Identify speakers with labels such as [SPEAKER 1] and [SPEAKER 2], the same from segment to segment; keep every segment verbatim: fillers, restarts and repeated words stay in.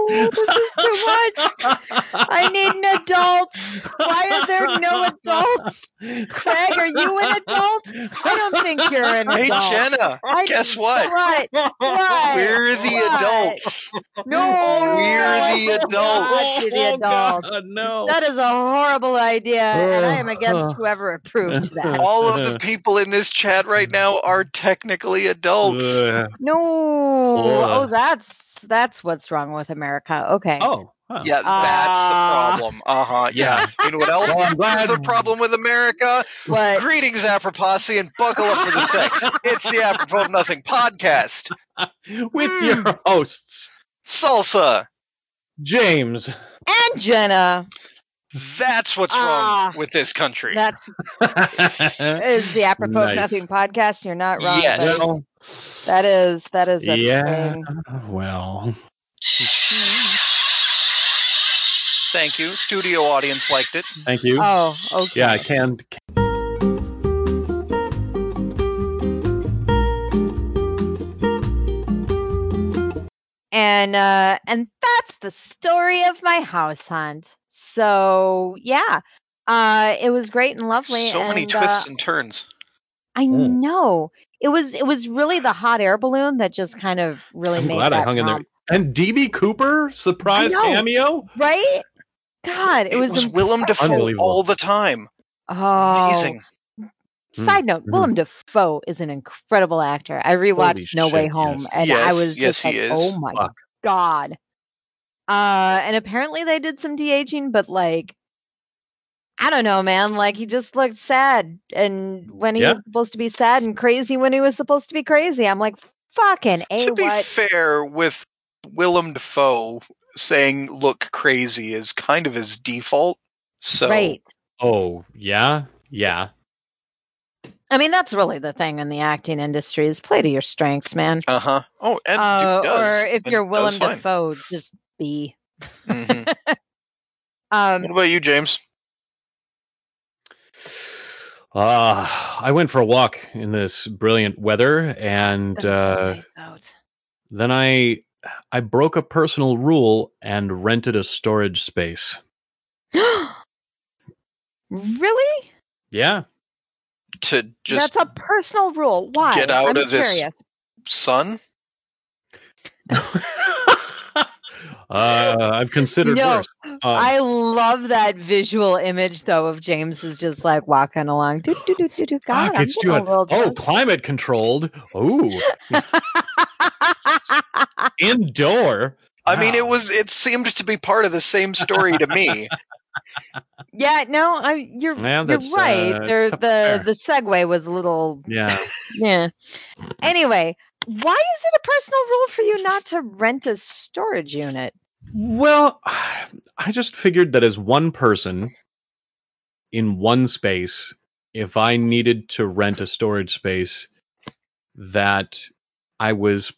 [SPEAKER 1] No, this is too much. I need an adult. Why are there no adults? Craig, are you an adult? I don't think you're an
[SPEAKER 2] Hey,
[SPEAKER 1] adult.
[SPEAKER 2] Jenna,
[SPEAKER 1] I,
[SPEAKER 2] guess what?
[SPEAKER 1] What? What?
[SPEAKER 2] We're the
[SPEAKER 1] What?
[SPEAKER 2] adults.
[SPEAKER 1] No,
[SPEAKER 2] We're the adults.
[SPEAKER 1] Not the adults.
[SPEAKER 3] Oh, God, no.
[SPEAKER 1] That is a horrible idea, and I am against whoever approved that.
[SPEAKER 2] All of the people in this chat right now are technically adults.
[SPEAKER 3] Ugh.
[SPEAKER 1] No.
[SPEAKER 3] Ugh.
[SPEAKER 1] Oh, that's that's what's wrong with America. Okay.
[SPEAKER 3] Oh. Huh.
[SPEAKER 2] Yeah, that's
[SPEAKER 1] Ah.
[SPEAKER 2] the problem. Uh huh. Yeah. You know what else
[SPEAKER 3] Well, I'm
[SPEAKER 2] is
[SPEAKER 3] glad-
[SPEAKER 2] the problem with America?
[SPEAKER 1] What?
[SPEAKER 2] Greetings, Afroposse, and buckle up for the sex. It's the Apropos of Nothing podcast.
[SPEAKER 3] With
[SPEAKER 1] Mm.
[SPEAKER 3] your hosts,
[SPEAKER 2] Salsa.
[SPEAKER 3] James.
[SPEAKER 1] And Jenna.
[SPEAKER 2] That's what's
[SPEAKER 1] Ah.
[SPEAKER 2] wrong with this country.
[SPEAKER 1] That's is the Apropos
[SPEAKER 3] Nice.
[SPEAKER 1] of Nothing podcast. You're not wrong.
[SPEAKER 2] Yes.
[SPEAKER 1] buddy.
[SPEAKER 3] Well,
[SPEAKER 1] That is that is a
[SPEAKER 3] yeah.
[SPEAKER 1] thing.
[SPEAKER 3] Well.
[SPEAKER 2] Thank you. Studio audience liked it.
[SPEAKER 3] Thank you.
[SPEAKER 1] Oh, okay.
[SPEAKER 3] Yeah, I can.
[SPEAKER 1] And uh and that's the story of my house hunt. So yeah. Uh it was great and lovely.
[SPEAKER 2] So many
[SPEAKER 1] and,
[SPEAKER 2] twists
[SPEAKER 1] uh,
[SPEAKER 2] and turns.
[SPEAKER 1] I
[SPEAKER 3] Mm.
[SPEAKER 1] know. It was it was really the hot air balloon that just kind of really
[SPEAKER 3] I'm
[SPEAKER 1] made
[SPEAKER 3] glad
[SPEAKER 1] that
[SPEAKER 3] I hung in there.
[SPEAKER 1] romp.
[SPEAKER 3] And D B Cooper, surprise
[SPEAKER 1] I know.
[SPEAKER 3] cameo.
[SPEAKER 1] Right? God, it,
[SPEAKER 2] It
[SPEAKER 1] was,
[SPEAKER 2] was Willem Dafoe
[SPEAKER 3] Unbelievable.
[SPEAKER 2] all the time.
[SPEAKER 1] oh.
[SPEAKER 2] Amazing.
[SPEAKER 1] Side note,
[SPEAKER 3] Mhm.
[SPEAKER 1] Willem Dafoe is an incredible actor. I rewatched
[SPEAKER 3] Holy
[SPEAKER 1] No Way
[SPEAKER 3] shit,
[SPEAKER 1] Home,
[SPEAKER 3] yes.
[SPEAKER 1] and I
[SPEAKER 2] Yes,
[SPEAKER 1] was
[SPEAKER 2] yes,
[SPEAKER 1] just
[SPEAKER 2] he
[SPEAKER 1] like,
[SPEAKER 2] is.
[SPEAKER 1] "Oh my
[SPEAKER 3] Fuck.
[SPEAKER 1] god!" Uh, and apparently they did some de aging, but like, I don't know, man. Like he just looked sad, and when he
[SPEAKER 3] Yeah.
[SPEAKER 1] was supposed to be sad, and crazy when he was supposed to be crazy. I'm like, "Fucking a
[SPEAKER 2] To be
[SPEAKER 1] what?"
[SPEAKER 2] fair, with Willem Dafoe saying "look crazy" is kind of his default. So
[SPEAKER 1] Right.
[SPEAKER 3] Oh, yeah? Yeah.
[SPEAKER 1] I mean, that's really the thing in the acting industry is play to your strengths, man.
[SPEAKER 2] uh huh. Oh, and
[SPEAKER 1] Uh,
[SPEAKER 2] Duke does.
[SPEAKER 1] or if
[SPEAKER 2] and
[SPEAKER 1] you're
[SPEAKER 2] does
[SPEAKER 1] Willem
[SPEAKER 2] fine.
[SPEAKER 1] Dafoe, just be.
[SPEAKER 2] Mhm.
[SPEAKER 1] Um,
[SPEAKER 2] What about you, James?
[SPEAKER 3] Uh, I went for a walk in this brilliant weather, and
[SPEAKER 1] it's so
[SPEAKER 3] uh,
[SPEAKER 1] nice out.
[SPEAKER 3] then I I broke a personal rule and rented a storage space.
[SPEAKER 1] Really?
[SPEAKER 3] Yeah.
[SPEAKER 2] To just
[SPEAKER 1] That's a personal rule. Why?
[SPEAKER 2] get out
[SPEAKER 1] I'm
[SPEAKER 2] of this-
[SPEAKER 1] curious.
[SPEAKER 2] sun?
[SPEAKER 3] uh, I've considered
[SPEAKER 1] No,
[SPEAKER 3] worse. Um,
[SPEAKER 1] I love that visual image, though, of James is just like walking along. Do, do, do, do, do. God,
[SPEAKER 3] fuck,
[SPEAKER 1] I'm
[SPEAKER 3] it's
[SPEAKER 1] getting
[SPEAKER 3] too
[SPEAKER 1] a little
[SPEAKER 3] oh,
[SPEAKER 1] drunk.
[SPEAKER 3] climate controlled. Ooh, indoor.
[SPEAKER 2] I mean, it
[SPEAKER 3] Wow.
[SPEAKER 2] was. It seemed to be part of the same story to me.
[SPEAKER 1] Yeah, no, I, you're
[SPEAKER 3] Yeah,
[SPEAKER 1] you're
[SPEAKER 3] that's,
[SPEAKER 1] right.
[SPEAKER 3] uh,
[SPEAKER 1] there,
[SPEAKER 3] tough
[SPEAKER 1] the
[SPEAKER 3] to
[SPEAKER 1] the segue was a little
[SPEAKER 3] Yeah.
[SPEAKER 1] yeah. Anyway, why is it a personal rule for you not to rent a storage unit?
[SPEAKER 3] Well, I just figured that as one person in one space, if I needed to rent a storage space, that I was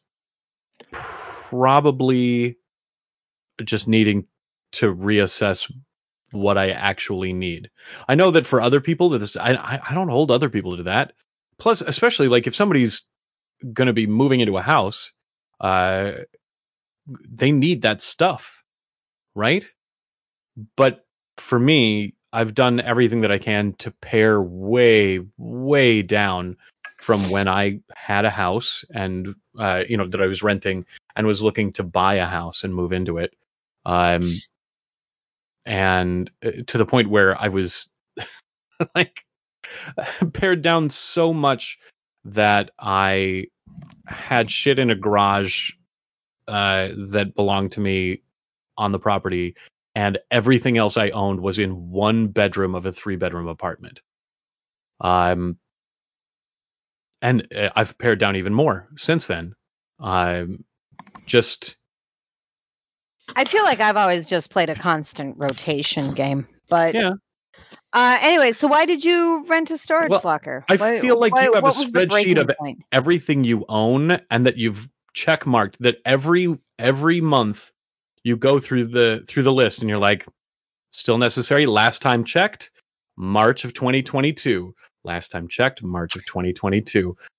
[SPEAKER 3] probably just needing to reassess what I actually need. I know that for other people, that this I I I don't hold other people to that. Plus, especially like if somebody's going to be moving into a house, uh, they need that stuff, right? But for me, I've done everything that I can to pare way, way down from when I had a house and uh, you know that I was renting and was looking to buy a house and move into it. Um, and uh, to the point where I was like pared down so much that I had shit in a garage uh, that belonged to me on the property, and everything else I owned was in one bedroom of a three bedroom apartment. Um, and uh, I've pared down even more since then. Um, just
[SPEAKER 1] I feel like I've always just played a constant rotation game, but
[SPEAKER 3] yeah.
[SPEAKER 1] Uh, anyway, so why did you rent a storage
[SPEAKER 3] Well,
[SPEAKER 1] locker?
[SPEAKER 3] I
[SPEAKER 1] Why-
[SPEAKER 3] feel like
[SPEAKER 1] why-
[SPEAKER 3] you have a
[SPEAKER 1] what was the
[SPEAKER 3] spreadsheet
[SPEAKER 1] breaking
[SPEAKER 3] of
[SPEAKER 1] point?
[SPEAKER 3] everything you own, and that you've check marked that every every month you go through the through the list, and you're like, still necessary. Last time checked, March of twenty twenty-two. Last time checked, March of twenty twenty-two.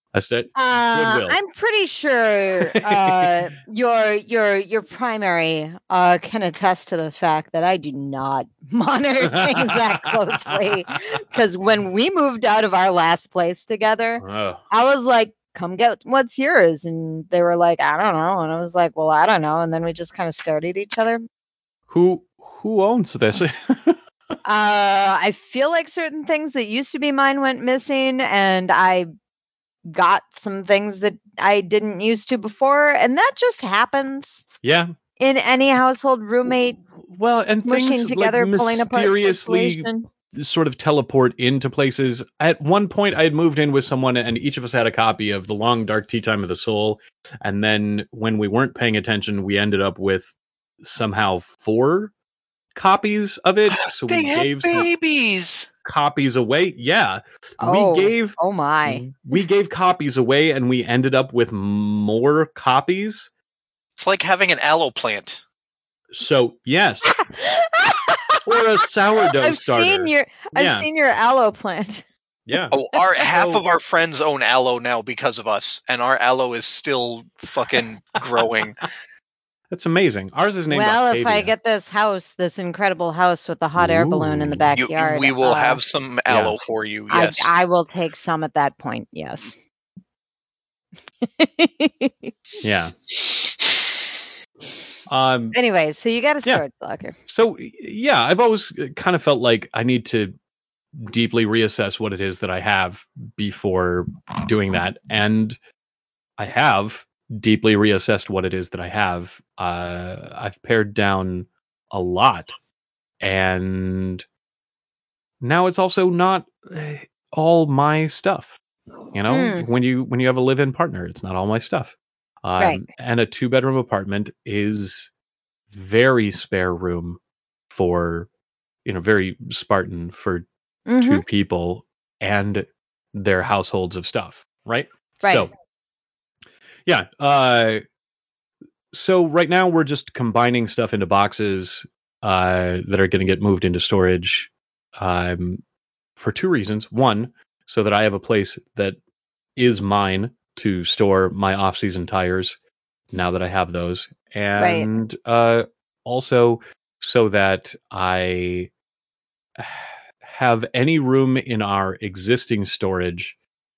[SPEAKER 3] I said
[SPEAKER 1] Uh,
[SPEAKER 3] goodwill.
[SPEAKER 1] I'm pretty sure uh, your your your primary uh, can attest to the fact that I do not monitor things that closely. Because when we moved out of our last place together,
[SPEAKER 3] Oh.
[SPEAKER 1] I was like, "Come get what's yours," and they were like, "I don't know," and I was like, "Well, I don't know," and then we just kind of stared at each other.
[SPEAKER 3] Who who owns this?
[SPEAKER 1] Uh, I feel like certain things that used to be mine went missing, and I got some things that I didn't used to before, and that just happens
[SPEAKER 3] Yeah.
[SPEAKER 1] in any household roommate
[SPEAKER 3] Well, and
[SPEAKER 1] smushing
[SPEAKER 3] things
[SPEAKER 1] together,
[SPEAKER 3] like
[SPEAKER 1] pulling apart
[SPEAKER 3] mysteriously
[SPEAKER 1] situation.
[SPEAKER 3] sort of teleport into places. At one point, I had moved in with someone, and each of us had a copy of The Long Dark Tea Time of the Soul. And then when we weren't paying attention, we ended up with somehow four copies of it. So
[SPEAKER 2] They
[SPEAKER 3] we
[SPEAKER 2] had
[SPEAKER 3] gave some
[SPEAKER 2] babies.
[SPEAKER 3] copies away. Yeah,
[SPEAKER 1] Oh,
[SPEAKER 3] we gave
[SPEAKER 1] oh my.
[SPEAKER 3] we gave copies away, and we ended up with more copies.
[SPEAKER 2] It's like having an aloe plant.
[SPEAKER 3] So yes, or a sourdough
[SPEAKER 1] I've
[SPEAKER 3] starter.
[SPEAKER 1] seen your I've
[SPEAKER 3] Yeah.
[SPEAKER 1] seen your aloe plant.
[SPEAKER 3] Yeah.
[SPEAKER 2] Oh, our half
[SPEAKER 3] So-
[SPEAKER 2] of our friends own aloe now because of us, and our aloe is still fucking growing.
[SPEAKER 3] That's amazing. Ours is named
[SPEAKER 1] Well, if I
[SPEAKER 3] Octavia.
[SPEAKER 1] get this house, this incredible house with the hot air balloon in the
[SPEAKER 3] Ooh.
[SPEAKER 2] You,
[SPEAKER 1] backyard,
[SPEAKER 2] we will
[SPEAKER 1] uh,
[SPEAKER 2] have some aloe for you.
[SPEAKER 1] I,
[SPEAKER 2] Yes.
[SPEAKER 1] I will take some at that point. Yes.
[SPEAKER 3] Yeah. Um.
[SPEAKER 1] Anyway, so you got a
[SPEAKER 3] Yeah.
[SPEAKER 1] storage locker.
[SPEAKER 3] So yeah, I've always kind of felt like I need to deeply reassess what it is that I have before doing that, and I have deeply reassessed what it is that I have. Uh, I've pared down a lot, and now it's also not uh, all my stuff. You know,
[SPEAKER 1] Mm.
[SPEAKER 3] when you when you have a live-in partner, it's not all my stuff. Um,
[SPEAKER 1] Right.
[SPEAKER 3] And a two-bedroom apartment is very spare room for, you know, very Spartan for
[SPEAKER 1] Mhm.
[SPEAKER 3] two people and their households of stuff, right?
[SPEAKER 1] Right.
[SPEAKER 3] So, yeah. Uh, so right now we're just combining stuff into boxes uh, that are going to get moved into storage um, for two reasons. One, so that I have a place that is mine to store my off-season tires now that I have those. And uh, also so that I have any room in our existing storage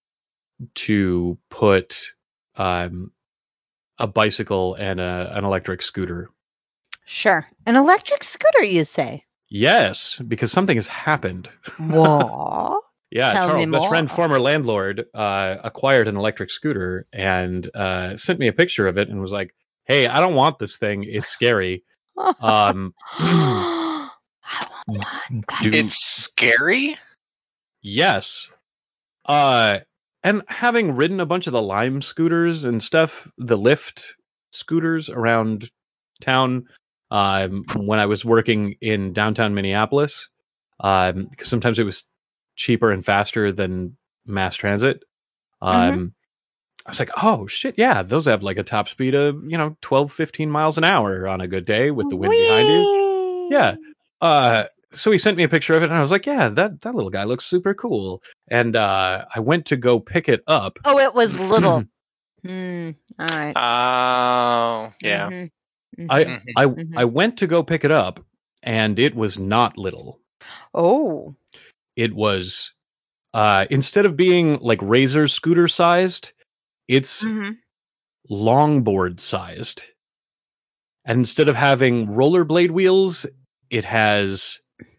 [SPEAKER 3] to put um, a bicycle and a, an electric scooter.
[SPEAKER 1] Sure. An electric scooter, you say?
[SPEAKER 3] Yes, because something has happened.
[SPEAKER 1] Whoa.
[SPEAKER 3] Yeah,
[SPEAKER 1] Tell
[SPEAKER 3] Charles,
[SPEAKER 1] me
[SPEAKER 3] best
[SPEAKER 1] more.
[SPEAKER 3] friend, former landlord, uh, acquired an electric scooter and uh, sent me a picture of it and was like, "Hey, I don't want this thing. It's scary." Um,
[SPEAKER 1] I want one.
[SPEAKER 3] do-
[SPEAKER 2] It's scary.
[SPEAKER 3] Yes. Uh, and having ridden a bunch of the Lime scooters and stuff, the Lyft scooters around town, um, when I was working in downtown Minneapolis, um, 'cause sometimes it was cheaper and faster than mass transit. Um, I was like, oh shit, yeah, those have like a top speed of, you know, twelve, fifteen miles an hour on a good day with the wind behind you. Yeah. Uh, so he sent me a picture of it and I was like, yeah, that, that little guy looks super cool. And uh, I went to go pick it up.
[SPEAKER 1] Oh, it was little. Hmm. All right.
[SPEAKER 2] Oh, yeah.
[SPEAKER 1] Mhm.
[SPEAKER 3] I,
[SPEAKER 1] Mhm.
[SPEAKER 3] I,
[SPEAKER 1] Mhm.
[SPEAKER 3] I went to go pick it up and it was not little.
[SPEAKER 1] Oh.
[SPEAKER 3] It was, uh, instead of being like Razor scooter sized, it's
[SPEAKER 1] Mhm.
[SPEAKER 3] longboard sized. And instead of having rollerblade wheels, it has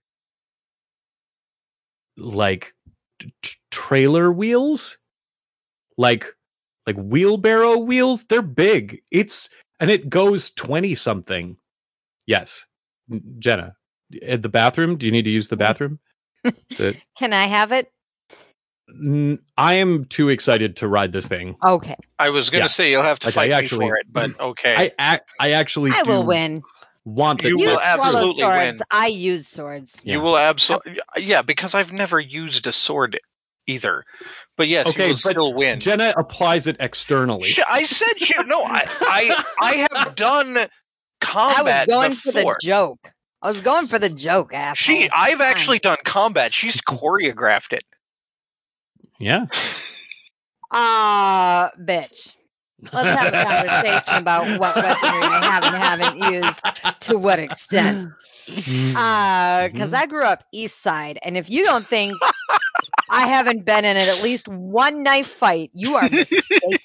[SPEAKER 3] like t- t- trailer wheels, like like wheelbarrow wheels. They're big. It's and it goes twenty something. Yes, N- Jenna, at the bathroom. Do you need to use the bathroom? Is it-
[SPEAKER 1] Can I have it?
[SPEAKER 3] N- I am too excited to ride this thing.
[SPEAKER 1] Okay.
[SPEAKER 2] I was going to
[SPEAKER 3] Yeah.
[SPEAKER 2] say you'll have to
[SPEAKER 3] Like, I
[SPEAKER 2] fight me
[SPEAKER 3] actually-
[SPEAKER 2] for it, but okay.
[SPEAKER 3] I ac- I actually
[SPEAKER 1] I
[SPEAKER 3] do
[SPEAKER 1] will win.
[SPEAKER 3] want that.
[SPEAKER 2] You
[SPEAKER 1] You
[SPEAKER 2] will
[SPEAKER 3] that's true.
[SPEAKER 1] swallow
[SPEAKER 2] absolutely
[SPEAKER 1] swords.
[SPEAKER 2] win.
[SPEAKER 1] I use swords.
[SPEAKER 3] Yeah.
[SPEAKER 2] You will absolutely, yeah, because I've never used a sword either. But yes,
[SPEAKER 3] Okay,
[SPEAKER 2] you will
[SPEAKER 3] but
[SPEAKER 2] still win.
[SPEAKER 3] Jenna applies it externally.
[SPEAKER 2] Sh- I said you. No, I, I, I have done
[SPEAKER 1] I was
[SPEAKER 2] combat
[SPEAKER 1] going
[SPEAKER 2] before.
[SPEAKER 1] for the joke. I was going for the joke, asshole.
[SPEAKER 2] She, I've
[SPEAKER 1] Fine.
[SPEAKER 2] actually done combat. She's choreographed it.
[SPEAKER 3] Yeah.
[SPEAKER 1] Uh, bitch. Let's have a conversation about what weaponry I have and haven't used to what extent. Uh, because I grew up East Side, and if you don't think I haven't been in at least one knife fight, you are mistaken.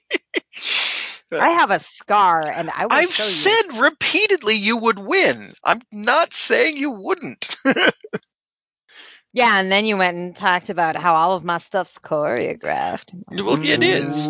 [SPEAKER 1] I have a scar, and I will
[SPEAKER 2] I've
[SPEAKER 1] show you.
[SPEAKER 2] said repeatedly you would win. I'm not saying you wouldn't.
[SPEAKER 1] Yeah, and then you went and talked about how all of my stuff's choreographed.
[SPEAKER 2] Well, it is.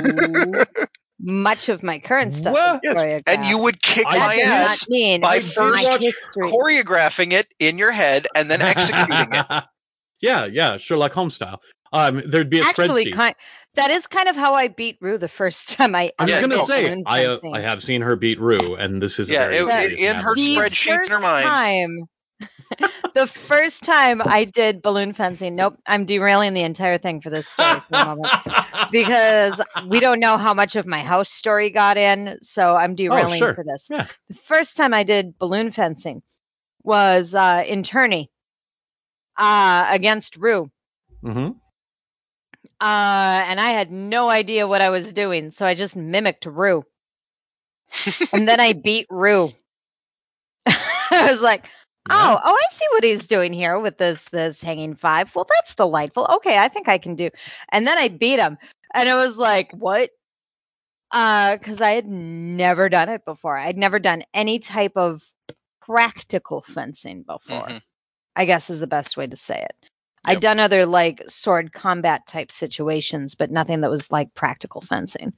[SPEAKER 1] Much of my current stuff
[SPEAKER 3] Well,
[SPEAKER 1] is
[SPEAKER 2] Yes,
[SPEAKER 1] choreographed.
[SPEAKER 2] and you would kick
[SPEAKER 3] I
[SPEAKER 2] my
[SPEAKER 1] That does
[SPEAKER 2] ass
[SPEAKER 1] not mean
[SPEAKER 2] by
[SPEAKER 1] my
[SPEAKER 2] first
[SPEAKER 1] history.
[SPEAKER 2] choreographing it in your head and then executing it.
[SPEAKER 3] Yeah, yeah, Sherlock Holmes style. Um, there'd be a
[SPEAKER 1] Actually,
[SPEAKER 3] spreadsheet.
[SPEAKER 1] kind that is kind of how I beat Rue the first time I.
[SPEAKER 3] I was
[SPEAKER 2] Yeah,
[SPEAKER 3] gonna
[SPEAKER 2] no.
[SPEAKER 3] say
[SPEAKER 1] balloon
[SPEAKER 3] I uh,
[SPEAKER 1] fencing.
[SPEAKER 3] I have seen her beat Rue, and this is
[SPEAKER 2] Yeah,
[SPEAKER 3] a very
[SPEAKER 2] it-
[SPEAKER 3] serious
[SPEAKER 2] in her
[SPEAKER 3] matter.
[SPEAKER 1] the
[SPEAKER 2] spreadsheets in
[SPEAKER 1] first
[SPEAKER 2] her mind.
[SPEAKER 1] time, the first time I did balloon fencing. Nope, I'm derailing the entire thing for this story for a moment because we don't know how much of my house story got in, so I'm derailing
[SPEAKER 3] sure.
[SPEAKER 1] for this.
[SPEAKER 3] Yeah.
[SPEAKER 1] The first time I did balloon fencing was uh, in tourney uh, against Rue.
[SPEAKER 3] hmm
[SPEAKER 1] Uh, and I had no idea what I was doing, so I just mimicked Rue. And then I beat Rue. I was like, oh,
[SPEAKER 3] Yeah.
[SPEAKER 1] oh, I see what he's doing here with this this hanging five. Well, that's delightful. Okay, I think I can do. And then I beat him. And it was like, what? Uh, because I had never done it before. I'd never done any type of practical fencing before.
[SPEAKER 2] Mhm.
[SPEAKER 1] I guess is the best way to say it.
[SPEAKER 2] Yep.
[SPEAKER 1] I'd done other like sword combat type situations, but nothing that was like practical fencing.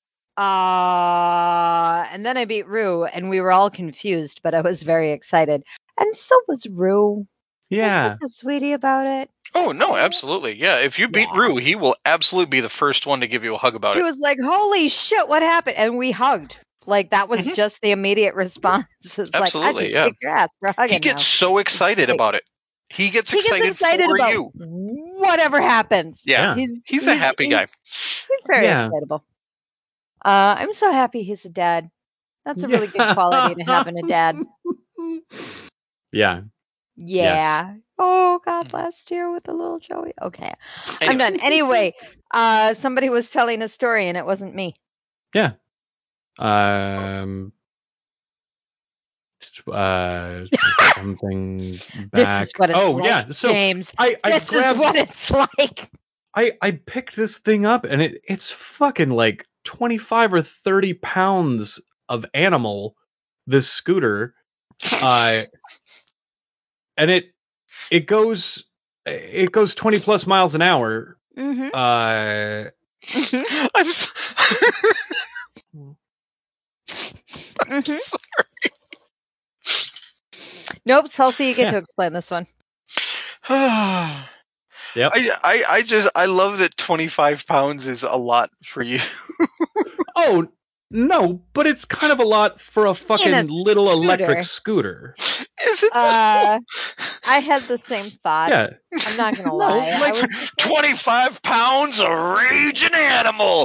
[SPEAKER 1] Uh, and then I beat Rue, and we were all confused, but I was very excited, and so was Rue.
[SPEAKER 3] Yeah.
[SPEAKER 1] Was sweetie about it.
[SPEAKER 2] Oh, no, absolutely. Yeah, if you beat
[SPEAKER 1] Yeah.
[SPEAKER 2] Rue, he will absolutely be the first one to give you a hug about
[SPEAKER 1] He
[SPEAKER 2] it.
[SPEAKER 1] was like, "Holy shit, what happened?" And we hugged. Like that was
[SPEAKER 2] Mhm.
[SPEAKER 1] just the immediate response. It's like, I
[SPEAKER 2] Absolutely,
[SPEAKER 1] just
[SPEAKER 2] yeah.
[SPEAKER 1] kicked your ass for hugging.
[SPEAKER 2] He gets
[SPEAKER 1] now.
[SPEAKER 2] so excited
[SPEAKER 1] Like-
[SPEAKER 2] about it. He gets
[SPEAKER 1] He
[SPEAKER 2] excited,
[SPEAKER 1] gets excited
[SPEAKER 2] for
[SPEAKER 1] about
[SPEAKER 2] you.
[SPEAKER 1] whatever happens.
[SPEAKER 2] Yeah.
[SPEAKER 1] he's
[SPEAKER 2] He's a happy
[SPEAKER 1] he's-
[SPEAKER 2] guy.
[SPEAKER 1] He's very
[SPEAKER 3] Yeah.
[SPEAKER 1] excitable. Uh, I'm so happy he's a dad. That's a really good quality to have in a dad.
[SPEAKER 3] Yeah.
[SPEAKER 1] Yeah. Oh God,
[SPEAKER 2] Mhm.
[SPEAKER 1] last year with the little Joey. Okay,
[SPEAKER 2] Anyway.
[SPEAKER 1] I'm done. Anyway, uh, somebody was telling a story and it wasn't me.
[SPEAKER 3] Um. Uh, something back.
[SPEAKER 1] This is what it's
[SPEAKER 3] oh
[SPEAKER 1] like,
[SPEAKER 3] yeah. So
[SPEAKER 1] James.
[SPEAKER 3] I I
[SPEAKER 1] This
[SPEAKER 3] grabbed
[SPEAKER 1] is what it's like.
[SPEAKER 3] I I picked this thing up, and it it's fucking like twenty-five or thirty pounds of animal. This scooter, uh, and it it goes it goes twenty plus miles an hour.
[SPEAKER 1] Mm-hmm.
[SPEAKER 3] Uh,
[SPEAKER 2] I'm, so- I'm
[SPEAKER 1] Mhm.
[SPEAKER 2] sorry.
[SPEAKER 1] Nope, Tulsi, you get
[SPEAKER 3] Yeah.
[SPEAKER 1] to explain this one.
[SPEAKER 3] Yep.
[SPEAKER 2] I, I, I just I love that twenty-five pounds is a lot for you.
[SPEAKER 3] Oh no, but it's kind of a lot for a fucking
[SPEAKER 1] a
[SPEAKER 3] little
[SPEAKER 1] scooter.
[SPEAKER 3] electric scooter.
[SPEAKER 2] Is it?
[SPEAKER 1] Uh, I had the same thought.
[SPEAKER 3] Yeah,
[SPEAKER 1] I'm not gonna
[SPEAKER 3] No,
[SPEAKER 1] lie. I
[SPEAKER 3] like
[SPEAKER 1] was just like,
[SPEAKER 2] twenty-five pounds of raging animal.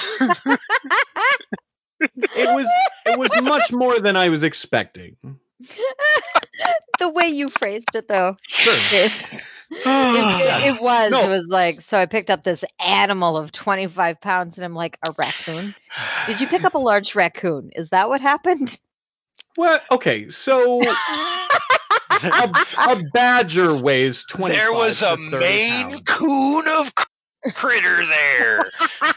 [SPEAKER 3] it was it was much more than I was expecting.
[SPEAKER 1] the way you phrased it, though.
[SPEAKER 3] Sure.
[SPEAKER 1] It, it, it, it was.
[SPEAKER 3] No.
[SPEAKER 1] It was like, so I picked up this animal of twenty-five pounds, and I'm like, a raccoon? Did you pick up a large raccoon? Is that what happened?
[SPEAKER 3] Well, okay, so a, a badger weighs twenty.
[SPEAKER 2] There was a Maine Coon of cr- critter there.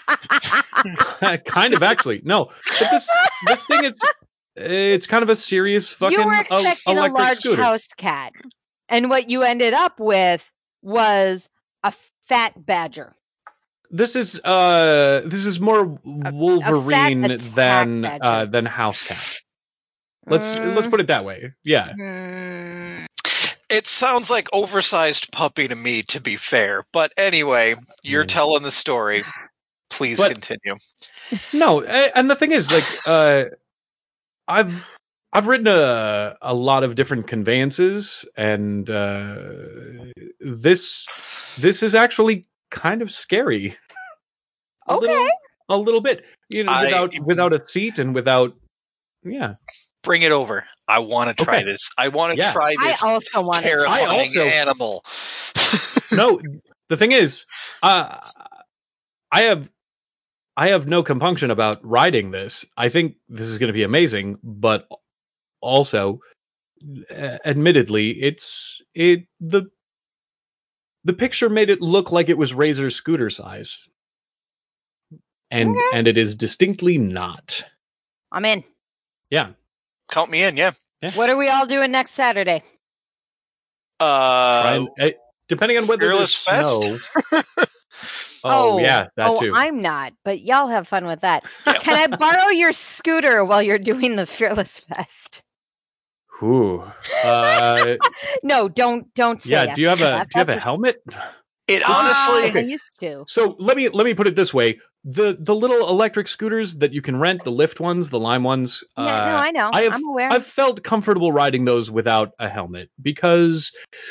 [SPEAKER 3] kind of actually no, but this this thing is it's kind of a serious fucking
[SPEAKER 1] You were
[SPEAKER 3] el-
[SPEAKER 1] expecting a
[SPEAKER 3] electric
[SPEAKER 1] large
[SPEAKER 3] scooter.
[SPEAKER 1] house cat, and what you ended up with was a fat badger.
[SPEAKER 3] This is uh this is more Wolverine
[SPEAKER 1] attack
[SPEAKER 3] than
[SPEAKER 1] badger.
[SPEAKER 3] uh than house cat. Let's let's put it that way. Yeah.
[SPEAKER 1] Mm,
[SPEAKER 2] It sounds like oversized puppy to me, to be fair. But anyway, you're
[SPEAKER 3] Mm.
[SPEAKER 2] telling the story. Please
[SPEAKER 3] But-
[SPEAKER 2] continue.
[SPEAKER 3] No, a- and the thing is, like, uh, I've I've ridden a a lot of different conveyances, and uh, this this is actually kind of scary. A
[SPEAKER 1] Okay.
[SPEAKER 3] little, a little bit, you know,
[SPEAKER 2] I-
[SPEAKER 3] without without a seat and without, yeah.
[SPEAKER 2] Bring it over. I want to try
[SPEAKER 3] Okay.
[SPEAKER 2] this. I want to
[SPEAKER 3] Yeah.
[SPEAKER 2] try
[SPEAKER 1] I
[SPEAKER 2] this
[SPEAKER 1] also want to.
[SPEAKER 2] terrifying
[SPEAKER 3] I also-
[SPEAKER 2] animal.
[SPEAKER 3] No, the thing is, uh, I have I have no compunction about riding this. I think this is going to be amazing, but also, uh, admittedly, it's it the the picture made it look like it was Razor's scooter size, and
[SPEAKER 1] Okay.
[SPEAKER 3] and it is distinctly not.
[SPEAKER 1] I'm in.
[SPEAKER 3] Yeah.
[SPEAKER 2] Count me in, yeah.
[SPEAKER 1] What are we all doing next Saturday?
[SPEAKER 2] Uh,
[SPEAKER 3] Try and, eh, depending on whether there's
[SPEAKER 2] Fearless Fest?
[SPEAKER 3] snow. oh, yeah, that
[SPEAKER 1] oh,
[SPEAKER 3] too.
[SPEAKER 1] I'm not, but y'all have fun with that.
[SPEAKER 2] Yeah.
[SPEAKER 1] Can I borrow your scooter while you're doing the Fearless Fest?
[SPEAKER 3] Ooh. Uh,
[SPEAKER 1] No, don't don't say
[SPEAKER 3] yeah.
[SPEAKER 1] yes
[SPEAKER 3] Do you have
[SPEAKER 1] to
[SPEAKER 3] a
[SPEAKER 1] that.
[SPEAKER 3] Do you have a
[SPEAKER 1] That's
[SPEAKER 3] helmet?
[SPEAKER 2] It
[SPEAKER 1] Uh,
[SPEAKER 2] honestly,
[SPEAKER 3] Okay.
[SPEAKER 1] I used to.
[SPEAKER 3] So let me let me put it this way: the the little electric scooters that you can rent, the Lyft ones, the Lime ones.
[SPEAKER 1] Yeah, no,
[SPEAKER 3] uh,
[SPEAKER 1] I know.
[SPEAKER 3] I have
[SPEAKER 1] I'm aware.
[SPEAKER 3] I've felt comfortable riding those without a helmet because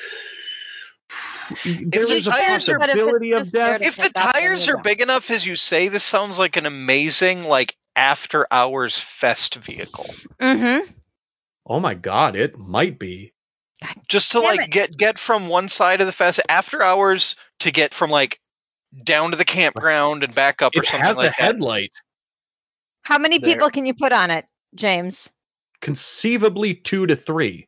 [SPEAKER 3] there
[SPEAKER 2] the
[SPEAKER 3] is a
[SPEAKER 2] tires are-
[SPEAKER 3] possibility
[SPEAKER 1] but
[SPEAKER 3] of
[SPEAKER 1] if it's just there
[SPEAKER 3] death.
[SPEAKER 1] to
[SPEAKER 2] if the
[SPEAKER 1] pick up, then
[SPEAKER 2] tires
[SPEAKER 1] you
[SPEAKER 2] are
[SPEAKER 1] don't.
[SPEAKER 2] big enough as you say, this sounds like an amazing like after hours fest vehicle.
[SPEAKER 1] Mm-hmm.
[SPEAKER 3] Oh my god, it might be.
[SPEAKER 2] Just to
[SPEAKER 1] Damn
[SPEAKER 2] like
[SPEAKER 1] it.
[SPEAKER 2] get get from one side of the fest after hours to get from like down to the campground and back up or
[SPEAKER 3] It
[SPEAKER 2] something
[SPEAKER 3] has a
[SPEAKER 2] like that.
[SPEAKER 3] headlight.
[SPEAKER 1] How many
[SPEAKER 2] There.
[SPEAKER 1] people can you put on it, James?
[SPEAKER 3] Conceivably two to three.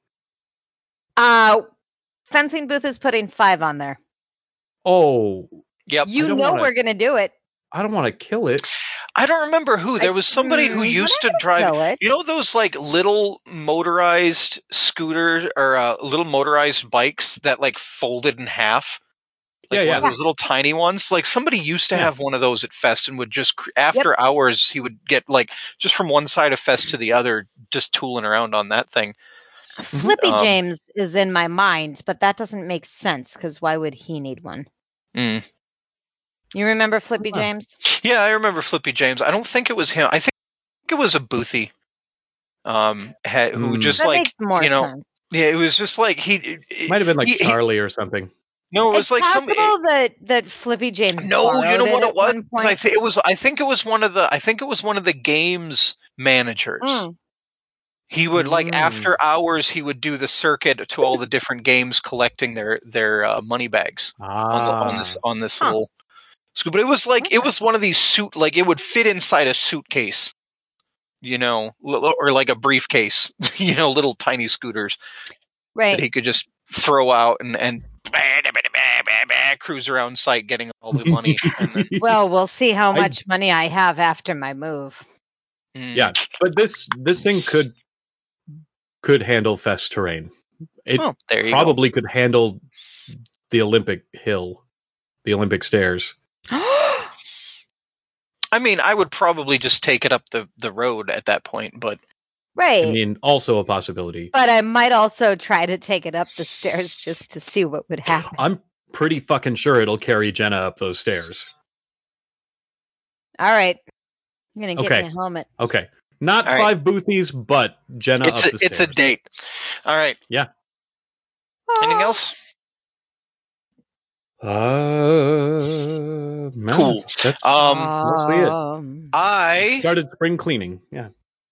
[SPEAKER 1] Uh, Fencing Booth is putting five on there.
[SPEAKER 3] Oh,
[SPEAKER 2] Yep.
[SPEAKER 1] You
[SPEAKER 3] don't
[SPEAKER 1] know
[SPEAKER 3] wanna-
[SPEAKER 1] we're gonna do it.
[SPEAKER 3] I don't want to kill it.
[SPEAKER 2] I don't remember who. There
[SPEAKER 1] I-
[SPEAKER 2] was somebody who
[SPEAKER 1] mm,
[SPEAKER 2] used to
[SPEAKER 1] we're not
[SPEAKER 2] drive.
[SPEAKER 1] Kill it.
[SPEAKER 2] You know those like little motorized scooters or uh, little motorized bikes that like folded in half? Like
[SPEAKER 3] Yeah,
[SPEAKER 2] one
[SPEAKER 3] yeah.
[SPEAKER 2] of those little tiny ones. Like somebody used to
[SPEAKER 3] Yeah.
[SPEAKER 2] have one of those at Fest and would just cr- after hours he would get like just from one side of Fest to the other, just tooling around on that thing.
[SPEAKER 1] Flippy
[SPEAKER 2] Um,
[SPEAKER 1] James is in my mind, but that doesn't make sense because why would he need one?
[SPEAKER 2] Mm.
[SPEAKER 1] You remember Flippy
[SPEAKER 3] Huh.
[SPEAKER 1] James?
[SPEAKER 2] Yeah, I remember Flippy James. I don't think it was him. I think it was a Boothie. Um, ha- who
[SPEAKER 3] Mm.
[SPEAKER 2] just
[SPEAKER 1] That
[SPEAKER 2] like
[SPEAKER 1] makes more
[SPEAKER 2] you know,
[SPEAKER 1] sense.
[SPEAKER 2] yeah, it was just like he. it-
[SPEAKER 3] Might have been like
[SPEAKER 2] he- he-
[SPEAKER 3] Charlie or something.
[SPEAKER 2] no, it was
[SPEAKER 1] It's
[SPEAKER 2] like some.
[SPEAKER 1] possible that that Flippy James.
[SPEAKER 2] No, you know
[SPEAKER 1] borrowed
[SPEAKER 2] what
[SPEAKER 1] it
[SPEAKER 2] it
[SPEAKER 1] at
[SPEAKER 2] was?
[SPEAKER 1] one
[SPEAKER 2] I
[SPEAKER 1] point?
[SPEAKER 2] think it was. I think it was one of the. I think it was one of the games managers.
[SPEAKER 1] Mm.
[SPEAKER 2] He would like
[SPEAKER 3] Mm.
[SPEAKER 2] after hours. He would do the circuit to all the different games, collecting their their uh, money bags on, the, on this
[SPEAKER 3] Ah.
[SPEAKER 2] on this
[SPEAKER 1] Huh.
[SPEAKER 2] little. scoop. But it was like it was one of these suit like it would fit inside a suitcase, you know, li- or like a briefcase, you know, little tiny scooters that
[SPEAKER 1] Right.
[SPEAKER 2] he could just throw out and and cruise around site getting all the money. And then,
[SPEAKER 1] Well, we'll see how
[SPEAKER 3] I-
[SPEAKER 1] much money I have after my move.
[SPEAKER 2] mm.
[SPEAKER 3] Yeah, but this this thing could could handle Fest terrain. It
[SPEAKER 2] Oh, there you
[SPEAKER 3] probably could handle the Olympic hill, the Olympic stairs.
[SPEAKER 2] go. I mean, I would probably just take it up the, the road at that point, but
[SPEAKER 1] Right.
[SPEAKER 3] I mean, also a possibility.
[SPEAKER 1] But I might also try to take it up the stairs just to see what would happen.
[SPEAKER 3] I'm pretty fucking sure it'll carry Jenna up those stairs.
[SPEAKER 1] All right. I'm going to get
[SPEAKER 3] Okay.
[SPEAKER 1] me a helmet.
[SPEAKER 3] Okay, not
[SPEAKER 2] All right.
[SPEAKER 3] five boothies, but Jenna
[SPEAKER 2] it's
[SPEAKER 3] up
[SPEAKER 2] a,
[SPEAKER 3] the
[SPEAKER 2] it's a
[SPEAKER 3] stairs.
[SPEAKER 2] date. All right. Anything
[SPEAKER 1] Oh,
[SPEAKER 2] else?
[SPEAKER 3] Uh, no,
[SPEAKER 2] Cool.
[SPEAKER 3] That's
[SPEAKER 2] Um,
[SPEAKER 3] mostly it.
[SPEAKER 1] um,
[SPEAKER 2] I
[SPEAKER 3] started spring cleaning. Yeah,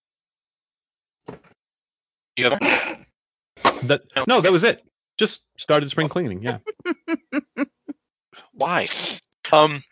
[SPEAKER 2] you have
[SPEAKER 3] that no, that was it. Just started spring cleaning. Yeah.
[SPEAKER 2] why? Um,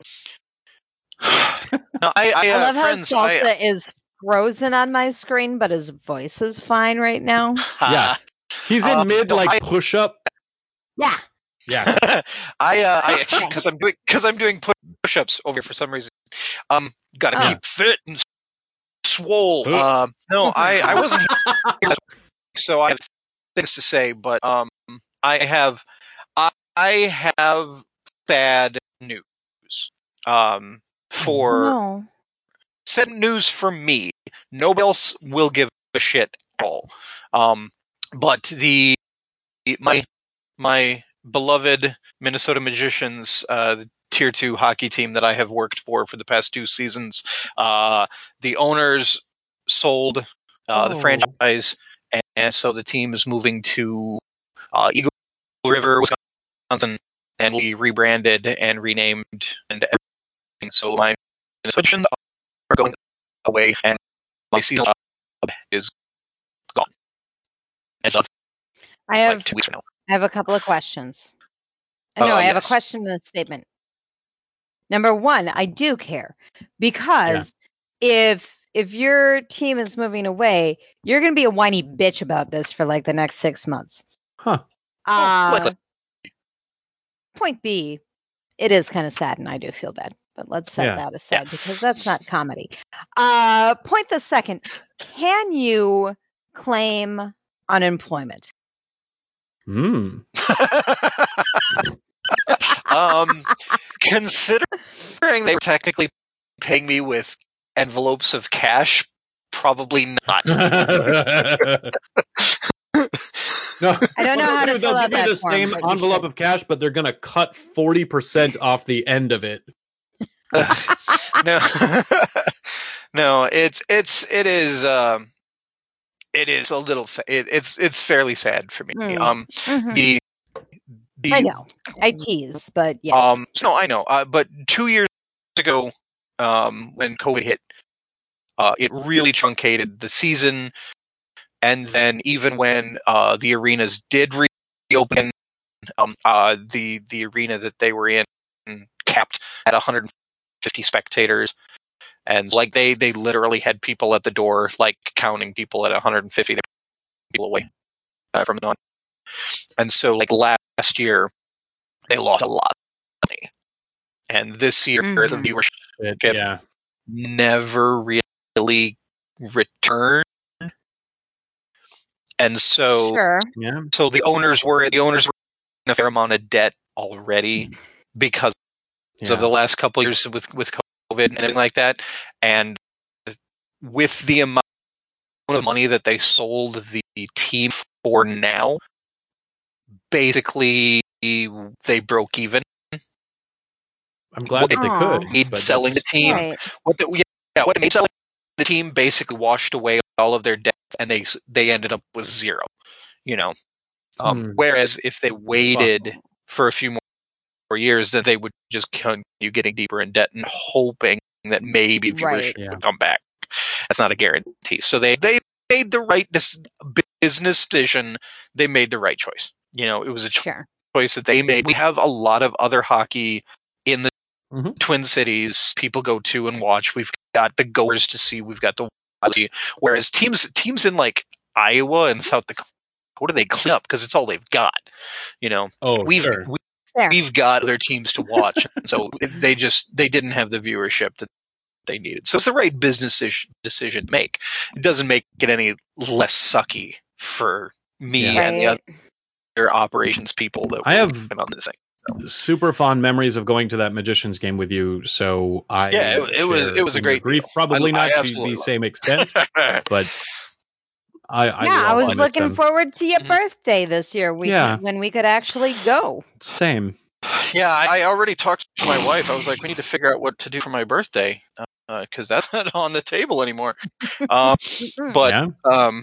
[SPEAKER 2] no, I, I,
[SPEAKER 1] I
[SPEAKER 2] uh,
[SPEAKER 1] love
[SPEAKER 2] friends.
[SPEAKER 1] how
[SPEAKER 2] I,
[SPEAKER 1] Salsa is frozen on my screen, but his voice is fine right now.
[SPEAKER 3] Yeah. He's in
[SPEAKER 2] Um,
[SPEAKER 3] mid
[SPEAKER 2] no,
[SPEAKER 3] like
[SPEAKER 2] I-
[SPEAKER 3] push up.
[SPEAKER 1] Yeah.
[SPEAKER 3] Yeah.
[SPEAKER 2] I, uh, I,
[SPEAKER 1] Okay.
[SPEAKER 2] because I'm doing, because I'm doing push-ups over here for some reason. Um, got to
[SPEAKER 1] Oh.
[SPEAKER 2] keep fit and s- swole.
[SPEAKER 3] Uh.
[SPEAKER 2] Um, no, I, I wasn't. here last week, so I have things to say, but um, I have, I, I have sad news. Um, for
[SPEAKER 1] No.
[SPEAKER 2] sad news for me. Nobody else will give a shit at all. Um, but the my my beloved Minnesota Magicians, uh, the tier two hockey team that I have worked for for the past two seasons, uh, the owners sold uh, the
[SPEAKER 3] Oh.
[SPEAKER 2] franchise, and, and so the team is moving to uh, Eagle River, Wisconsin, and we rebranded and renamed and everything. So my Minnesotans are going away, and my season job is gone as of
[SPEAKER 1] I have
[SPEAKER 2] like two weeks from now.
[SPEAKER 1] I have a couple of questions. Uh, No,
[SPEAKER 2] Uh,
[SPEAKER 1] I have
[SPEAKER 2] yes.
[SPEAKER 1] a question and a statement. Number one, I do care because if if your team is moving away, you're going to be a whiny bitch about this for like the next six months.
[SPEAKER 3] Huh.
[SPEAKER 1] Uh, point B, it is kind of sad, and I do feel bad. But let's set
[SPEAKER 3] Yeah.
[SPEAKER 1] that aside yeah. because that's not comedy. Uh, point the second, can you claim unemployment?
[SPEAKER 3] Hmm.
[SPEAKER 2] um, considering they were technically paying me with envelopes of cash, probably not.
[SPEAKER 3] No,
[SPEAKER 1] I don't know how to fill out
[SPEAKER 3] that
[SPEAKER 1] that
[SPEAKER 3] the
[SPEAKER 1] form,
[SPEAKER 3] same
[SPEAKER 1] but you
[SPEAKER 3] envelope
[SPEAKER 1] should.
[SPEAKER 3] of cash, but they're going to cut forty percent off the end of it.
[SPEAKER 2] no, no, it's it's it is um, it is a little sa- it, it's it's fairly sad for me.
[SPEAKER 1] Mm.
[SPEAKER 2] Um,
[SPEAKER 1] Mhm.
[SPEAKER 2] the, the
[SPEAKER 1] I know, I tease, but yes.
[SPEAKER 2] Um, no, I know. Uh, but two years ago, um, when COVID hit, uh, it really truncated the season. And then even when uh, the arenas did reopen, um, uh, the the arena that they were in capped at one hundred fifty spectators, and like they they literally had people at the door, like counting people at one hundred fifty people away uh, from the on. And so, like last year, they lost a lot of money, and this year
[SPEAKER 1] Mhm.
[SPEAKER 2] the viewership
[SPEAKER 3] It, yeah.
[SPEAKER 2] never really returned. And so,
[SPEAKER 1] Sure.
[SPEAKER 3] Yeah.
[SPEAKER 2] so the owners were the owners were in a fair amount of debt already because
[SPEAKER 3] Yeah.
[SPEAKER 2] of the last couple of years with with COVID and everything like that. And with the amount of money that they sold the team for now, basically they broke even.
[SPEAKER 3] I'm glad
[SPEAKER 2] What
[SPEAKER 3] that they
[SPEAKER 1] Aw.
[SPEAKER 3] could.
[SPEAKER 2] made
[SPEAKER 3] but
[SPEAKER 2] selling the
[SPEAKER 3] that's-
[SPEAKER 2] team,
[SPEAKER 1] Right.
[SPEAKER 2] what the, yeah, what they made selling the team basically washed away all of their debts, and they they ended up with zero. You know, um,
[SPEAKER 3] Hmm.
[SPEAKER 2] whereas if they waited for a few more years, then they would just continue getting deeper in debt and hoping that maybe viewership
[SPEAKER 1] Right.
[SPEAKER 3] Yeah.
[SPEAKER 2] would come back. That's not a guarantee. So they they made the right dis- business decision. They made the right choice. You know, it was a cho-
[SPEAKER 1] Sure.
[SPEAKER 2] choice that they made. We have a lot of other hockey in the
[SPEAKER 3] Mhm.
[SPEAKER 2] Twin Cities people go to and watch. We've got the goers to see. We've got the whereas teams teams in like Iowa and South Dakota, they clean up because it's all they've got. You know,
[SPEAKER 3] Oh,
[SPEAKER 2] we've
[SPEAKER 3] sure.
[SPEAKER 2] we,
[SPEAKER 1] Fair.
[SPEAKER 2] we've got other teams to watch, so they just they didn't have the viewership that they needed. So it's the right business ish- decision to make. It doesn't make it any less sucky for me
[SPEAKER 3] Yeah.
[SPEAKER 2] and the
[SPEAKER 1] Right.
[SPEAKER 2] other operations people that
[SPEAKER 3] I
[SPEAKER 2] were
[SPEAKER 3] have-
[SPEAKER 2] working on this thing.
[SPEAKER 3] Super fond memories of going to that Magicians game with you. So I
[SPEAKER 2] Yeah, it- it was-
[SPEAKER 3] share
[SPEAKER 2] it was a
[SPEAKER 3] in your
[SPEAKER 2] great
[SPEAKER 3] grief.
[SPEAKER 2] deal.
[SPEAKER 3] Probably
[SPEAKER 2] I-
[SPEAKER 3] not
[SPEAKER 2] I
[SPEAKER 3] to
[SPEAKER 2] absolutely
[SPEAKER 3] the
[SPEAKER 2] love
[SPEAKER 3] same extent, but I, I
[SPEAKER 1] yeah, I
[SPEAKER 3] love
[SPEAKER 1] was
[SPEAKER 3] to miss
[SPEAKER 1] looking
[SPEAKER 3] them.
[SPEAKER 1] forward to your
[SPEAKER 2] Mhm.
[SPEAKER 1] birthday this year. We
[SPEAKER 3] Yeah.
[SPEAKER 1] could, when we could actually go.
[SPEAKER 3] Same.
[SPEAKER 2] Yeah, I, I already talked to my wife. I was like, we need to figure out what to do for my birthday because that's not on the table anymore. Um,
[SPEAKER 1] Mm-mm.
[SPEAKER 2] but
[SPEAKER 3] yeah.
[SPEAKER 2] um,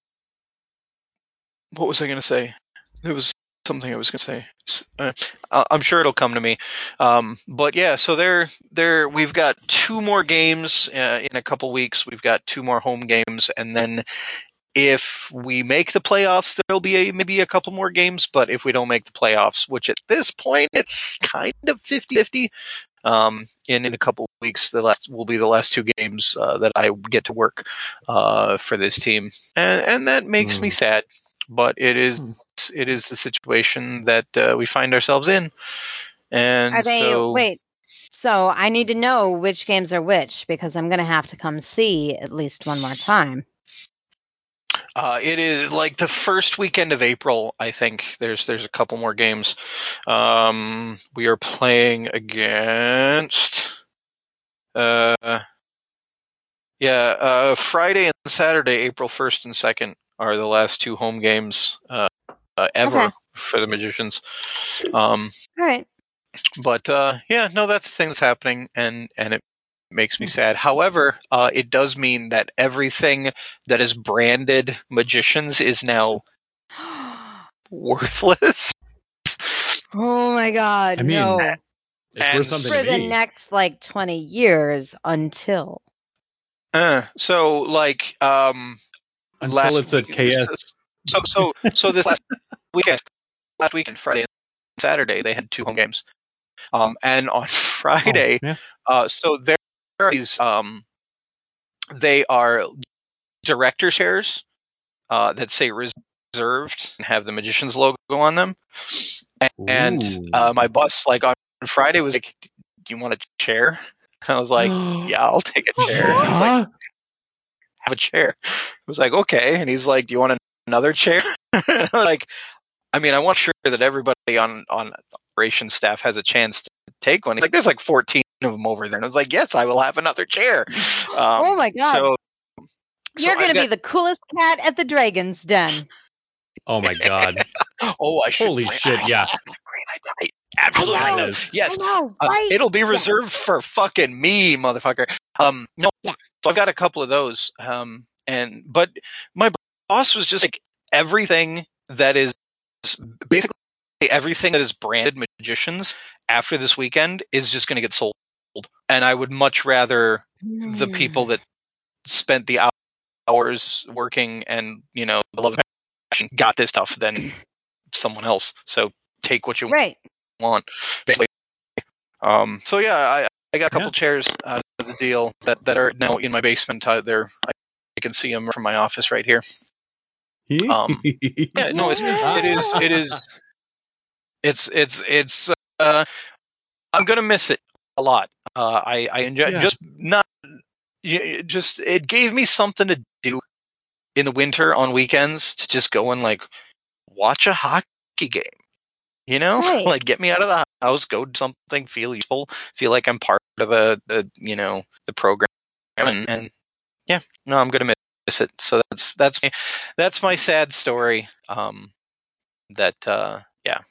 [SPEAKER 2] what was I going to say? There was something I was going to say. S- Uh, I- I'm sure it'll come to me. Um, but yeah, so there, there we've got two more games uh, in a couple weeks. We've got two more home games, and then if we make the playoffs, there'll be a, maybe a couple more games. But if we don't make the playoffs, which at this point it's kind of fifty-fifty, um, in in a couple weeks, the last will be the last two games uh, that I get to work uh, for this team, and and that makes
[SPEAKER 3] Hmm.
[SPEAKER 2] me sad. But it is
[SPEAKER 3] Hmm.
[SPEAKER 2] it is the situation that uh, we find ourselves in, and
[SPEAKER 1] Are they?
[SPEAKER 2] so
[SPEAKER 1] Wait. So I need to know which games are which because I'm going to have to come see at least one more time.
[SPEAKER 2] Uh, it is like the first weekend of April. I think there's there's a couple more games. Um, we are playing against, uh, yeah, uh, Friday and Saturday, April first and second are the last two home games uh, uh, ever
[SPEAKER 1] Okay.
[SPEAKER 2] for the Magicians. Um,
[SPEAKER 1] All right.
[SPEAKER 2] but uh, yeah, no, that's the thing that's happening, and and it makes me sad. However, uh, it does mean that everything that is branded Magicians is now worthless.
[SPEAKER 1] Oh my God!
[SPEAKER 3] I mean,
[SPEAKER 1] no.
[SPEAKER 3] It's
[SPEAKER 2] And
[SPEAKER 3] worth something
[SPEAKER 1] For
[SPEAKER 3] to
[SPEAKER 1] the
[SPEAKER 3] me.
[SPEAKER 1] next like twenty years until.
[SPEAKER 2] Uh, so like um
[SPEAKER 3] Until
[SPEAKER 2] last
[SPEAKER 3] it's at
[SPEAKER 2] week-
[SPEAKER 3] K S.
[SPEAKER 2] So so so this last weekend, last weekend, Friday and Saturday, they had two home games. Um, and on Friday,
[SPEAKER 3] Oh, yeah.
[SPEAKER 2] uh, so there are these, um, they are director chairs uh, that say reserved and have the magician's logo on them. And uh, my boss, like on Friday, was like, "Do you want a chair?" And I was like, "Yeah, I'll take a chair." And he's like, "Have a chair." I was like, "Okay." And he's like, "Do you want another chair?" And I was like, I mean, I want to sure that everybody on on operations staff has a chance to take one. He's like, "There's like fourteen of them over there," and I was like, "Yes, I will have another chair." Um,
[SPEAKER 1] oh my god!
[SPEAKER 2] So,
[SPEAKER 1] You're
[SPEAKER 2] so
[SPEAKER 1] going to
[SPEAKER 2] got,
[SPEAKER 1] be the coolest cat at the Dragon's Den.
[SPEAKER 3] Oh my god!
[SPEAKER 2] Oh, I should.
[SPEAKER 3] Holy
[SPEAKER 2] play.
[SPEAKER 3] shit! Yeah,
[SPEAKER 2] That's a great idea. Absolutely,
[SPEAKER 1] I know,
[SPEAKER 2] yes.
[SPEAKER 1] I know,
[SPEAKER 2] Uh,
[SPEAKER 1] right?
[SPEAKER 2] it'll be
[SPEAKER 1] Yeah.
[SPEAKER 2] reserved for fucking me, motherfucker. Um, no,
[SPEAKER 1] Yeah.
[SPEAKER 2] So I've got a couple of those. Um, and but my boss was just like everything that is basically everything that is branded magicians after this weekend is just going to get sold. And I would much rather the people that spent the hours working and you know the love and passion got this stuff than someone else. So take what you
[SPEAKER 1] right.
[SPEAKER 2] want, basically. Um, so yeah, I, I got a couple
[SPEAKER 3] Yeah.
[SPEAKER 2] chairs out of the deal that, that are now in my basement. Uh, there, I, I can see them from my office right here. Um, yeah, no, it's it is it is it's it's it's. Uh, I'm gonna miss it a lot. Uh, I I enjoy
[SPEAKER 3] Yeah.
[SPEAKER 2] just not you- just it gave me something to do in the winter on weekends to just go and like watch a hockey game. You know,
[SPEAKER 1] Right.
[SPEAKER 2] like get me out of the house, go do something, feel useful, feel like I'm part of the, the you know, the program, and, and yeah, no, I'm gonna miss it. So that's that's my, that's my sad story. Um, that uh, yeah,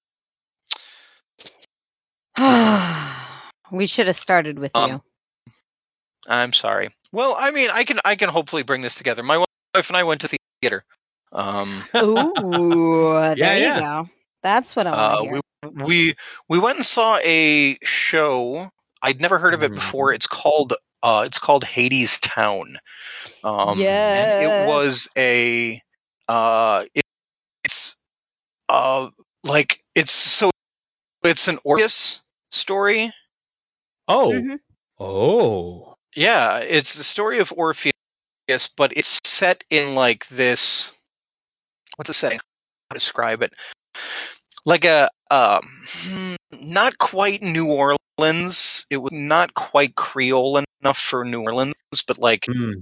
[SPEAKER 1] we should have started with
[SPEAKER 2] um,
[SPEAKER 1] you.
[SPEAKER 2] I'm sorry. Well, I mean, I can I can hopefully bring this together. My wife and I went to theater. Um,
[SPEAKER 1] Ooh, there
[SPEAKER 3] Yeah,
[SPEAKER 1] you
[SPEAKER 3] yeah.
[SPEAKER 1] go. That's what I want
[SPEAKER 2] uh,
[SPEAKER 1] to hear.
[SPEAKER 2] we we we went and saw a show. I'd never heard of it before. It's called uh, it's called Hades Town. Um, and it
[SPEAKER 1] Yes.
[SPEAKER 2] was a uh, it, it's uh, like it's so it's an Orpheus story.
[SPEAKER 3] Oh,
[SPEAKER 1] Mhm.
[SPEAKER 3] oh,
[SPEAKER 2] Yeah, it's the story of Orpheus, but it's set in like this. What's the setting? How to describe it? Like a um, not quite New Orleans. It was not quite Creole enough for New Orleans, but like
[SPEAKER 3] Mm.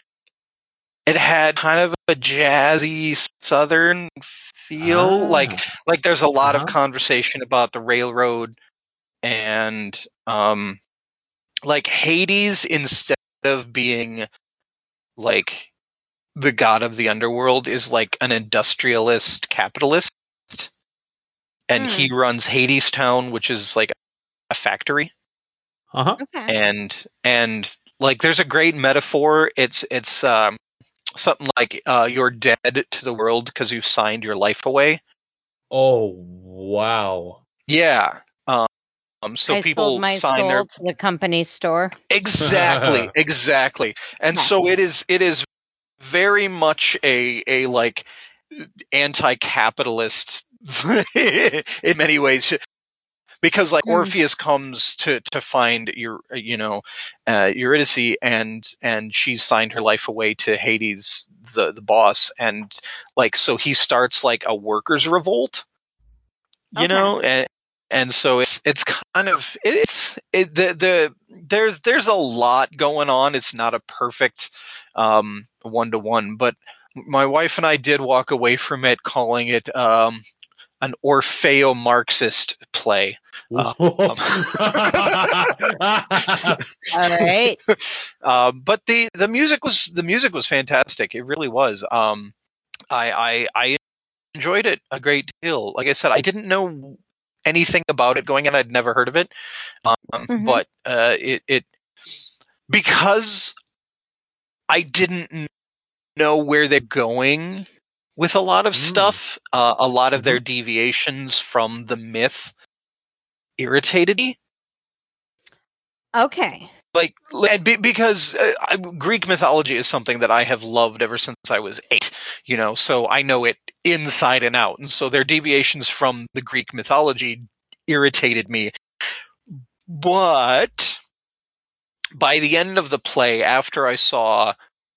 [SPEAKER 2] it had kind of a jazzy Southern feel.
[SPEAKER 3] Ah.
[SPEAKER 2] Like like there's a lot
[SPEAKER 3] Uh-huh.
[SPEAKER 2] of conversation about the railroad and um, like Hades instead of being like the god of the underworld is like an industrialist capitalist. And
[SPEAKER 1] Hmm.
[SPEAKER 2] he runs Hades Town, which is like a factory.
[SPEAKER 3] Uh-huh.
[SPEAKER 1] Okay.
[SPEAKER 2] And and like there's a great metaphor. It's it's um, something like uh, you're dead to the world because you've signed your life away.
[SPEAKER 3] Oh, wow.
[SPEAKER 2] Yeah. Um, so
[SPEAKER 1] I
[SPEAKER 2] people
[SPEAKER 1] sold my
[SPEAKER 2] sign
[SPEAKER 1] soul
[SPEAKER 2] their
[SPEAKER 1] to the company store.
[SPEAKER 2] exactly, exactly. And
[SPEAKER 1] Okay.
[SPEAKER 2] so it is it is very much a a like anti-capitalist in many ways. Because like
[SPEAKER 1] Mm.
[SPEAKER 2] Orpheus comes to to find your you know uh, Eurydice and and she's signed her life away to Hades the the boss and like so he starts like a workers revolt, you
[SPEAKER 1] Okay.
[SPEAKER 2] know and and so it's it's kind of it's it, the the there's there's a lot going on. It's not a perfect um one to one, but my wife and I did walk away from it calling it um an Orfeo Marxist play. Um,
[SPEAKER 1] All right.
[SPEAKER 2] uh, but the, the music was the music was fantastic. It really was. Um, I, I I enjoyed it a great deal. Like I said, I didn't know anything about it going in. I'd never heard of it, um,
[SPEAKER 1] Mhm.
[SPEAKER 2] but uh, it it because I didn't know where they're going with a lot of
[SPEAKER 3] Mm.
[SPEAKER 2] stuff. Uh, a lot of
[SPEAKER 3] Mhm.
[SPEAKER 2] their deviations from the myth irritated me.
[SPEAKER 1] Okay.
[SPEAKER 2] Like, and be, because uh, I, Greek mythology is something that I have loved ever since I was eight, you know, so I know it inside and out. And so their deviations from the Greek mythology irritated me. But by the end of the play, after I saw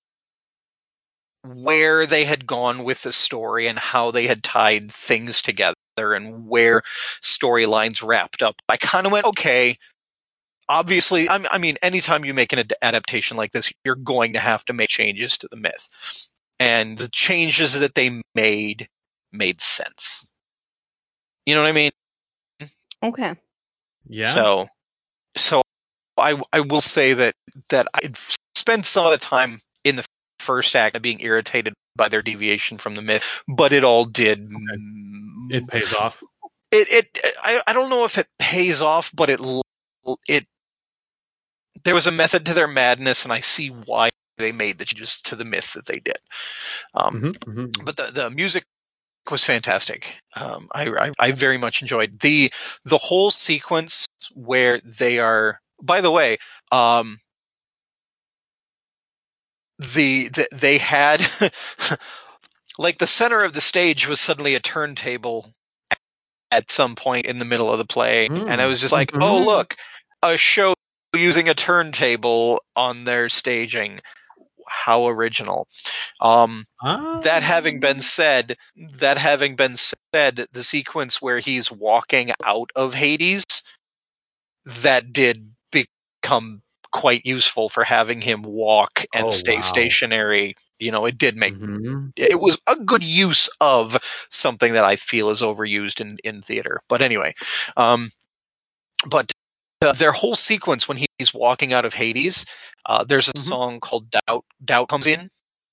[SPEAKER 2] where they had gone with the story and how they had tied things together and where storylines wrapped up, I kind of went, okay, obviously, I'm, I mean, anytime you make an ad- adaptation like this, you're going to have to make changes to the myth. And the changes that they made made sense. You know what I mean?
[SPEAKER 1] Okay.
[SPEAKER 3] Yeah.
[SPEAKER 2] So, so I I will say that that I spent some of the time in the first act being irritated by their deviation from the myth, but it all did.
[SPEAKER 3] Okay. It pays off.
[SPEAKER 2] It it I, I don't know if it pays off, but it it there was a method to their madness, and I see why they made the changes to the myth that they did. Um,
[SPEAKER 3] Mm-hmm, mm-hmm.
[SPEAKER 2] But the the music was fantastic. Um, I, I I very much enjoyed the the whole sequence where they are. By the way, um, the, the they had like the center of the stage was suddenly a turntable at some point in the middle of the play,
[SPEAKER 3] Mm.
[SPEAKER 2] and I was just like,
[SPEAKER 3] Mm-hmm.
[SPEAKER 2] oh look, a show using a turntable on their staging. How original. Um,
[SPEAKER 3] Ah.
[SPEAKER 2] That having been said, that having been said, the sequence where he's walking out of Hades, that did become quite useful for having him walk and
[SPEAKER 3] Oh,
[SPEAKER 2] stay
[SPEAKER 3] wow.
[SPEAKER 2] stationary. You know, it did make
[SPEAKER 3] Mm-hmm.
[SPEAKER 2] it was a good use of something that I feel is overused in, in theater. But anyway, um, but uh, their whole sequence when he's walking out of Hades, uh, there's a
[SPEAKER 3] Mhm.
[SPEAKER 2] song called Doubt. Doubt comes in,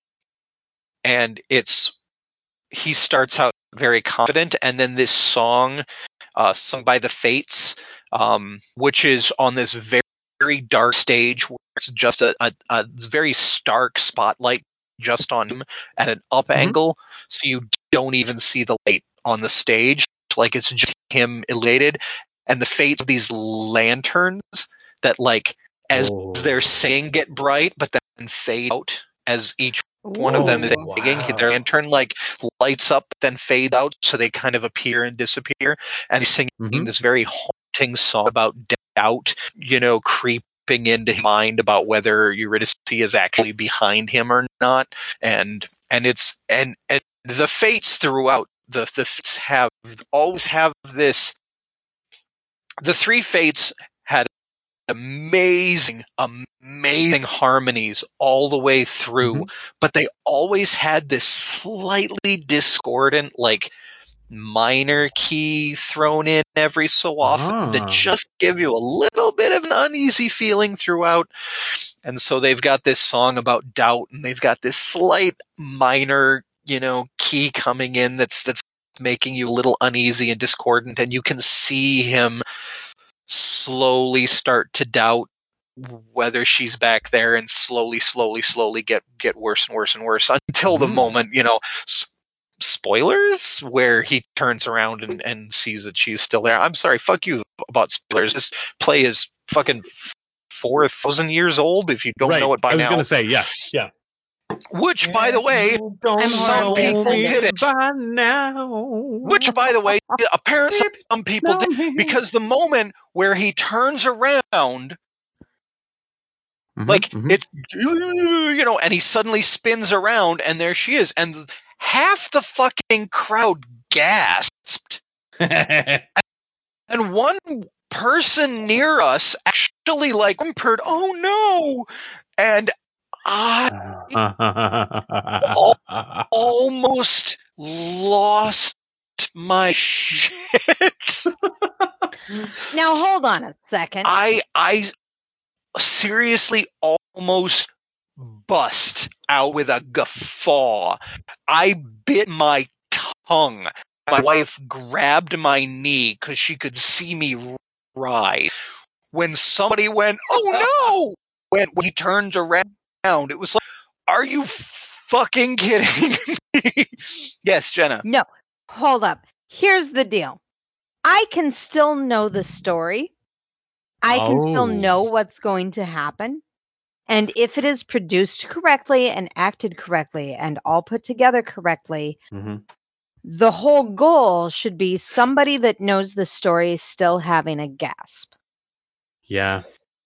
[SPEAKER 2] and it's he starts out very confident, and then this song, uh, sung by the Fates, um, which is on this very, very dark stage where it's just a, a, a very stark spotlight just on him at an up
[SPEAKER 3] Mhm.
[SPEAKER 2] angle, so you don't even see the light on the stage. Like it's just him elated, and the Fates have these lanterns that, like, as
[SPEAKER 3] Oh.
[SPEAKER 2] they're saying, get bright, but then fade out as each one of them is
[SPEAKER 3] Oh,
[SPEAKER 2] singing.
[SPEAKER 3] wow.
[SPEAKER 2] Their lantern like lights up, then fade out, so they kind of appear and disappear. And he's singing
[SPEAKER 3] Mhm.
[SPEAKER 2] this very haunting song about doubt, you know, creeping into his mind about whether Eurydice is actually behind him or not. And and it's and, and the Fates throughout the the Fates have always have this. The three Fates had amazing, amazing harmonies all the way through,
[SPEAKER 3] Mhm.
[SPEAKER 2] but they always had this slightly discordant, like, minor key thrown in every so often to
[SPEAKER 3] Ah.
[SPEAKER 2] just give you a little bit of an uneasy feeling throughout. And so they've got this song about doubt, and they've got this slight minor, you know, key coming in that's that's making you a little uneasy and discordant, and you can see him slowly start to doubt whether she's back there, and slowly, slowly, slowly get get worse and worse and worse until the
[SPEAKER 3] Mhm.
[SPEAKER 2] moment, you know, s- spoilers, where he turns around and, and sees that she's still there. I'm sorry, fuck you about spoilers. This play is fucking four thousand years old if you don't
[SPEAKER 3] Right.
[SPEAKER 2] know it by
[SPEAKER 3] I was
[SPEAKER 2] now.
[SPEAKER 3] going to say, yeah. Yeah.
[SPEAKER 2] Which, by the way,
[SPEAKER 3] You don't
[SPEAKER 1] I'm
[SPEAKER 2] some
[SPEAKER 1] horribly
[SPEAKER 2] people
[SPEAKER 1] offended.
[SPEAKER 2] did it.
[SPEAKER 3] by now.
[SPEAKER 2] Which, by the way, apparently some people did, because the moment where he turns around,
[SPEAKER 3] Mhm,
[SPEAKER 2] like,
[SPEAKER 3] mhm.
[SPEAKER 2] it's, you know, and he suddenly spins around, and there she is, and half the fucking crowd gasped, and one person near us actually, like, whimpered, "Oh no!" And I almost lost my shit.
[SPEAKER 1] Now hold on a second.
[SPEAKER 2] I I seriously almost bust out with a guffaw. I bit my tongue. My wife grabbed my knee because she could see me writhe. When somebody went, "Oh no!" When, when he turned around, it was like, "Are you fucking kidding me?" Yes, Jenna.
[SPEAKER 1] No, hold up. Here's the deal. I can still know the story. I can still
[SPEAKER 3] Oh.
[SPEAKER 1] know what's going to happen. And if it is produced correctly and acted correctly and all put together correctly,
[SPEAKER 3] Mhm.
[SPEAKER 1] the whole goal should be somebody that knows the story still having a gasp.
[SPEAKER 3] Yeah.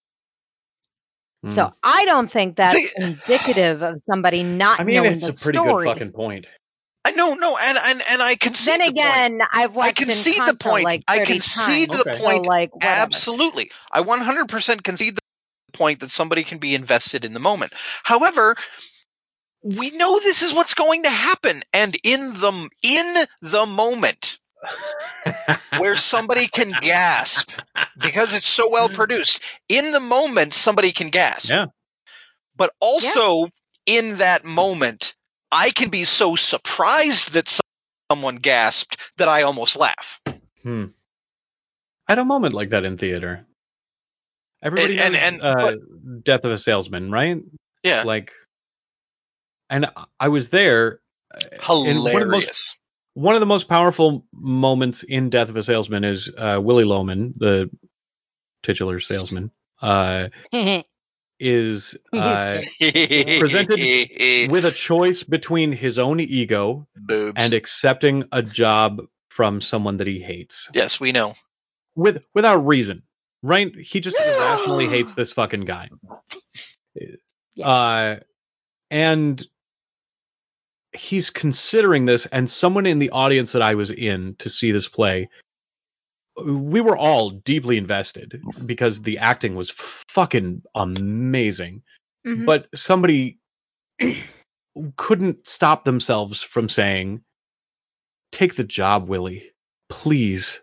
[SPEAKER 1] So
[SPEAKER 3] Mm.
[SPEAKER 1] I don't think that's
[SPEAKER 2] See-
[SPEAKER 1] indicative of somebody not
[SPEAKER 3] I mean,
[SPEAKER 1] knowing
[SPEAKER 3] it's
[SPEAKER 1] the
[SPEAKER 3] a pretty
[SPEAKER 1] story.
[SPEAKER 3] good fucking point.
[SPEAKER 2] I know, no, and and and I concede
[SPEAKER 1] Then
[SPEAKER 2] the point.
[SPEAKER 1] again, I've
[SPEAKER 2] I
[SPEAKER 1] watched
[SPEAKER 2] concede the
[SPEAKER 1] Encanto
[SPEAKER 2] point.
[SPEAKER 1] like
[SPEAKER 2] I
[SPEAKER 1] thirty
[SPEAKER 2] concede
[SPEAKER 1] times.
[SPEAKER 2] the
[SPEAKER 3] Okay.
[SPEAKER 1] So,
[SPEAKER 2] point.
[SPEAKER 1] like, whatever.
[SPEAKER 2] Absolutely. I one hundred percent concede the point that somebody can be invested in the moment. However, we know this is what's going to happen, and in the in the moment where somebody can gasp because it's so well produced, in the moment somebody can gasp.
[SPEAKER 3] Yeah.
[SPEAKER 2] But also in that moment, I can be so surprised that someone gasped that I almost laugh.
[SPEAKER 3] Hmm. I had a moment like that in theater. Everybody
[SPEAKER 2] And-
[SPEAKER 3] knows
[SPEAKER 2] and- and-
[SPEAKER 3] uh,
[SPEAKER 2] but-
[SPEAKER 3] Death of a Salesman, right?
[SPEAKER 2] Yeah.
[SPEAKER 3] Like, and I was there. uh, and one of the most
[SPEAKER 2] Hilarious.
[SPEAKER 3] one of the most powerful moments in Death of a Salesman is uh, Willie Loman, the titular salesman, uh, is uh, presented with a choice between his own ego
[SPEAKER 2] boobs
[SPEAKER 3] and accepting a job from someone that he hates.
[SPEAKER 2] Yes, we know.
[SPEAKER 3] With without reason, right? He just irrationally hates this fucking guy.
[SPEAKER 1] Yes.
[SPEAKER 3] Uh, and he's considering this, and someone in the audience that I was in to see this play, we were all deeply invested because the acting was fucking amazing.
[SPEAKER 1] Mhm.
[SPEAKER 3] But somebody couldn't stop themselves from saying, "Take the job, Willie, please."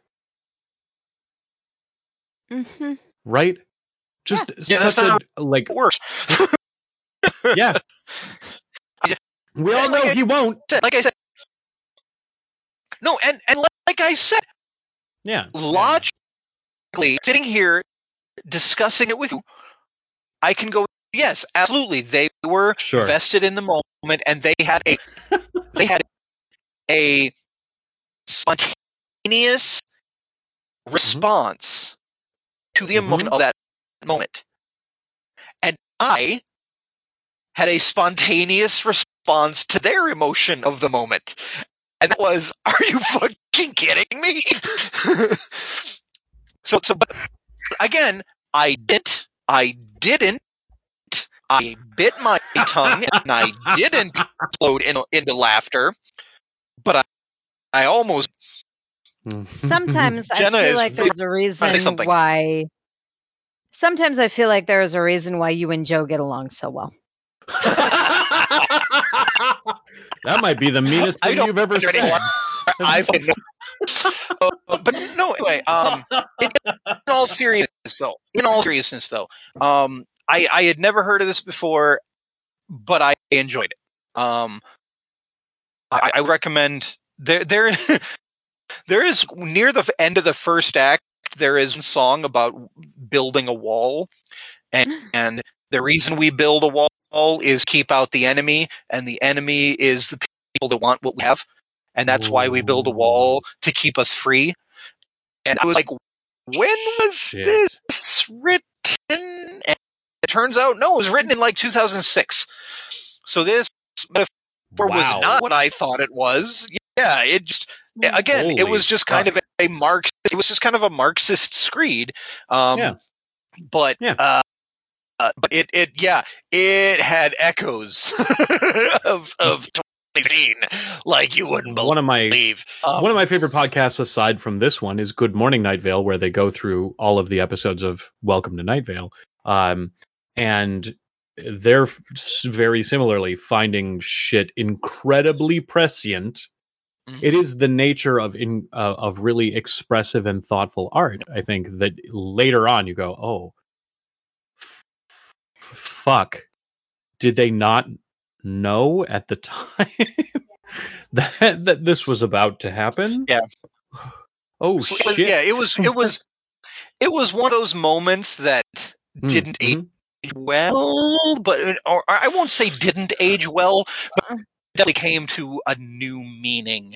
[SPEAKER 1] Mhm.
[SPEAKER 3] Right? Just
[SPEAKER 2] Yeah, that's
[SPEAKER 3] such
[SPEAKER 2] not
[SPEAKER 3] a like.
[SPEAKER 2] Worse.
[SPEAKER 3] Yeah, we all
[SPEAKER 2] And
[SPEAKER 3] know
[SPEAKER 2] like I
[SPEAKER 3] he won't.
[SPEAKER 2] said- like I said, no, and and like, like I said,
[SPEAKER 3] Yeah,
[SPEAKER 2] logically, sitting here discussing it with you, I can go, yes, absolutely. They were
[SPEAKER 3] Sure.
[SPEAKER 2] invested in the moment, and they had a they had a spontaneous response to the emotion
[SPEAKER 3] Mhm.
[SPEAKER 2] of that moment. And I had a spontaneous response to their emotion of the moment. And that was, are you fucking kidding me? so, so, but again, I didn't, I didn't, I bit my tongue and I didn't explode in, into laughter, but I, I almost,
[SPEAKER 1] Sometimes I
[SPEAKER 2] Jenna
[SPEAKER 1] feel
[SPEAKER 2] is
[SPEAKER 1] like
[SPEAKER 2] really
[SPEAKER 1] there's a reason
[SPEAKER 2] something.
[SPEAKER 1] why. Sometimes I feel like there is a reason why you and Joe get along so well.
[SPEAKER 3] That might be the meanest
[SPEAKER 2] I
[SPEAKER 3] thing
[SPEAKER 2] don't
[SPEAKER 3] you've ever
[SPEAKER 2] wonder
[SPEAKER 3] said.
[SPEAKER 2] anymore. I've uh, but no, anyway, um, in, in all seriousness, though, in all seriousness, though, um, I, I had never heard of this before, but I enjoyed it. Um, I, I recommend there, there, there is near the end of the first act. There is a song about building a wall, and and the reason we build a wall is keep out the enemy, and the enemy is the people that want what we have. And that's why we build a wall, to keep us free. And I was like, when was
[SPEAKER 3] Shit.
[SPEAKER 2] this written? And it turns out, no, it was written in like two thousand six. So this metaphor was
[SPEAKER 3] Wow.
[SPEAKER 2] not what I thought it was. Yeah, it just, again, it
[SPEAKER 3] Holy
[SPEAKER 2] was just kind
[SPEAKER 3] fuck.
[SPEAKER 2] of a, a Marxist, it was just kind of a Marxist screed. Um,
[SPEAKER 3] Yeah.
[SPEAKER 2] But,
[SPEAKER 3] Yeah.
[SPEAKER 2] uh, uh, but it, it, yeah, it had echoes of, of twenty sixteen, like you wouldn't
[SPEAKER 3] One of my
[SPEAKER 2] believe. Um,
[SPEAKER 3] one of my favorite podcasts aside from this one is Good Morning Night Vale, where they go through all of the episodes of Welcome to Night Vale. Um, and they're f- s- very similarly finding shit incredibly prescient. It is the nature of in uh, of really expressive and thoughtful art. I think that later on you go, oh, f- fuck, did they not know at the time that that this was about to happen?
[SPEAKER 2] Yeah.
[SPEAKER 3] Oh
[SPEAKER 2] So it was-
[SPEAKER 3] shit.
[SPEAKER 2] yeah, it was it was it was one of those moments that
[SPEAKER 3] Mm,
[SPEAKER 2] didn't
[SPEAKER 3] mhm.
[SPEAKER 2] age well, but or I won't say didn't age well, but definitely came to a new meaning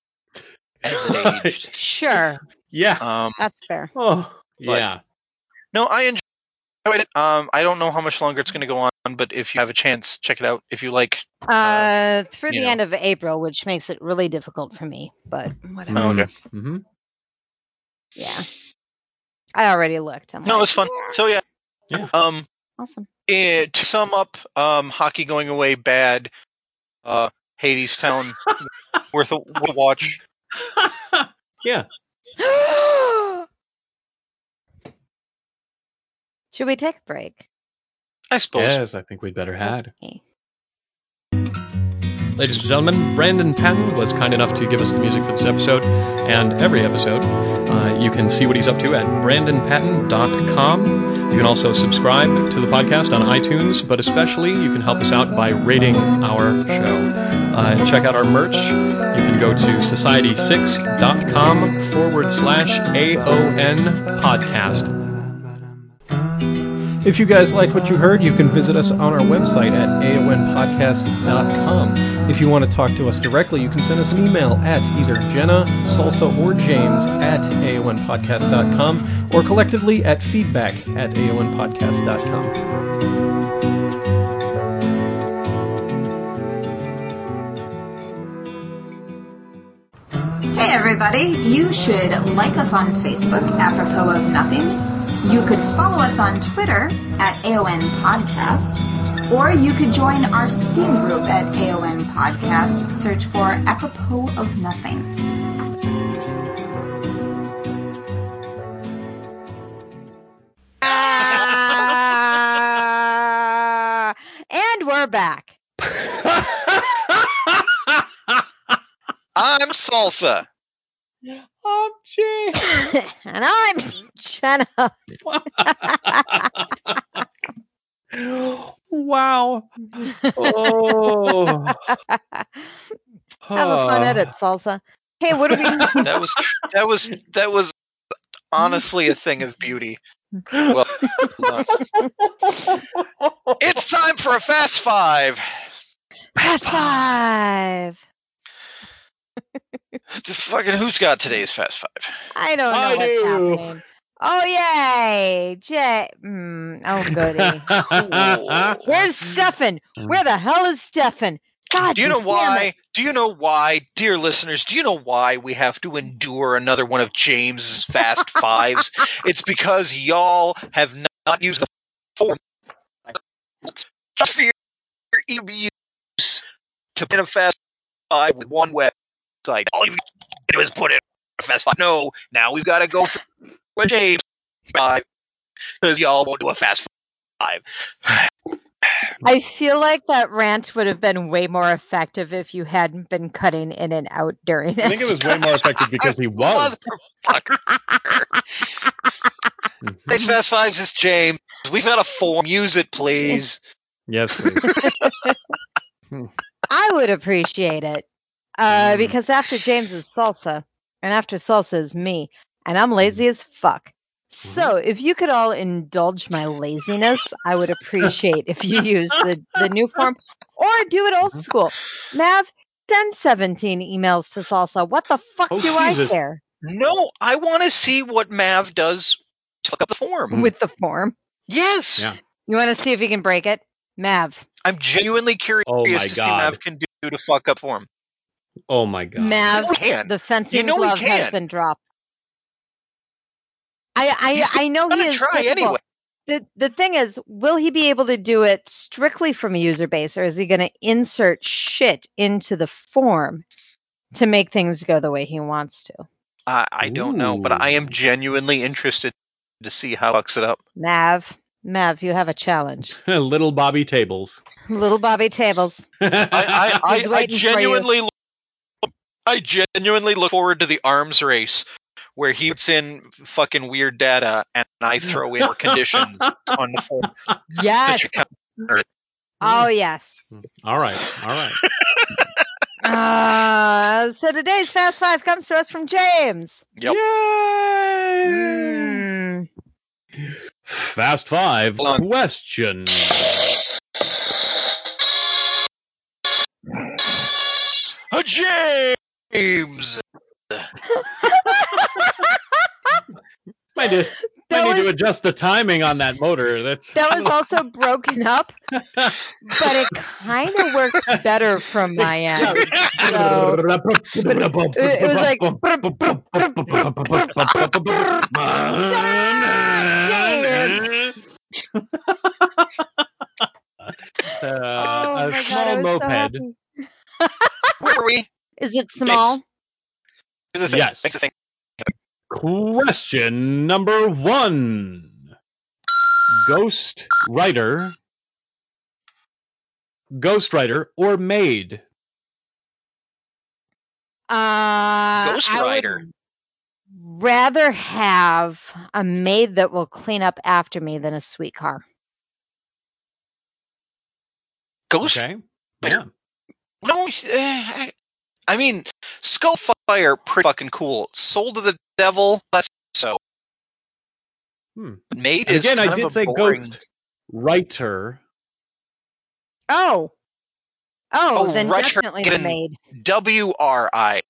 [SPEAKER 2] as it aged.
[SPEAKER 1] Sure,
[SPEAKER 3] Yeah.
[SPEAKER 2] Um,
[SPEAKER 1] that's fair.
[SPEAKER 3] Oh
[SPEAKER 2] But-
[SPEAKER 3] yeah.
[SPEAKER 2] no, I enjoyed it. Um, I don't know how much longer it's going to go on, but if you have a chance, check it out. If you like,
[SPEAKER 1] Uh, through
[SPEAKER 2] you
[SPEAKER 1] the
[SPEAKER 2] know.
[SPEAKER 1] end of April, which makes it really difficult for me. But whatever.
[SPEAKER 2] Oh, okay.
[SPEAKER 3] Mm-hmm.
[SPEAKER 1] Yeah. I already looked. I'm
[SPEAKER 2] No,
[SPEAKER 1] like,
[SPEAKER 2] it was fun. So yeah,
[SPEAKER 3] Yeah.
[SPEAKER 2] Um,
[SPEAKER 1] awesome.
[SPEAKER 2] eh, to sum up, um, hockey going away bad. Uh, Hades Town worth a, worth a watch.
[SPEAKER 3] Yeah.
[SPEAKER 1] Should we take a break?
[SPEAKER 2] I suppose.
[SPEAKER 3] Yes, I think we'd better had.
[SPEAKER 1] Okay.
[SPEAKER 3] Ladies and gentlemen, Brandon Patton was kind enough to give us the music for this episode and every episode. Uh, you can see what he's up to at brandon patton dot com. You can also subscribe to the podcast on iTunes, but especially you can help us out by rating our show. Uh, check out our merch. You can go to society six dot com forward slash A O N podcast.
[SPEAKER 4] If you guys like what you heard, you can visit us on our website at A O N podcast dot com. If you want to talk to us directly, you can send us an email at either Jenna, Salsa, or James at A O N podcast dot com, or collectively at feedback at A O N podcast dot com.
[SPEAKER 5] Hey everybody, you should like us on Facebook, apropos of nothing. You could follow us on Twitter at A O N Podcast, or you could join our Steam group at A O N Podcast. Search for Apropos of Nothing.
[SPEAKER 1] Ah, and we're back.
[SPEAKER 2] I'm Salsa.
[SPEAKER 3] I'm Jay.
[SPEAKER 1] And I'm Jenna.
[SPEAKER 3] Wow. Oh.
[SPEAKER 1] Have a fun edit, Salsa. Hey, what do we
[SPEAKER 2] That was that was that was honestly a thing of beauty. Well done. It's time for a Fast Five.
[SPEAKER 1] Fast Five?
[SPEAKER 2] The fucking who's got today's Fast Five?
[SPEAKER 1] I don't know
[SPEAKER 3] I
[SPEAKER 1] what's
[SPEAKER 3] do.
[SPEAKER 1] happening. Oh, yay. Jay. Mm, oh, goody. Where's Stefan? Where the hell is Stefan? God
[SPEAKER 2] Do you know
[SPEAKER 1] damn
[SPEAKER 2] why?
[SPEAKER 1] it.
[SPEAKER 2] Do you know why, dear listeners? Do you know why we have to endure another one of James's Fast Fives? It's because y'all have not used the form just for your easy use to pin a Fast Five with one website. All you do is put in a Fast Five. No, now we've got to go for a James Five because y'all won't do a Fast Five.
[SPEAKER 1] I feel like that rant would have been way more effective if you hadn't been cutting in and out during it.
[SPEAKER 3] I think it was way more effective because he was.
[SPEAKER 2] Today's Fast Fives is James. We've got a form. Use it, please.
[SPEAKER 3] Yes, please.
[SPEAKER 1] I would appreciate it. Uh,
[SPEAKER 3] Mm.
[SPEAKER 1] Because after James is Salsa, and after Salsa is me, and I'm lazy as fuck. So if you could all indulge my laziness, I would appreciate if you use the, the new form or do it old school. Mav, send seventeen emails to Salsa. What the fuck
[SPEAKER 3] Oh,
[SPEAKER 1] do
[SPEAKER 3] Jesus.
[SPEAKER 1] I care
[SPEAKER 2] No, I want to see what Mav does to fuck up the form.
[SPEAKER 1] with the form?
[SPEAKER 2] Yes.
[SPEAKER 3] Yeah.
[SPEAKER 1] You want to see if you can break it? Mav.
[SPEAKER 2] I'm genuinely curious
[SPEAKER 3] Oh my
[SPEAKER 2] to see
[SPEAKER 3] God.
[SPEAKER 2] Mav can do to fuck up form.
[SPEAKER 3] Oh my god.
[SPEAKER 1] Mav,
[SPEAKER 2] You can.
[SPEAKER 1] the fencing
[SPEAKER 2] You know he
[SPEAKER 1] glove has
[SPEAKER 2] can.
[SPEAKER 1] been dropped. I I,
[SPEAKER 2] He's
[SPEAKER 1] I know
[SPEAKER 2] I'm
[SPEAKER 1] he
[SPEAKER 2] gonna
[SPEAKER 1] is
[SPEAKER 2] try
[SPEAKER 1] capable.
[SPEAKER 2] anyway.
[SPEAKER 1] The the thing is, will he be able to do it strictly from a user base, or is he going to insert shit into the form to make things go the way he wants to?
[SPEAKER 2] I, I don't know, but I am genuinely interested to see how he fucks it up.
[SPEAKER 1] Mav, Mav, you have a challenge.
[SPEAKER 3] Little Bobby Tables.
[SPEAKER 1] Little Bobby Tables.
[SPEAKER 2] I, I, I,
[SPEAKER 1] He's
[SPEAKER 2] I
[SPEAKER 1] waiting for you.
[SPEAKER 2] genuinely, look, I genuinely look forward to the arms race where he puts in fucking weird data and I throw in more conditions on the form.
[SPEAKER 1] Yes.
[SPEAKER 2] That you counter it.
[SPEAKER 1] Oh yes.
[SPEAKER 3] All right. All right.
[SPEAKER 1] Uh, so today's Fast Five comes to us from James.
[SPEAKER 2] Yep.
[SPEAKER 3] Yay!
[SPEAKER 1] Mm.
[SPEAKER 3] Fast Five
[SPEAKER 2] Hold on.
[SPEAKER 3] question.
[SPEAKER 2] Uh, James.
[SPEAKER 3] My, de- my really
[SPEAKER 1] that
[SPEAKER 3] need to
[SPEAKER 1] was-
[SPEAKER 3] adjust the timing on that motor. That's
[SPEAKER 1] That was also broken up, but it kind of worked better from my end. So, it was like,
[SPEAKER 3] It's a,
[SPEAKER 1] oh
[SPEAKER 3] a
[SPEAKER 1] my
[SPEAKER 3] small
[SPEAKER 1] God, I was so
[SPEAKER 3] moped.
[SPEAKER 1] happy.
[SPEAKER 2] Where are we?
[SPEAKER 1] Is it small?
[SPEAKER 2] Do the thing.
[SPEAKER 3] Yes.
[SPEAKER 2] Make the thing.
[SPEAKER 3] Question number one. Ghost Rider. Ghost Rider or Maid?
[SPEAKER 1] Uh,
[SPEAKER 2] Ghost
[SPEAKER 1] I would
[SPEAKER 2] Rider.
[SPEAKER 1] rather have a maid that will clean up after me than a sweet car.
[SPEAKER 2] Ghost.
[SPEAKER 3] Okay. Yeah.
[SPEAKER 2] No, eh, I mean, Skullfire, pretty fucking cool. Soul to the Devil, less so.
[SPEAKER 3] Hmm.
[SPEAKER 2] Maid
[SPEAKER 3] And
[SPEAKER 2] is
[SPEAKER 3] again, I
[SPEAKER 2] kind
[SPEAKER 3] did
[SPEAKER 2] of a
[SPEAKER 3] say
[SPEAKER 2] boring.
[SPEAKER 3] Ghost Writer.
[SPEAKER 1] Oh. Oh,
[SPEAKER 2] Oh,
[SPEAKER 1] then
[SPEAKER 2] Writer
[SPEAKER 1] definitely the
[SPEAKER 2] in-
[SPEAKER 1] maid.
[SPEAKER 2] W R I.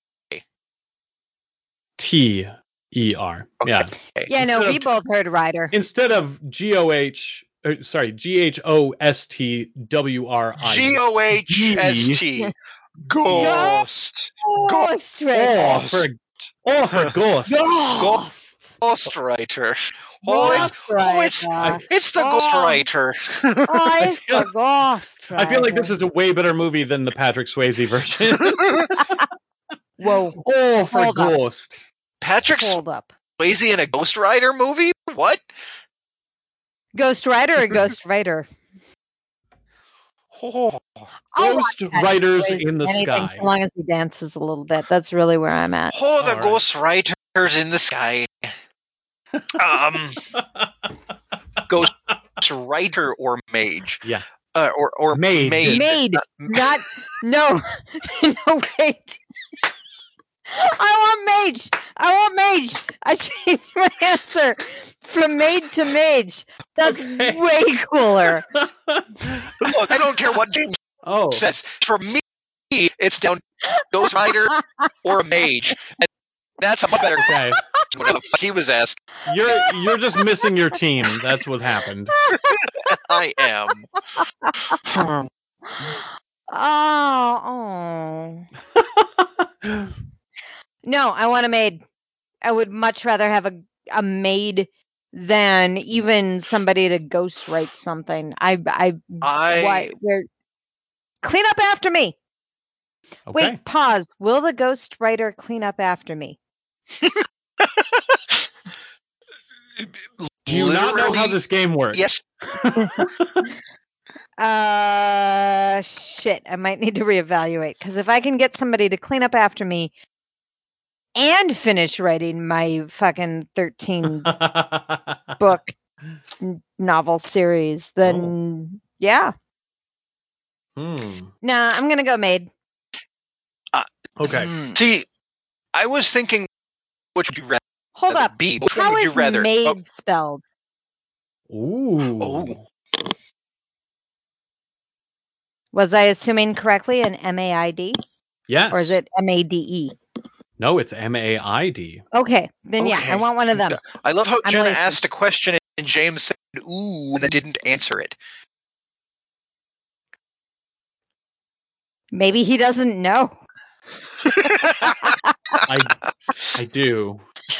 [SPEAKER 3] T E R.
[SPEAKER 2] Okay.
[SPEAKER 3] Yeah.
[SPEAKER 1] Yeah, no,
[SPEAKER 3] Instead
[SPEAKER 1] we
[SPEAKER 3] of-
[SPEAKER 1] both heard Rider.
[SPEAKER 3] Instead of G O H, uh, sorry, G H O S T W R I.
[SPEAKER 2] G O H S T. Ghost.
[SPEAKER 1] Ghost
[SPEAKER 3] Oh,
[SPEAKER 1] Rider.
[SPEAKER 3] for, oh, for Ghost.
[SPEAKER 1] Ghost.
[SPEAKER 2] Ghost Writer. Oh, it's,
[SPEAKER 1] Ghost
[SPEAKER 2] oh, it's,
[SPEAKER 1] Rider.
[SPEAKER 2] it's the Ghost
[SPEAKER 1] Oh.
[SPEAKER 2] Writer.
[SPEAKER 1] Oh, it's the Ghost Rider.
[SPEAKER 3] I feel like this is a way better movie than the Patrick Swayze version.
[SPEAKER 1] Whoa.
[SPEAKER 3] oh, for
[SPEAKER 1] Hold up.
[SPEAKER 3] Ghost.
[SPEAKER 2] Patrick
[SPEAKER 1] Hold up.
[SPEAKER 2] Swayze in a Ghost Rider movie? What?
[SPEAKER 1] Ghost Rider or Ghost Rider?
[SPEAKER 2] Oh.
[SPEAKER 1] I'll
[SPEAKER 3] Ghost
[SPEAKER 1] watch Patrick
[SPEAKER 3] Riders
[SPEAKER 1] Swayze
[SPEAKER 3] in the
[SPEAKER 1] anything
[SPEAKER 3] Sky.
[SPEAKER 1] As long as he dances a little bit. That's really where I'm at.
[SPEAKER 2] Oh, the
[SPEAKER 3] All right.
[SPEAKER 2] Ghost Riders in the sky. Um, Ghost Rider or Mage?
[SPEAKER 3] Yeah.
[SPEAKER 2] Uh, or or
[SPEAKER 3] Maid.
[SPEAKER 2] Maid.
[SPEAKER 1] Maid. Not. No. No, wait. I want mage. I want mage. I changed my answer from maid to mage. That's
[SPEAKER 3] Okay.
[SPEAKER 1] way cooler.
[SPEAKER 2] Look, I don't care what James
[SPEAKER 3] oh.
[SPEAKER 2] says. For me, it's down Ghost Rider or a Mage. And that's a much better
[SPEAKER 3] Okay.
[SPEAKER 2] what the fuck he was asking.
[SPEAKER 3] You're you're just missing your team. That's what happened.
[SPEAKER 2] I am.
[SPEAKER 1] Oh, oh. No, I want a maid. I would much rather have a a maid than even somebody to ghostwrite something. I I
[SPEAKER 2] I
[SPEAKER 1] why where clean up after me.
[SPEAKER 3] Okay.
[SPEAKER 1] Wait, pause. Will the ghostwriter clean up after me?
[SPEAKER 3] Do you not know how
[SPEAKER 2] literally-
[SPEAKER 3] this game works?
[SPEAKER 2] Yes.
[SPEAKER 1] Uh, shit. I might need to reevaluate because if I can get somebody to clean up after me and finish writing my fucking thirteen book n- novel series, then yeah.
[SPEAKER 3] Hmm.
[SPEAKER 1] Nah, I'm gonna go maid.
[SPEAKER 3] Okay.
[SPEAKER 2] Hmm. See, I was thinking, which would you rather
[SPEAKER 1] Hold up.
[SPEAKER 2] be? Which one
[SPEAKER 1] How
[SPEAKER 2] would you
[SPEAKER 1] is
[SPEAKER 2] rather?
[SPEAKER 1] maid
[SPEAKER 2] Oh,
[SPEAKER 1] spelled?
[SPEAKER 3] Ooh.
[SPEAKER 2] Oh.
[SPEAKER 1] Was I assuming correctly an M A I D
[SPEAKER 3] Yes.
[SPEAKER 1] or is it M A D E?
[SPEAKER 3] No, it's M A I D.
[SPEAKER 1] Okay, then yeah, I
[SPEAKER 2] Okay.
[SPEAKER 1] want one of them.
[SPEAKER 2] I love how
[SPEAKER 1] I'm
[SPEAKER 2] Jenna
[SPEAKER 1] lazy.
[SPEAKER 2] asked a question and James said, ooh, and then didn't answer it.
[SPEAKER 1] Maybe he doesn't know.
[SPEAKER 3] I I do.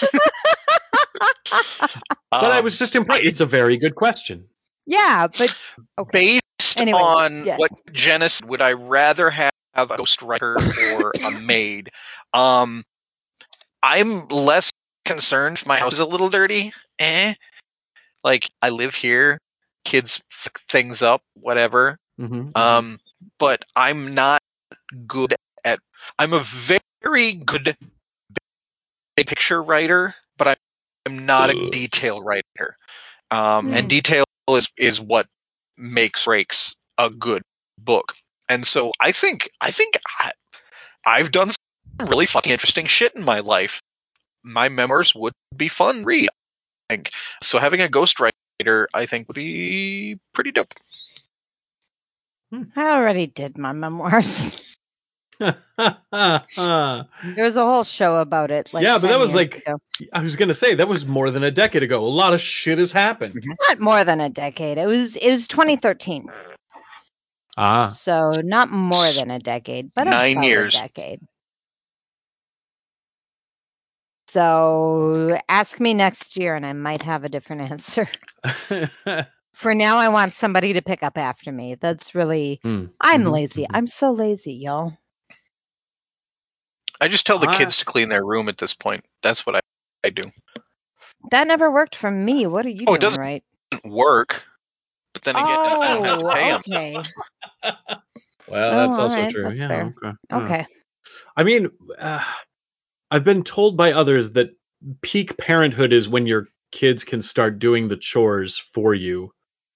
[SPEAKER 3] But I
[SPEAKER 2] Um,
[SPEAKER 3] was just impressed. It's a very good question.
[SPEAKER 1] Yeah, but okay.
[SPEAKER 2] Based
[SPEAKER 1] Anyway,
[SPEAKER 2] on
[SPEAKER 1] yes.
[SPEAKER 2] what Jenna said, would I rather have a ghostwriter or a maid? Um, I'm less concerned if my house is a little dirty. Eh. Like, I live here, kids fuck things up, whatever.
[SPEAKER 3] Mm-hmm.
[SPEAKER 2] Um, but I'm not good at. I'm a very good big picture writer, but I'm, I'm not a detail writer. Um,
[SPEAKER 1] Hmm.
[SPEAKER 2] And detail is is what makes breaks a good book. And so I think I think I, I've done some really fucking interesting shit in my life. My memoirs would be fun to read. I think so. Having a ghostwriter, I think, would be pretty dope.
[SPEAKER 1] I already did my memoirs.
[SPEAKER 3] Yeah,
[SPEAKER 1] There was a whole show about it. Like
[SPEAKER 3] but that
[SPEAKER 1] ten
[SPEAKER 3] was
[SPEAKER 1] years
[SPEAKER 3] like
[SPEAKER 1] ago.
[SPEAKER 3] I was gonna say that was more than a decade ago. A lot of shit has happened.
[SPEAKER 1] Not more than a decade. It was it was twenty thirteen.
[SPEAKER 3] Ah,
[SPEAKER 1] So not more than a decade, but
[SPEAKER 2] Nine
[SPEAKER 1] about
[SPEAKER 2] years.
[SPEAKER 1] a decade. So ask me next year and I might have a different answer. For now, I want somebody to pick up after me. That's really,
[SPEAKER 3] Mm,
[SPEAKER 1] I'm
[SPEAKER 3] mhm,
[SPEAKER 1] lazy.
[SPEAKER 3] mhm.
[SPEAKER 1] I'm so lazy, y'all.
[SPEAKER 2] I just tell the
[SPEAKER 3] Ah.
[SPEAKER 2] kids to clean their room at this point. That's what I, I do.
[SPEAKER 1] That never worked for me. What are you
[SPEAKER 2] Oh, it
[SPEAKER 1] doing
[SPEAKER 2] doesn't
[SPEAKER 1] right?
[SPEAKER 2] work. But then again, I don't have to pay
[SPEAKER 1] Oh,
[SPEAKER 2] them.
[SPEAKER 1] okay.
[SPEAKER 3] Well,
[SPEAKER 1] Oh,
[SPEAKER 3] that's
[SPEAKER 1] all
[SPEAKER 3] also
[SPEAKER 1] right,
[SPEAKER 3] true.
[SPEAKER 1] that's
[SPEAKER 3] yeah,
[SPEAKER 1] fair.
[SPEAKER 3] okay. yeah.
[SPEAKER 1] Okay.
[SPEAKER 3] I mean, uh, I've been told by others that peak parenthood is when your kids can start doing the chores for you,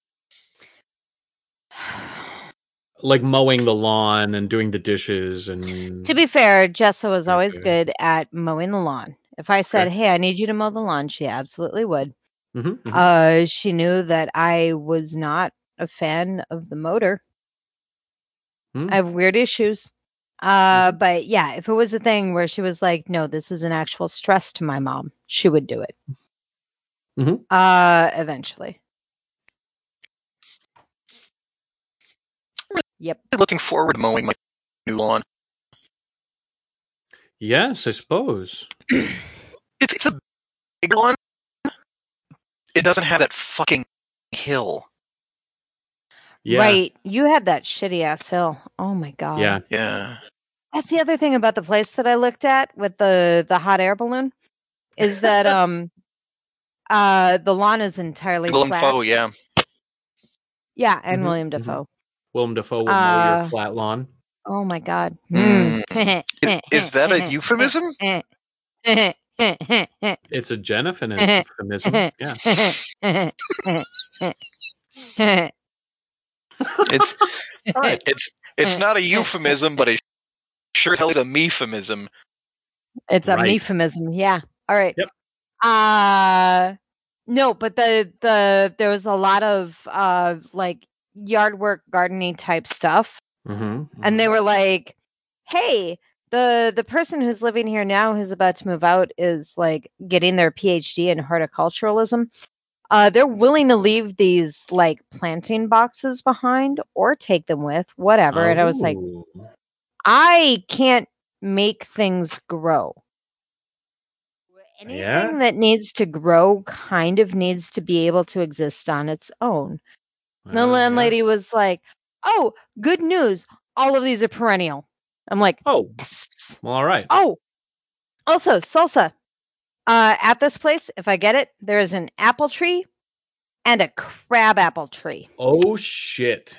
[SPEAKER 3] like mowing the lawn and doing the dishes. And
[SPEAKER 1] To be fair, Jessa was always
[SPEAKER 3] Okay.
[SPEAKER 1] good at mowing the lawn. If I said,
[SPEAKER 3] Okay.
[SPEAKER 1] hey, I need you to mow the lawn, she absolutely would.
[SPEAKER 3] Mhm, mhm.
[SPEAKER 1] Uh, she knew that I was not a fan of the motor.
[SPEAKER 3] Hmm.
[SPEAKER 1] I have weird issues. Uh, but yeah, if it was a thing where she was like, no, this is an actual stress to my mom, she would do it.
[SPEAKER 3] Mhm.
[SPEAKER 1] Uh, eventually. Yep.
[SPEAKER 2] Looking forward to mowing my new lawn.
[SPEAKER 3] Yes, I suppose.
[SPEAKER 2] It's, it's a big lawn. It doesn't have that fucking hill.
[SPEAKER 3] Yeah,
[SPEAKER 1] Right. You had that shitty ass hill. Oh my god.
[SPEAKER 3] yeah.
[SPEAKER 2] Yeah.
[SPEAKER 1] That's the other thing about the place that I looked at with the the hot air balloon is that um uh the lawn is entirely
[SPEAKER 2] Willem
[SPEAKER 1] flat.
[SPEAKER 2] Dafoe, yeah.
[SPEAKER 1] Yeah, and
[SPEAKER 3] Mhm,
[SPEAKER 1] William
[SPEAKER 3] mhm.
[SPEAKER 1] Dafoe.
[SPEAKER 3] Willem Dafoe will mow your
[SPEAKER 1] Uh,
[SPEAKER 3] flat lawn.
[SPEAKER 1] Oh my god.
[SPEAKER 2] Mm.
[SPEAKER 1] Mm.
[SPEAKER 2] Is, is that a euphemism?
[SPEAKER 3] It's a Jennifer euphemism. Yeah.
[SPEAKER 2] It's
[SPEAKER 3] All right.
[SPEAKER 2] it's it's not a euphemism, but it sure tells a meuphemism.
[SPEAKER 1] It's a
[SPEAKER 3] Right.
[SPEAKER 1] euphemism. Yeah. All right.
[SPEAKER 3] Yep.
[SPEAKER 1] Uh no, but the the there was a lot of uh like yard work, gardening type stuff,
[SPEAKER 3] Mhm,
[SPEAKER 1] and they were like, "Hey, the the person who's living here now who's about to move out is like getting their P H D in horticulturalism. Uh, they're willing to leave these like planting boxes behind or take them with, whatever." And I was like,
[SPEAKER 3] Oh.
[SPEAKER 1] I can't make things grow. Anything
[SPEAKER 3] Yeah?
[SPEAKER 1] that needs to grow kind of needs to be able to exist on its own. And the
[SPEAKER 3] Well, yeah.
[SPEAKER 1] landlady was like, "Oh, good news. All of these are perennial." I'm like,
[SPEAKER 3] Oh,
[SPEAKER 1] yes.
[SPEAKER 3] well, all right.
[SPEAKER 1] Oh, also salsa. Uh, at this place, if I get it, there is an apple tree and a crab apple tree.
[SPEAKER 3] Oh shit!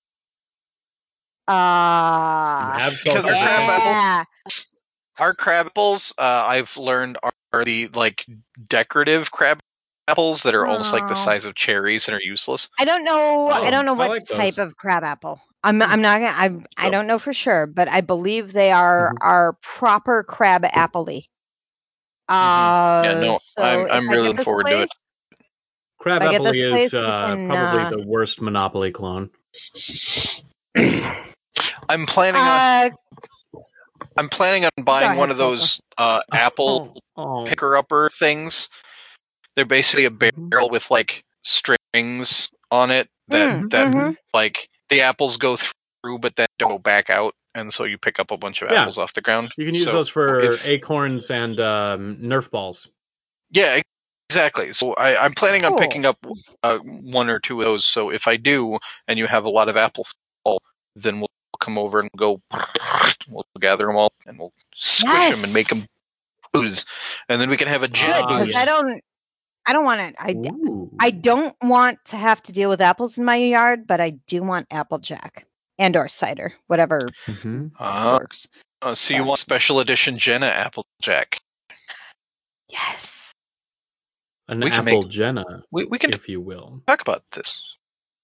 [SPEAKER 1] Uh,
[SPEAKER 3] You have
[SPEAKER 2] Because
[SPEAKER 3] salsa
[SPEAKER 2] our crab
[SPEAKER 3] there.
[SPEAKER 2] apple-
[SPEAKER 1] yeah.
[SPEAKER 2] Our crab apples, uh, I've learned, are, are the like decorative crab apples that are almost like the
[SPEAKER 1] Oh.
[SPEAKER 2] size of cherries and are useless.
[SPEAKER 1] I don't know. I
[SPEAKER 3] Oh,
[SPEAKER 1] don't know
[SPEAKER 3] I
[SPEAKER 1] what
[SPEAKER 3] like
[SPEAKER 1] type
[SPEAKER 3] those.
[SPEAKER 1] of crab apple. I'm. I'm not. Gonna, I. I
[SPEAKER 2] So-
[SPEAKER 1] don't know for sure, but I believe they are
[SPEAKER 3] Mhm.
[SPEAKER 1] are proper crab apple-y. Uh,
[SPEAKER 2] Yeah, no,
[SPEAKER 1] so
[SPEAKER 2] I'm-
[SPEAKER 1] if
[SPEAKER 2] I'm
[SPEAKER 1] I
[SPEAKER 2] really
[SPEAKER 1] get
[SPEAKER 2] looking
[SPEAKER 1] this
[SPEAKER 2] forward to it.
[SPEAKER 1] place-
[SPEAKER 3] Crab
[SPEAKER 1] If I get
[SPEAKER 3] apple
[SPEAKER 1] this place,
[SPEAKER 3] is
[SPEAKER 1] we
[SPEAKER 3] uh,
[SPEAKER 1] can,
[SPEAKER 3] probably
[SPEAKER 1] uh,
[SPEAKER 3] the worst Monopoly clone.
[SPEAKER 2] I'm planning on
[SPEAKER 1] Uh,
[SPEAKER 2] I'm planning on buying
[SPEAKER 1] ahead,
[SPEAKER 2] one of
[SPEAKER 1] Salsa.
[SPEAKER 2] those uh, apple
[SPEAKER 3] Oh, oh.
[SPEAKER 2] picker upper things. They're basically a
[SPEAKER 3] Mhm.
[SPEAKER 2] barrel with like strings on it that
[SPEAKER 1] Mm,
[SPEAKER 2] that
[SPEAKER 1] mhm.
[SPEAKER 2] like the apples go through, but then don't go back out, and so you pick up a bunch of
[SPEAKER 3] Yeah.
[SPEAKER 2] apples off the ground.
[SPEAKER 3] You can use
[SPEAKER 2] So
[SPEAKER 3] those for
[SPEAKER 2] if-
[SPEAKER 3] acorns and um, Nerf balls.
[SPEAKER 2] Yeah, exactly. So I, I'm planning on
[SPEAKER 1] Cool.
[SPEAKER 2] picking up uh, one or two of those. So if I do, and you have a lot of apple fall, then we'll come over and go. We'll gather them all and we'll squish them and make them booze, and then we can have a gin
[SPEAKER 3] Ah,
[SPEAKER 1] Good, because
[SPEAKER 2] booze.
[SPEAKER 1] I don't. I don't want it. I.
[SPEAKER 3] Ooh.
[SPEAKER 1] I don't want to have to deal with apples in my yard, but I do want Applejack and or cider, whatever
[SPEAKER 3] Mhm.
[SPEAKER 2] Uh,
[SPEAKER 1] works.
[SPEAKER 2] uh, so you want special edition Jenna Applejack?
[SPEAKER 1] Yes.
[SPEAKER 3] An
[SPEAKER 2] We can
[SPEAKER 3] apple
[SPEAKER 2] make-
[SPEAKER 3] Jenna,
[SPEAKER 2] We we can
[SPEAKER 3] if you will.
[SPEAKER 2] talk about this.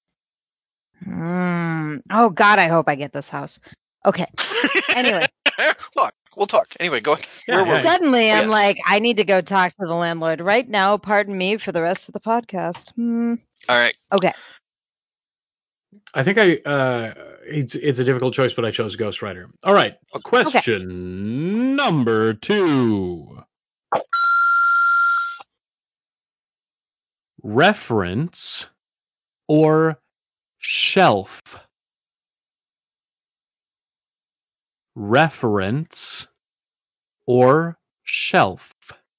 [SPEAKER 1] Mm. Oh God, I hope I get this house. Okay. Anyway.
[SPEAKER 2] Look, we'll talk. Anyway, go ahead.
[SPEAKER 3] Yeah,
[SPEAKER 2] Where
[SPEAKER 3] yeah,
[SPEAKER 2] were we?
[SPEAKER 1] Suddenly, I'm
[SPEAKER 2] Yes.
[SPEAKER 1] like, I need to go talk to the landlord right now. Pardon me for the rest of the podcast. Hmm.
[SPEAKER 2] All right.
[SPEAKER 1] Okay.
[SPEAKER 3] I think I uh it's it's a difficult choice, but I chose Ghost Rider. All right. Question number two. Reference or shelf? Reference or shelf?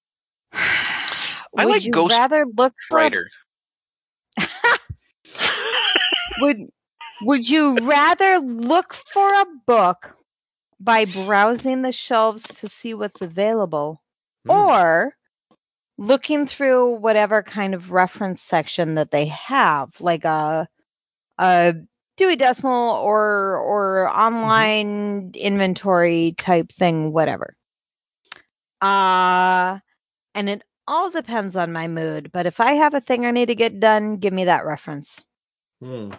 [SPEAKER 2] I
[SPEAKER 1] Would
[SPEAKER 2] like
[SPEAKER 1] you
[SPEAKER 2] Ghost
[SPEAKER 1] rather look for a-
[SPEAKER 2] Rider.
[SPEAKER 1] would Would you rather look for a book by browsing the shelves to see what's available,
[SPEAKER 3] Hmm.
[SPEAKER 1] or looking through whatever kind of reference section that they have, like a a Dewey Decimal or or online inventory type thing, whatever. Uh and it all depends on my mood. But if I have a thing I need to get done, give me that reference.
[SPEAKER 3] Hmm.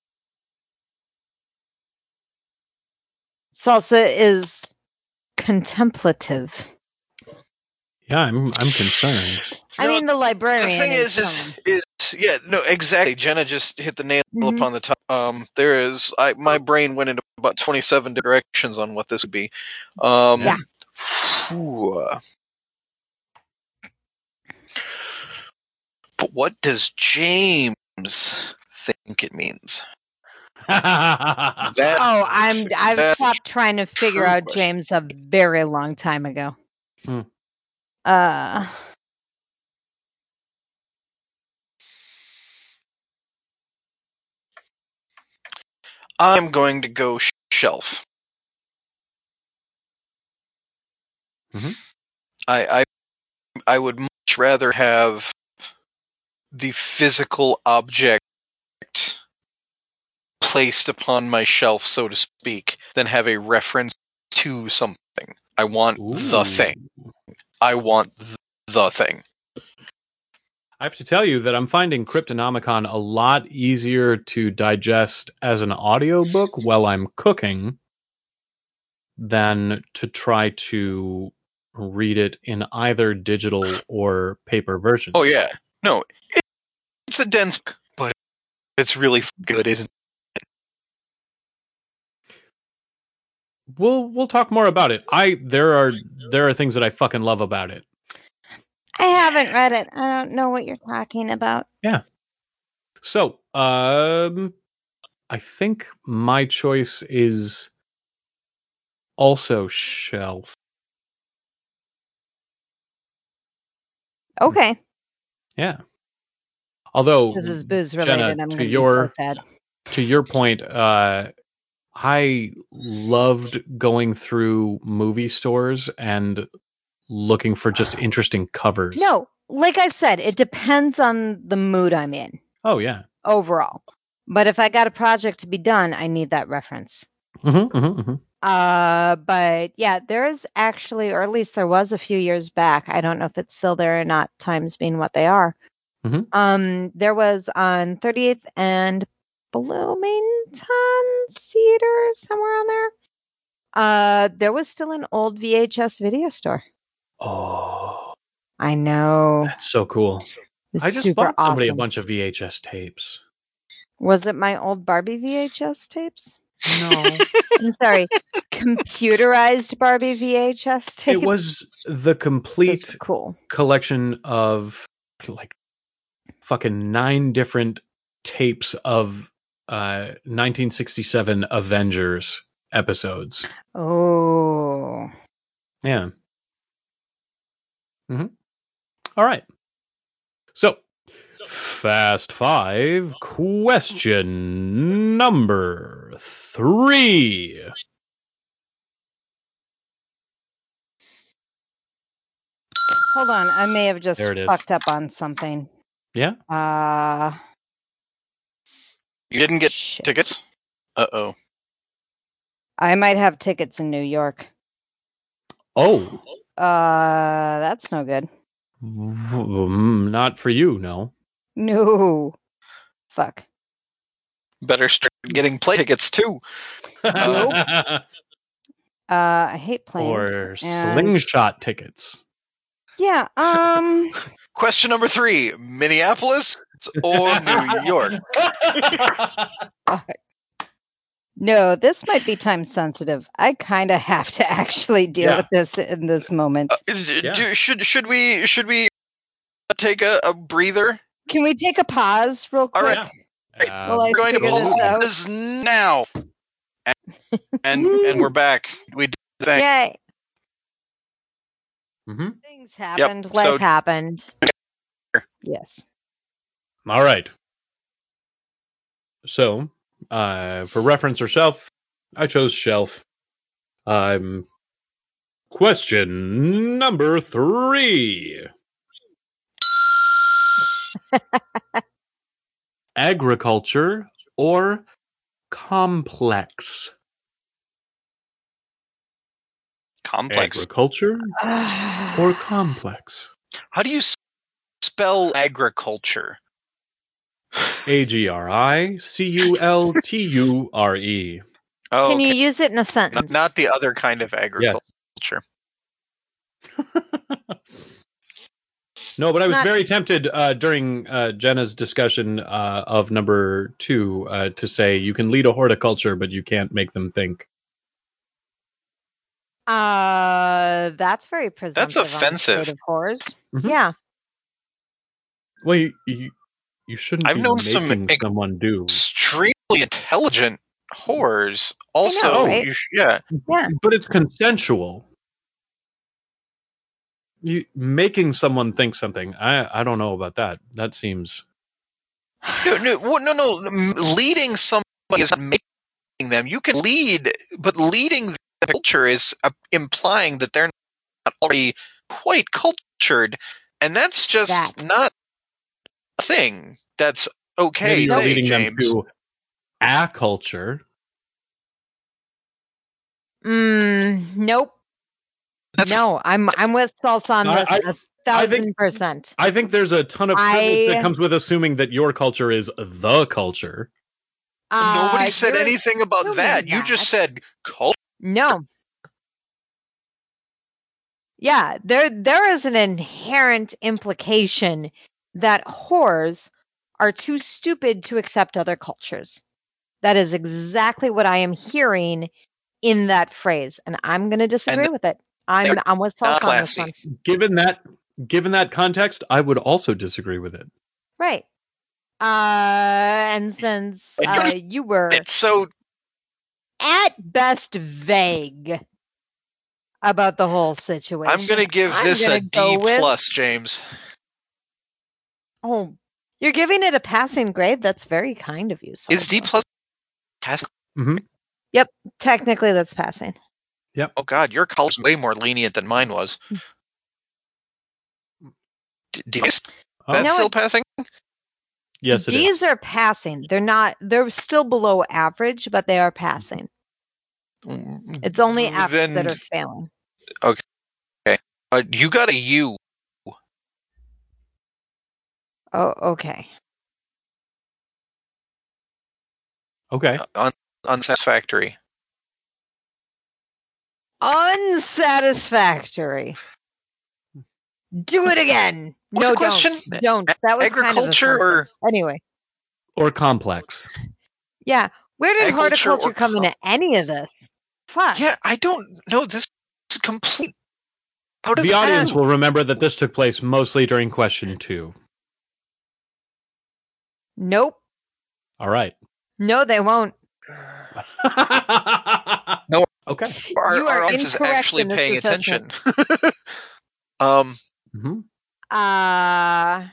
[SPEAKER 1] Salsa is contemplative.
[SPEAKER 3] Yeah, I'm I'm concerned.
[SPEAKER 1] I
[SPEAKER 2] No,
[SPEAKER 1] mean, the librarian.
[SPEAKER 2] The thing is, is,
[SPEAKER 1] fun.
[SPEAKER 2] is, yeah, no, exactly. Jenna just hit the nail
[SPEAKER 1] Mhm.
[SPEAKER 2] upon the top. Um, there is, I, my brain went into about twenty-seven directions on what this would be. Um,
[SPEAKER 1] Yeah.
[SPEAKER 2] phew, uh, but what does James think it means? That,
[SPEAKER 1] Oh, I'm. I've
[SPEAKER 2] that's a
[SPEAKER 1] stopped trying to figure
[SPEAKER 2] true
[SPEAKER 1] out
[SPEAKER 2] question.
[SPEAKER 1] James a very long time ago.
[SPEAKER 3] Hmm.
[SPEAKER 1] Uh,
[SPEAKER 2] I'm going to go sh- shelf.
[SPEAKER 3] Mhm.
[SPEAKER 2] I, I, I would much rather have the physical object placed upon my shelf, so to speak, than have a reference to something. I want the
[SPEAKER 3] Ooh.
[SPEAKER 2] thing. I want th- the thing.
[SPEAKER 3] I have to tell you that I'm finding Cryptonomicon a lot easier to digest as an audiobook while I'm cooking than to try to read it in either digital or paper version.
[SPEAKER 2] Oh yeah, no, it, it's a dense, book, but it's really f- good, isn't it?
[SPEAKER 3] We'll we'll talk more about it. I there are there are things that I fucking love about it.
[SPEAKER 1] I haven't read it. I don't know what you're talking about.
[SPEAKER 3] So, um I think my choice is also shelf.
[SPEAKER 1] Okay,
[SPEAKER 3] Yeah. Although
[SPEAKER 1] this is booze
[SPEAKER 3] Jenna,
[SPEAKER 1] related. I'm
[SPEAKER 3] to
[SPEAKER 1] going to
[SPEAKER 3] your
[SPEAKER 1] be so sad.
[SPEAKER 3] to your point, uh I loved going through movie stores and looking for just interesting covers.
[SPEAKER 1] No, like I said, it depends on the mood I'm in
[SPEAKER 3] Oh yeah.
[SPEAKER 1] overall. But if I got a project to be done, I need that reference.
[SPEAKER 3] Mm-hmm, mm-hmm, mm-hmm.
[SPEAKER 1] Uh, but yeah, there is actually, or at least there was a few years back. I don't know if it's still there or not, times being what they are.
[SPEAKER 3] Mhm.
[SPEAKER 1] Um, there was on thirtieth and Bloomington Cedar, somewhere on there. Uh, there was still an old V H S video store.
[SPEAKER 3] Oh,
[SPEAKER 1] I know.
[SPEAKER 3] that's so cool.
[SPEAKER 1] It was
[SPEAKER 3] I just
[SPEAKER 1] super
[SPEAKER 3] bought somebody
[SPEAKER 1] awesome.
[SPEAKER 3] a bunch of V H S tapes.
[SPEAKER 1] Was it my old Barbie V H S tapes?
[SPEAKER 3] No.
[SPEAKER 1] I'm sorry, computerized Barbie V H S tapes.
[SPEAKER 3] It was the complete
[SPEAKER 1] Those were cool.
[SPEAKER 3] collection of like fucking nine different tapes of uh nineteen sixty-seven Avengers episodes.
[SPEAKER 1] Oh,
[SPEAKER 3] Yeah. Mm-hmm. All right. So, Fast Five, question number three.
[SPEAKER 1] hold on. I may have just
[SPEAKER 3] There it is.
[SPEAKER 1] fucked up on something.
[SPEAKER 3] Yeah?
[SPEAKER 1] Uh,
[SPEAKER 2] You didn't get
[SPEAKER 1] shit.
[SPEAKER 2] tickets? Uh oh.
[SPEAKER 1] I might have tickets in New York.
[SPEAKER 3] Oh,
[SPEAKER 1] Uh, that's no good.
[SPEAKER 3] mm, not for you, no.
[SPEAKER 1] No. Fuck.
[SPEAKER 2] Better start getting play tickets too.
[SPEAKER 1] Uh, I hate planes.
[SPEAKER 3] Or
[SPEAKER 1] and-
[SPEAKER 3] slingshot tickets.
[SPEAKER 1] Yeah. Um.
[SPEAKER 2] Question number three: Minneapolis or New York?
[SPEAKER 1] No, this might be time sensitive. I kind of have to actually deal
[SPEAKER 3] Yeah.
[SPEAKER 1] with this in this moment.
[SPEAKER 2] Uh, d-
[SPEAKER 3] Yeah.
[SPEAKER 2] do- should should we should we take a, a breather?
[SPEAKER 1] Can we take a pause real quick?
[SPEAKER 2] All right.
[SPEAKER 3] Um,
[SPEAKER 1] Well, I
[SPEAKER 2] We're going to
[SPEAKER 1] figure
[SPEAKER 2] pull
[SPEAKER 1] this out.
[SPEAKER 2] this now, and and, and we're back. We did the thing.
[SPEAKER 1] Yay.
[SPEAKER 3] mhm.
[SPEAKER 1] Things happened.
[SPEAKER 2] so-
[SPEAKER 1] Life happened. Yes.
[SPEAKER 3] All right. So, uh, for reference or shelf, I chose shelf. Um, question number three. Agriculture or complex?
[SPEAKER 2] Complex.
[SPEAKER 3] Agriculture or complex?
[SPEAKER 2] How do you s- spell agriculture?
[SPEAKER 3] A G R I C U L T U R E.
[SPEAKER 2] Oh,
[SPEAKER 1] Can you
[SPEAKER 2] okay.
[SPEAKER 1] use it in a
[SPEAKER 2] not,
[SPEAKER 1] sentence?
[SPEAKER 2] not the other kind of agriculture.
[SPEAKER 3] No, but I
[SPEAKER 1] It's
[SPEAKER 3] was
[SPEAKER 1] not-
[SPEAKER 3] very tempted uh, during uh, Jenna's discussion uh, of number two uh, to say you can lead a horticulture, but you can't make them think.
[SPEAKER 1] Uh, that's very presumptive. on the
[SPEAKER 2] offensive.
[SPEAKER 1] state of horrors.
[SPEAKER 3] Mhm.
[SPEAKER 1] Yeah.
[SPEAKER 3] Well, you, you, you shouldn't
[SPEAKER 2] I've
[SPEAKER 3] be
[SPEAKER 2] known some
[SPEAKER 3] making
[SPEAKER 2] ex-
[SPEAKER 3] someone do.
[SPEAKER 2] Extremely intelligent whores. Also,
[SPEAKER 1] know, right?
[SPEAKER 2] you sh- yeah.
[SPEAKER 1] Yeah.
[SPEAKER 3] But it's consensual. You making someone think something. I I don't know about that. That seems
[SPEAKER 2] No, no, what- no, no. m- Leading somebody is not making them. You can lead, but leading the culture is uh, implying that they're not already quite cultured, and that's just
[SPEAKER 1] That.
[SPEAKER 2] not a thing. That's okay.
[SPEAKER 3] maybe you're
[SPEAKER 2] to say,
[SPEAKER 3] leading them
[SPEAKER 2] James.
[SPEAKER 3] to a culture.
[SPEAKER 1] Mm, nope.
[SPEAKER 2] That's
[SPEAKER 1] No, I'm I'm with Salsa on
[SPEAKER 3] I-
[SPEAKER 1] this
[SPEAKER 3] I-
[SPEAKER 1] a thousand
[SPEAKER 3] think-
[SPEAKER 1] percent.
[SPEAKER 3] I think there's a ton of privilege
[SPEAKER 1] I-
[SPEAKER 3] that comes with assuming that your culture is the culture.
[SPEAKER 2] Nobody
[SPEAKER 1] Uh,
[SPEAKER 2] said
[SPEAKER 1] you're
[SPEAKER 2] anything about
[SPEAKER 1] assuming
[SPEAKER 2] that. You just
[SPEAKER 1] that.
[SPEAKER 2] said culture.
[SPEAKER 1] No. Yeah, there there is an inherent implication that whores are too stupid to accept other cultures. That is exactly what I am hearing in that phrase, and I'm going to disagree
[SPEAKER 2] th-
[SPEAKER 1] with it. I'm
[SPEAKER 2] they're
[SPEAKER 1] I'm with
[SPEAKER 2] not
[SPEAKER 1] Salsa on this
[SPEAKER 2] classy.
[SPEAKER 1] one.
[SPEAKER 3] Given that given that context, I would also disagree with it.
[SPEAKER 1] Right. Uh, and since
[SPEAKER 2] And you're
[SPEAKER 1] uh,
[SPEAKER 2] just-
[SPEAKER 1] you were
[SPEAKER 2] It's so
[SPEAKER 1] at best vague about the whole situation,
[SPEAKER 2] I'm gonna give
[SPEAKER 1] I'm
[SPEAKER 2] this
[SPEAKER 1] gonna
[SPEAKER 2] a
[SPEAKER 1] go
[SPEAKER 2] D
[SPEAKER 1] with-
[SPEAKER 2] plus, James.
[SPEAKER 1] Oh, you're giving it a passing grade? That's very kind of you.
[SPEAKER 2] Is D
[SPEAKER 1] Salsa.
[SPEAKER 2] plus test?
[SPEAKER 1] Technically, that's passing.
[SPEAKER 2] Oh God, your college's way more lenient than mine was. D- D- is
[SPEAKER 3] Oh,
[SPEAKER 2] that
[SPEAKER 1] No,
[SPEAKER 2] still
[SPEAKER 1] it-
[SPEAKER 2] passing?
[SPEAKER 3] yes, it is.
[SPEAKER 1] D's are passing. They're not. They're still below average, but they are passing. It's only F's
[SPEAKER 2] then,
[SPEAKER 1] that are failing.
[SPEAKER 2] uh, you got a U.
[SPEAKER 1] Oh, okay.
[SPEAKER 3] Okay.
[SPEAKER 2] Un- unsatisfactory.
[SPEAKER 1] Unsatisfactory. Do it again.
[SPEAKER 2] What's
[SPEAKER 1] no,
[SPEAKER 2] the question?
[SPEAKER 1] don't. Don't. That was
[SPEAKER 2] Agriculture
[SPEAKER 1] kind of
[SPEAKER 2] or
[SPEAKER 1] offensive. Anyway.
[SPEAKER 3] Or complex.
[SPEAKER 1] Yeah. Where did
[SPEAKER 2] Agriculture
[SPEAKER 1] horticulture
[SPEAKER 2] or
[SPEAKER 1] come
[SPEAKER 2] com-
[SPEAKER 1] into any of this? Fuck.
[SPEAKER 2] yeah, I don't know. This is complete. Out of
[SPEAKER 3] The audience
[SPEAKER 2] blue.
[SPEAKER 3] will remember that this took place mostly during question two.
[SPEAKER 1] Nope.
[SPEAKER 3] All right.
[SPEAKER 1] No, they won't.
[SPEAKER 2] No.
[SPEAKER 3] Okay.
[SPEAKER 2] Our,
[SPEAKER 1] You
[SPEAKER 2] our
[SPEAKER 1] are
[SPEAKER 2] audience is
[SPEAKER 1] incorrect
[SPEAKER 2] actually
[SPEAKER 1] in this
[SPEAKER 2] paying
[SPEAKER 1] assessment.
[SPEAKER 2] attention. um,
[SPEAKER 3] hmm
[SPEAKER 1] Uh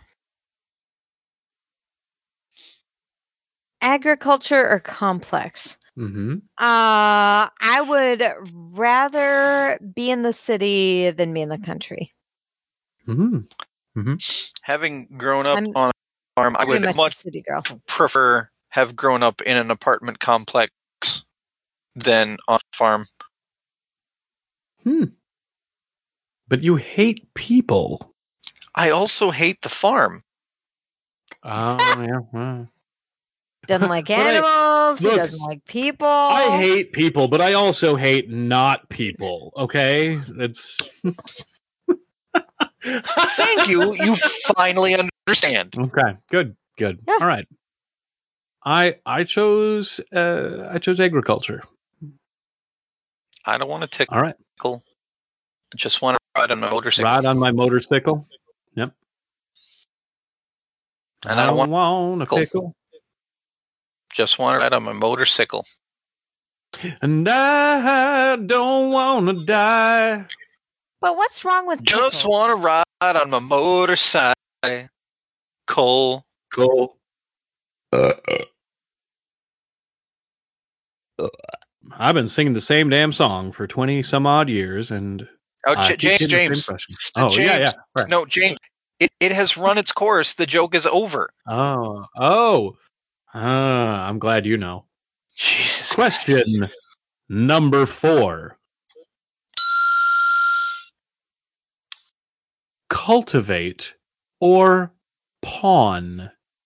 [SPEAKER 1] agriculture or complex?
[SPEAKER 3] hmm
[SPEAKER 1] Uh I would rather be in the city than be in the country.
[SPEAKER 3] hmm
[SPEAKER 2] having grown up
[SPEAKER 1] I'm
[SPEAKER 2] on a farm, I
[SPEAKER 1] Pretty
[SPEAKER 2] would
[SPEAKER 1] much,
[SPEAKER 2] much
[SPEAKER 1] a city girl.
[SPEAKER 2] prefer have grown up in an apartment complex than on a farm.
[SPEAKER 3] Hmm. But you hate people.
[SPEAKER 2] I also hate the farm.
[SPEAKER 3] Oh, yeah. well.
[SPEAKER 1] Doesn't like
[SPEAKER 3] But I-
[SPEAKER 1] animals. he
[SPEAKER 3] look,
[SPEAKER 1] doesn't like people.
[SPEAKER 3] I hate people, but I also hate not people. Okay, it's
[SPEAKER 2] Thank you. You finally understand.
[SPEAKER 3] Okay, good, good.
[SPEAKER 1] Yeah.
[SPEAKER 3] All right. I I chose uh, I chose agriculture.
[SPEAKER 2] I don't want to tickle.
[SPEAKER 3] All right.
[SPEAKER 2] I just want to ride on my motorcycle.
[SPEAKER 3] Ride on my motorcycle. Yep.
[SPEAKER 2] And I don't want
[SPEAKER 3] want a
[SPEAKER 2] pickle.
[SPEAKER 3] pickle.
[SPEAKER 2] Just want to ride on my motorcycle.
[SPEAKER 3] And I don't want to die.
[SPEAKER 1] But what's wrong with
[SPEAKER 2] Just
[SPEAKER 1] pickles?
[SPEAKER 2] want to ride on my motorcycle. Cole.
[SPEAKER 3] Cool. Uh, I've been singing the same damn song for twenty some odd years, and
[SPEAKER 2] Oh,
[SPEAKER 3] I
[SPEAKER 2] J-
[SPEAKER 3] keep
[SPEAKER 2] James,
[SPEAKER 3] getting the same
[SPEAKER 2] James.
[SPEAKER 3] question.
[SPEAKER 2] St-
[SPEAKER 3] Oh,
[SPEAKER 2] James.
[SPEAKER 3] yeah, yeah. Right.
[SPEAKER 2] No, James. It, it has run its course. The joke is over.
[SPEAKER 3] Oh, oh. Uh, I'm glad you know.
[SPEAKER 2] Jesus.
[SPEAKER 3] Question number four. Cultivate or pawn?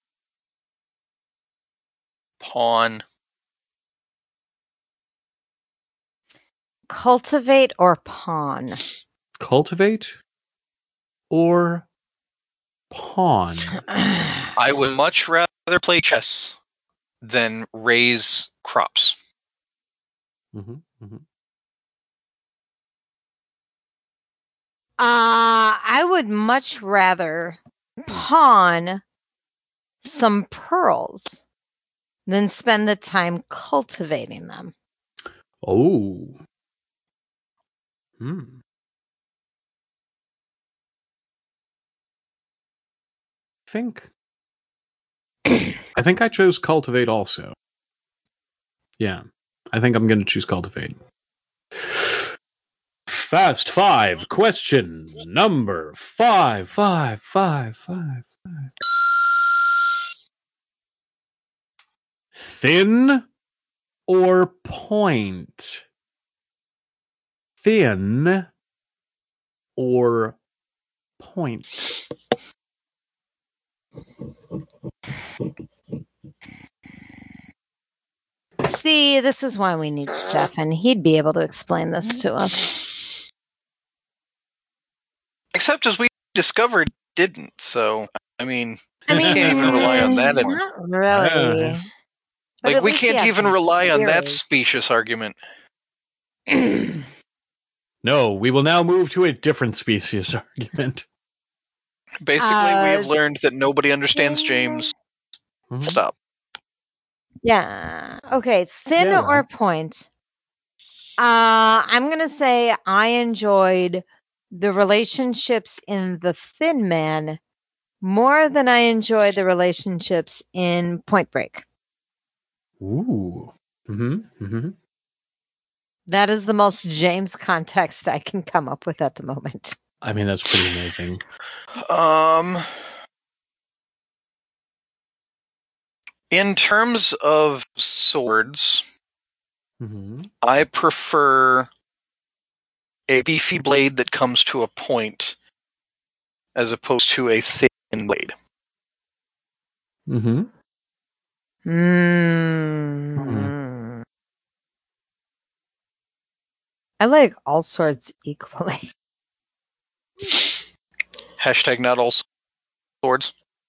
[SPEAKER 2] Pawn.
[SPEAKER 1] Cultivate or pawn?
[SPEAKER 3] Cultivate or pawn?
[SPEAKER 2] I would much rather play chess than raise crops.
[SPEAKER 3] Mm-hmm, mm-hmm.
[SPEAKER 1] Uh, I would much rather pawn some pearls than spend the time cultivating them.
[SPEAKER 3] Oh. Hmm. Think. I think I chose cultivate also. Yeah. I think I'm going to choose cultivate. Fast five. Question number five, five, five, five, five. Thin or point? Thin or point?
[SPEAKER 1] See, this is why we need Stefan. He'd be able to explain this to us.
[SPEAKER 2] Except as we discovered, didn't. So, I mean,
[SPEAKER 1] I
[SPEAKER 2] we
[SPEAKER 1] mean,
[SPEAKER 2] can't even rely on that anymore.
[SPEAKER 1] not really.
[SPEAKER 3] Uh,
[SPEAKER 1] But
[SPEAKER 2] Like,
[SPEAKER 1] at
[SPEAKER 2] we
[SPEAKER 1] least he
[SPEAKER 2] can't
[SPEAKER 1] had
[SPEAKER 2] even
[SPEAKER 1] some
[SPEAKER 2] rely on that
[SPEAKER 1] theory.
[SPEAKER 2] specious argument.
[SPEAKER 3] No, we will now move to a different species argument.
[SPEAKER 2] Basically,
[SPEAKER 1] Uh,
[SPEAKER 2] we have learned that nobody understands
[SPEAKER 1] thin-
[SPEAKER 2] James.
[SPEAKER 3] Mhm.
[SPEAKER 2] Stop.
[SPEAKER 1] Yeah. Okay. Thin
[SPEAKER 3] Yeah,
[SPEAKER 1] or
[SPEAKER 3] well.
[SPEAKER 1] point? Uh, I'm gonna say I enjoyed the relationships in The Thin Man more than I enjoy the relationships in Point Break.
[SPEAKER 3] Ooh. Mm-hmm. Mm-hmm.
[SPEAKER 1] That is the most James context I can come up with at the moment.
[SPEAKER 3] I mean, that's pretty amazing.
[SPEAKER 2] Um, in terms of swords,
[SPEAKER 3] Mm-hmm.
[SPEAKER 2] I prefer a beefy blade that comes to a point as opposed to a thin blade.
[SPEAKER 3] Mm-hmm.
[SPEAKER 1] Mm. I like all swords equally.
[SPEAKER 2] Hashtag not all swords.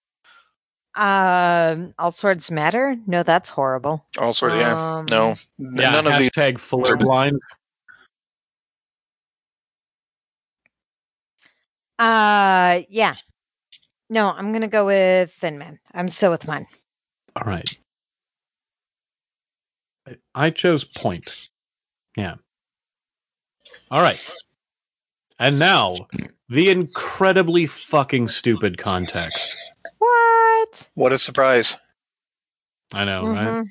[SPEAKER 1] Um, all swords matter? No, that's horrible.
[SPEAKER 2] All swords, yeah.
[SPEAKER 1] Um,
[SPEAKER 2] No. N-
[SPEAKER 3] Yeah,
[SPEAKER 2] None of these.
[SPEAKER 3] hashtag fuller blind.
[SPEAKER 1] Uh, yeah. No, I'm gonna go with Thin Man. I'm still with mine.
[SPEAKER 3] All right. I- I chose point. Yeah. All right. And now, the incredibly fucking stupid context.
[SPEAKER 1] What?
[SPEAKER 2] What a surprise.
[SPEAKER 3] I know, right?
[SPEAKER 1] Mhm.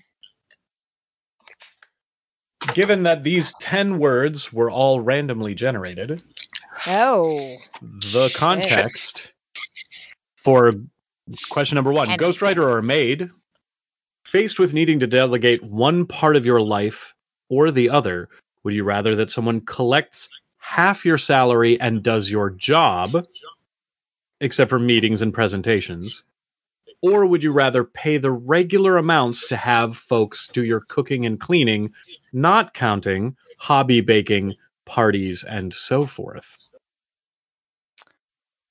[SPEAKER 3] Given that these ten words were all randomly generated,
[SPEAKER 1] Oh.
[SPEAKER 3] the
[SPEAKER 1] Shit.
[SPEAKER 3] context for question number one,
[SPEAKER 1] Anything.
[SPEAKER 3] ghostwriter or maid, faced with needing to delegate one part of your life or the other, would you rather that someone collects half your salary and does your job, except for meetings and presentations, or would you rather pay the regular amounts to have folks do your cooking and cleaning, not counting hobby baking, parties, and so forth?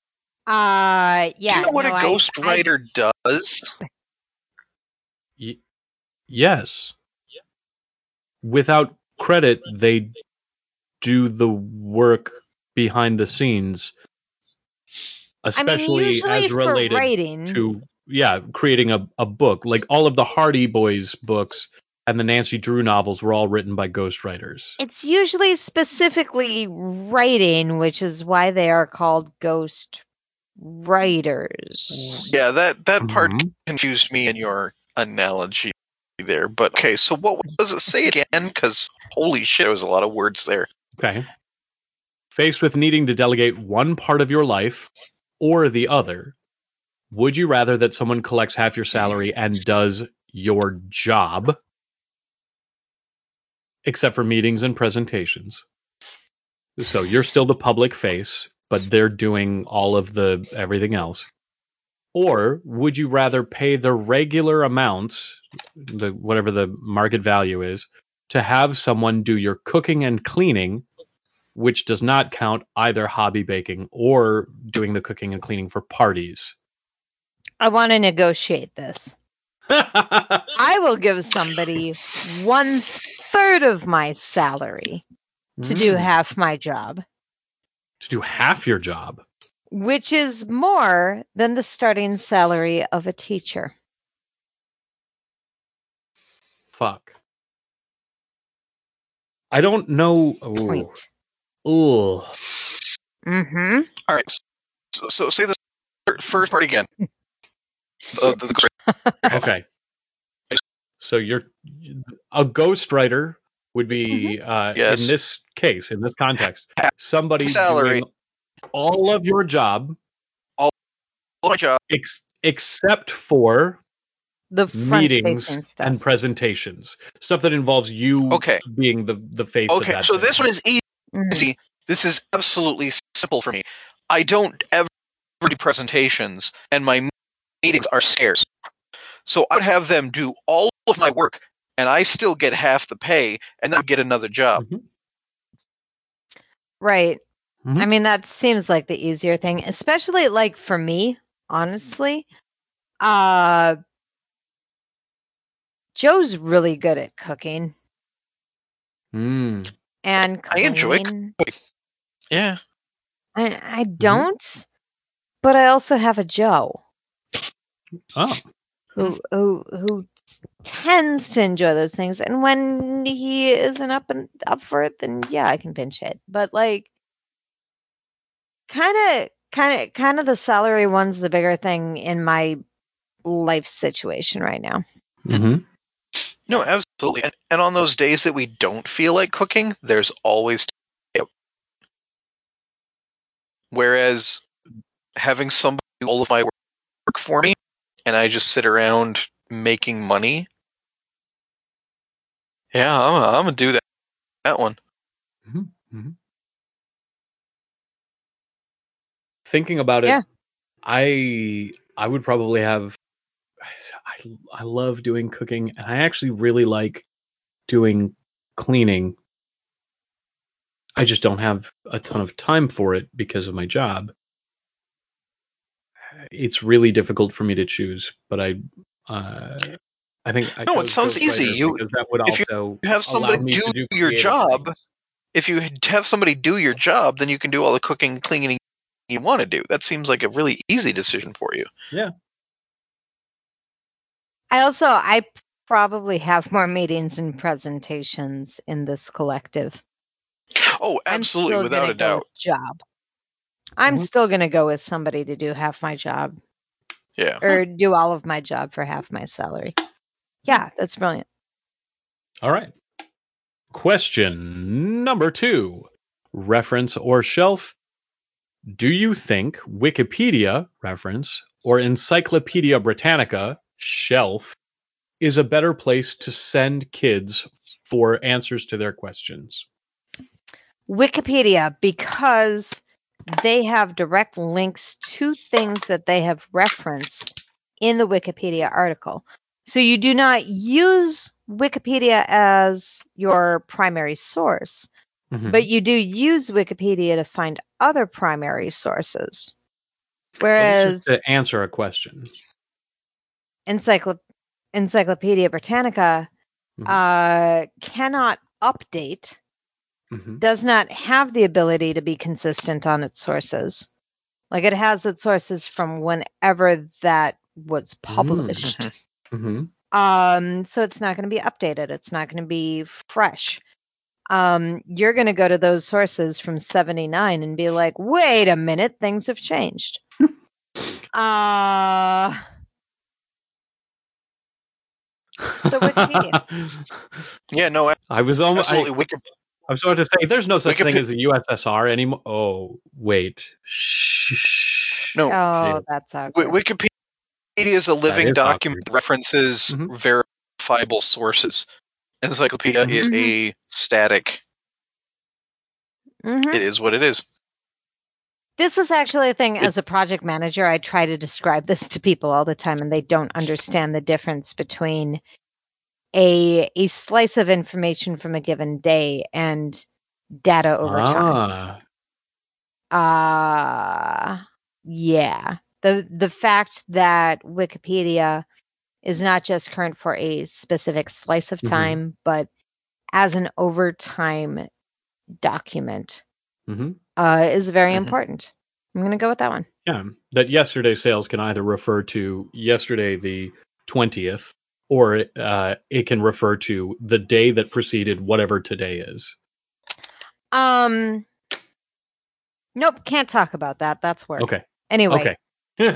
[SPEAKER 1] Uh, yeah.
[SPEAKER 2] Do you know what
[SPEAKER 1] no,
[SPEAKER 2] a
[SPEAKER 1] I-
[SPEAKER 2] ghostwriter does?
[SPEAKER 3] Y- yes. Without credit, they do the work behind the scenes,
[SPEAKER 1] I, I mean,
[SPEAKER 3] especially
[SPEAKER 1] usually
[SPEAKER 3] as
[SPEAKER 1] for
[SPEAKER 3] related
[SPEAKER 1] writing,
[SPEAKER 3] to yeah, creating a, a book. Like all of the Hardy Boys books and the Nancy Drew novels were all written by ghostwriters.
[SPEAKER 1] it's usually specifically writing, which is why they are called ghost writers.
[SPEAKER 2] Yeah, that, that part
[SPEAKER 3] Mhm.
[SPEAKER 2] confused me in your analogy there. But okay, so what does it say again? Because holy shit, there was a lot of words there.
[SPEAKER 3] Okay. Faced with needing to delegate one part of your life or the other, would you rather that someone collects half your salary and does your job, except for meetings and presentations? So you're still the public face, but they're doing all of the everything else. Or would you rather pay the regular amounts, the whatever the market value is, to have someone do your cooking and cleaning, which does not count either hobby baking or doing the cooking and cleaning for parties?
[SPEAKER 1] I want to negotiate this. I will give somebody one third of my salary to do
[SPEAKER 3] Mm.
[SPEAKER 1] half my job,
[SPEAKER 3] To do half your job.
[SPEAKER 1] which is more than the starting salary of a teacher.
[SPEAKER 3] Fuck. I don't know. Ooh.
[SPEAKER 1] Point.
[SPEAKER 3] Ooh.
[SPEAKER 1] Mm-hmm.
[SPEAKER 2] All right, so, so say the first part again. The- the- the-
[SPEAKER 3] Okay. So you're a ghostwriter would be uh,
[SPEAKER 2] Yes.
[SPEAKER 3] in this case, in this context, somebody
[SPEAKER 2] Salary.
[SPEAKER 3] doing all of your job
[SPEAKER 2] my job.
[SPEAKER 3] ex- except for
[SPEAKER 1] The
[SPEAKER 3] meetings
[SPEAKER 1] front-facing stuff.
[SPEAKER 3] and presentations, stuff that involves you
[SPEAKER 2] Okay.
[SPEAKER 3] being the the face of
[SPEAKER 2] Okay,
[SPEAKER 3] that
[SPEAKER 2] so
[SPEAKER 3] thing.
[SPEAKER 2] this one is easy.
[SPEAKER 1] Mhm.
[SPEAKER 2] This is absolutely simple for me. I don't ever do presentations, and my meetings are scarce. So I would have them do all of my work, and I still get half the pay, and then get another job.
[SPEAKER 3] Mhm.
[SPEAKER 1] Right.
[SPEAKER 3] Mhm.
[SPEAKER 1] I mean, that seems like the easier thing, especially like for me, honestly. Uh, Joe's really good at cooking
[SPEAKER 3] Mm.
[SPEAKER 1] and
[SPEAKER 2] I enjoy
[SPEAKER 1] cleaning.
[SPEAKER 2] Yeah.
[SPEAKER 1] I, I don't, but I also have a Joe
[SPEAKER 3] Oh.
[SPEAKER 1] who who who tends to enjoy those things, and when he isn't up and up for it, then yeah, I can pinch hit. But like, kind of, kind of, kind of the salary one's the bigger thing in my life situation right now.
[SPEAKER 3] Mm-hmm.
[SPEAKER 2] No, absolutely. And, and on those days that we don't feel like cooking, there's always. Whereas having somebody do all of my work for me, and I just sit around making money. Yeah, I'm, I'm gonna do that. That one.
[SPEAKER 3] Mm-hmm. Mm-hmm. Thinking about it,
[SPEAKER 1] Yeah.
[SPEAKER 3] I I would probably have. I I love doing cooking, and I actually really like doing cleaning. I just don't have a ton of time for it because of my job. It's really difficult for me to choose, but I, uh, I think I
[SPEAKER 2] No, it
[SPEAKER 3] chose
[SPEAKER 2] sounds
[SPEAKER 3] ghostwriter
[SPEAKER 2] easy. You-
[SPEAKER 3] because that would
[SPEAKER 2] if you
[SPEAKER 3] also
[SPEAKER 2] have somebody
[SPEAKER 3] allow me
[SPEAKER 2] do
[SPEAKER 3] to do
[SPEAKER 2] your
[SPEAKER 3] creative
[SPEAKER 2] job,
[SPEAKER 3] things.
[SPEAKER 2] If you have somebody do your job, then you can do all the cooking and cleaning you want to do. That seems like a really easy decision for you.
[SPEAKER 3] Yeah.
[SPEAKER 1] I also I probably have more meetings and presentations in this collective.
[SPEAKER 2] Oh, absolutely,
[SPEAKER 1] I'm still
[SPEAKER 2] without
[SPEAKER 1] gonna
[SPEAKER 2] a
[SPEAKER 1] go
[SPEAKER 2] doubt.
[SPEAKER 1] with job. I'm
[SPEAKER 3] Mhm.
[SPEAKER 1] still gonna go with somebody to do half my job
[SPEAKER 2] Yeah.
[SPEAKER 1] or do all of my job for half my salary. Yeah, that's brilliant.
[SPEAKER 3] All right. Question number two: reference or shelf? Do you think Wikipedia reference or Encyclopedia Britannica shelf is a better place to send kids for answers to their questions?
[SPEAKER 1] Wikipedia, because they have direct links to things that they have referenced in the Wikipedia article. So you do not use Wikipedia as your primary source,
[SPEAKER 3] Mhm.
[SPEAKER 1] but you do use Wikipedia to find other primary sources. Whereas
[SPEAKER 3] to answer a question.
[SPEAKER 1] Encyclop- Encyclopedia Britannica
[SPEAKER 3] Mhm.
[SPEAKER 1] uh, cannot update,
[SPEAKER 3] Mhm.
[SPEAKER 1] does not have the ability to be consistent on its sources. Like it has its sources from whenever that was published.
[SPEAKER 3] Mhm.
[SPEAKER 1] Um, so it's not going to be updated. It's not going to be fresh. Um, you're going to go to those sources from seventy-nine and be like, wait a minute, things have changed. uh, so Wikipedia.
[SPEAKER 2] Yeah, no,
[SPEAKER 3] I was almost. I,
[SPEAKER 2] absolutely. Wiki-
[SPEAKER 3] I was about to say, there's no such thing
[SPEAKER 2] Wikipedia-
[SPEAKER 3] as the U S S R anymore. Oh, wait. Shh.
[SPEAKER 2] No.
[SPEAKER 1] Oh,
[SPEAKER 3] Shit.
[SPEAKER 1] that's
[SPEAKER 2] Wi-
[SPEAKER 1] awkward.
[SPEAKER 2] Wikipedia is a living
[SPEAKER 3] is
[SPEAKER 2] document
[SPEAKER 3] awkward.
[SPEAKER 2] that references
[SPEAKER 3] Mhm.
[SPEAKER 2] verifiable sources. Encyclopedia
[SPEAKER 3] Mhm.
[SPEAKER 2] is
[SPEAKER 1] Mhm.
[SPEAKER 2] a static.
[SPEAKER 1] Mhm.
[SPEAKER 2] It is what it is.
[SPEAKER 1] This is actually a thing,
[SPEAKER 2] It-
[SPEAKER 1] as a project manager, I try to describe this to people all the time, and they don't understand the difference between a a slice of information from a given day and data over time.
[SPEAKER 3] Ah.
[SPEAKER 1] Uh yeah. The the fact that Wikipedia is not just current for a specific slice of
[SPEAKER 3] Mhm.
[SPEAKER 1] time, but as an overtime document
[SPEAKER 3] Mhm.
[SPEAKER 1] uh, is very
[SPEAKER 2] Mhm.
[SPEAKER 1] important. I'm going to go with that one.
[SPEAKER 3] Yeah, that yesterday's sales can either refer to yesterday the twentieth, or uh, it can refer to the day that preceded whatever today is.
[SPEAKER 1] Um, nope, can't talk about that. That's work.
[SPEAKER 3] Okay.
[SPEAKER 1] Anyway.
[SPEAKER 3] Okay.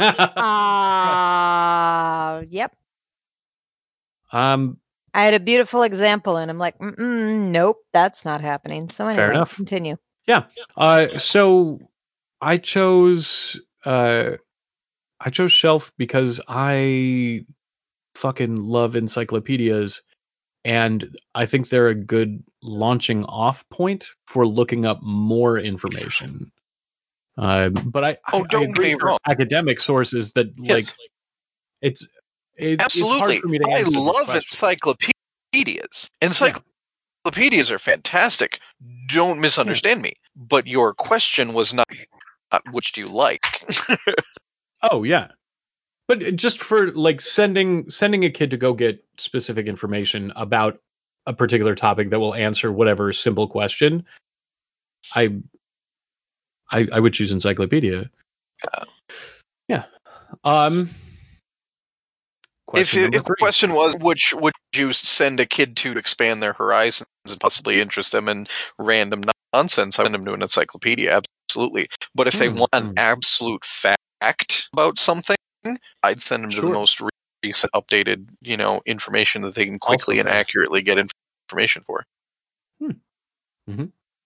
[SPEAKER 1] uh, yep.
[SPEAKER 3] um.
[SPEAKER 1] I had a beautiful example, and I'm like, Mm-mm, nope, that's not happening. So anyway,
[SPEAKER 3] Fair enough.
[SPEAKER 1] continue.
[SPEAKER 3] Yeah. Uh. So I chose. Uh. I chose Shelf because I fucking love encyclopedias, and I think they're a good launching off point for looking up more information. Uh, but I,
[SPEAKER 2] Oh,
[SPEAKER 3] I,
[SPEAKER 2] don't
[SPEAKER 3] I
[SPEAKER 2] get
[SPEAKER 3] agree
[SPEAKER 2] me
[SPEAKER 3] for
[SPEAKER 2] wrong.
[SPEAKER 3] academic sources that like
[SPEAKER 2] Yes.
[SPEAKER 3] it's it,
[SPEAKER 2] Absolutely.
[SPEAKER 3] it's hard for me to
[SPEAKER 2] I
[SPEAKER 3] answer this
[SPEAKER 2] love
[SPEAKER 3] question.
[SPEAKER 2] encyclopedias. Encyclopedias are fantastic. Don't misunderstand me. But your question was not, not which do you like?
[SPEAKER 3] Oh yeah, but just for like sending sending a kid to go get specific information about a particular topic that will answer whatever simple question, I I, I would choose encyclopedia.
[SPEAKER 2] Uh,
[SPEAKER 3] yeah. Um.
[SPEAKER 2] If,
[SPEAKER 3] Question
[SPEAKER 2] if
[SPEAKER 3] number
[SPEAKER 2] the
[SPEAKER 3] three.
[SPEAKER 2] question was, which would you send a kid to to expand their horizons and possibly interest them in random nonsense, I would send them to an encyclopedia, absolutely. But if they
[SPEAKER 3] Hmm,
[SPEAKER 2] want an
[SPEAKER 3] hmm.
[SPEAKER 2] absolute fact about something, I'd send them to
[SPEAKER 3] Sure.
[SPEAKER 2] the most recent updated, you know, information that they can quickly
[SPEAKER 3] Also
[SPEAKER 2] and
[SPEAKER 3] fair.
[SPEAKER 2] accurately get information for.
[SPEAKER 3] Mm-hmm.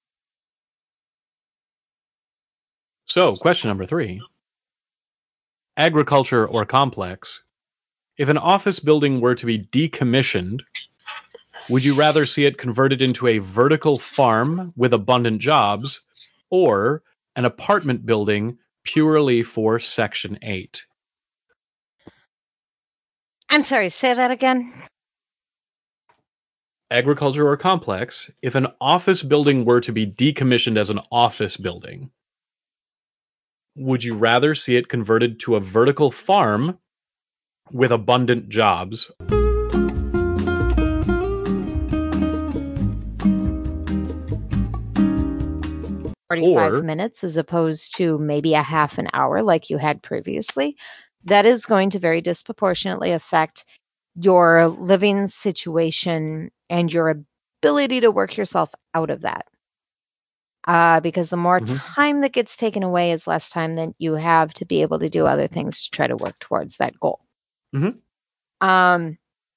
[SPEAKER 3] So, question number three. Agriculture or complex. If an office building were to be decommissioned, would you rather see it converted into a vertical farm with abundant jobs, or an apartment building purely for Section eight?
[SPEAKER 1] I'm sorry, say that again.
[SPEAKER 3] Agriculture or complex. If an office building were to be decommissioned as an office building, would you rather see it converted to a vertical farm with abundant jobs,
[SPEAKER 1] forty-five
[SPEAKER 3] or
[SPEAKER 1] minutes as opposed to maybe a half an hour like you had previously? That is going to very disproportionately affect your living situation and your ability to work yourself out of that. Uh, because the more
[SPEAKER 3] Mhm.
[SPEAKER 1] time that gets taken away is less time that you have to be able to do other things to try to work towards that goal.
[SPEAKER 3] Mhm.
[SPEAKER 1] Um,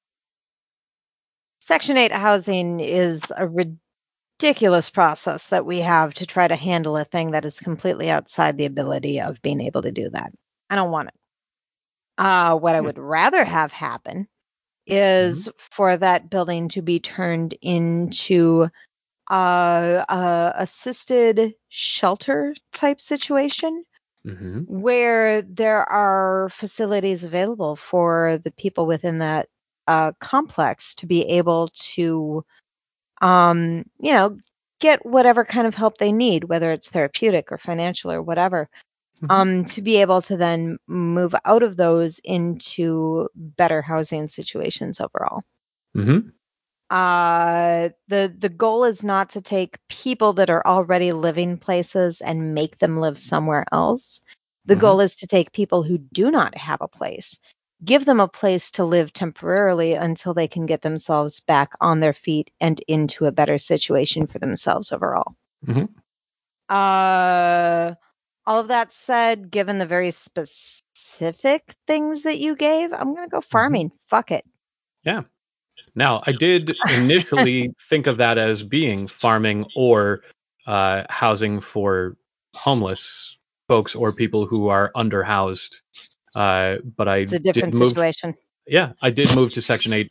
[SPEAKER 1] Section eight housing is a ridiculous process that we have to try to handle a thing that is completely outside the ability of being able to do that. I don't want it. Uh, what I
[SPEAKER 3] Hmm.
[SPEAKER 1] would rather have happen is for that building to be turned into uh, a assisted shelter type situation
[SPEAKER 3] Mhm.
[SPEAKER 1] where there are facilities available for the people within that uh, complex to be able to, um, you know, get whatever kind of help they need, whether it's therapeutic or financial or whatever.
[SPEAKER 3] Mhm.
[SPEAKER 1] um, to be able to then move out of those into better housing situations overall.
[SPEAKER 3] Mm-hmm.
[SPEAKER 1] Uh, the the goal is not to take people that are already living places and make them live somewhere else. The
[SPEAKER 3] Mhm.
[SPEAKER 1] goal is to take people who do not have a place, give them a place to live temporarily until they can get themselves back on their feet and into a better situation for themselves overall.
[SPEAKER 3] Mhm.
[SPEAKER 1] Uh, all of that said, given the very specific things that you gave, I'm gonna go farming. Fuck it.
[SPEAKER 3] Yeah. Now, I did initially think of that as being farming or uh, housing for homeless folks or people who are underhoused. Uh, but I
[SPEAKER 1] It's a
[SPEAKER 3] did
[SPEAKER 1] different
[SPEAKER 3] move.
[SPEAKER 1] situation.
[SPEAKER 3] Yeah, I did move to Section eight,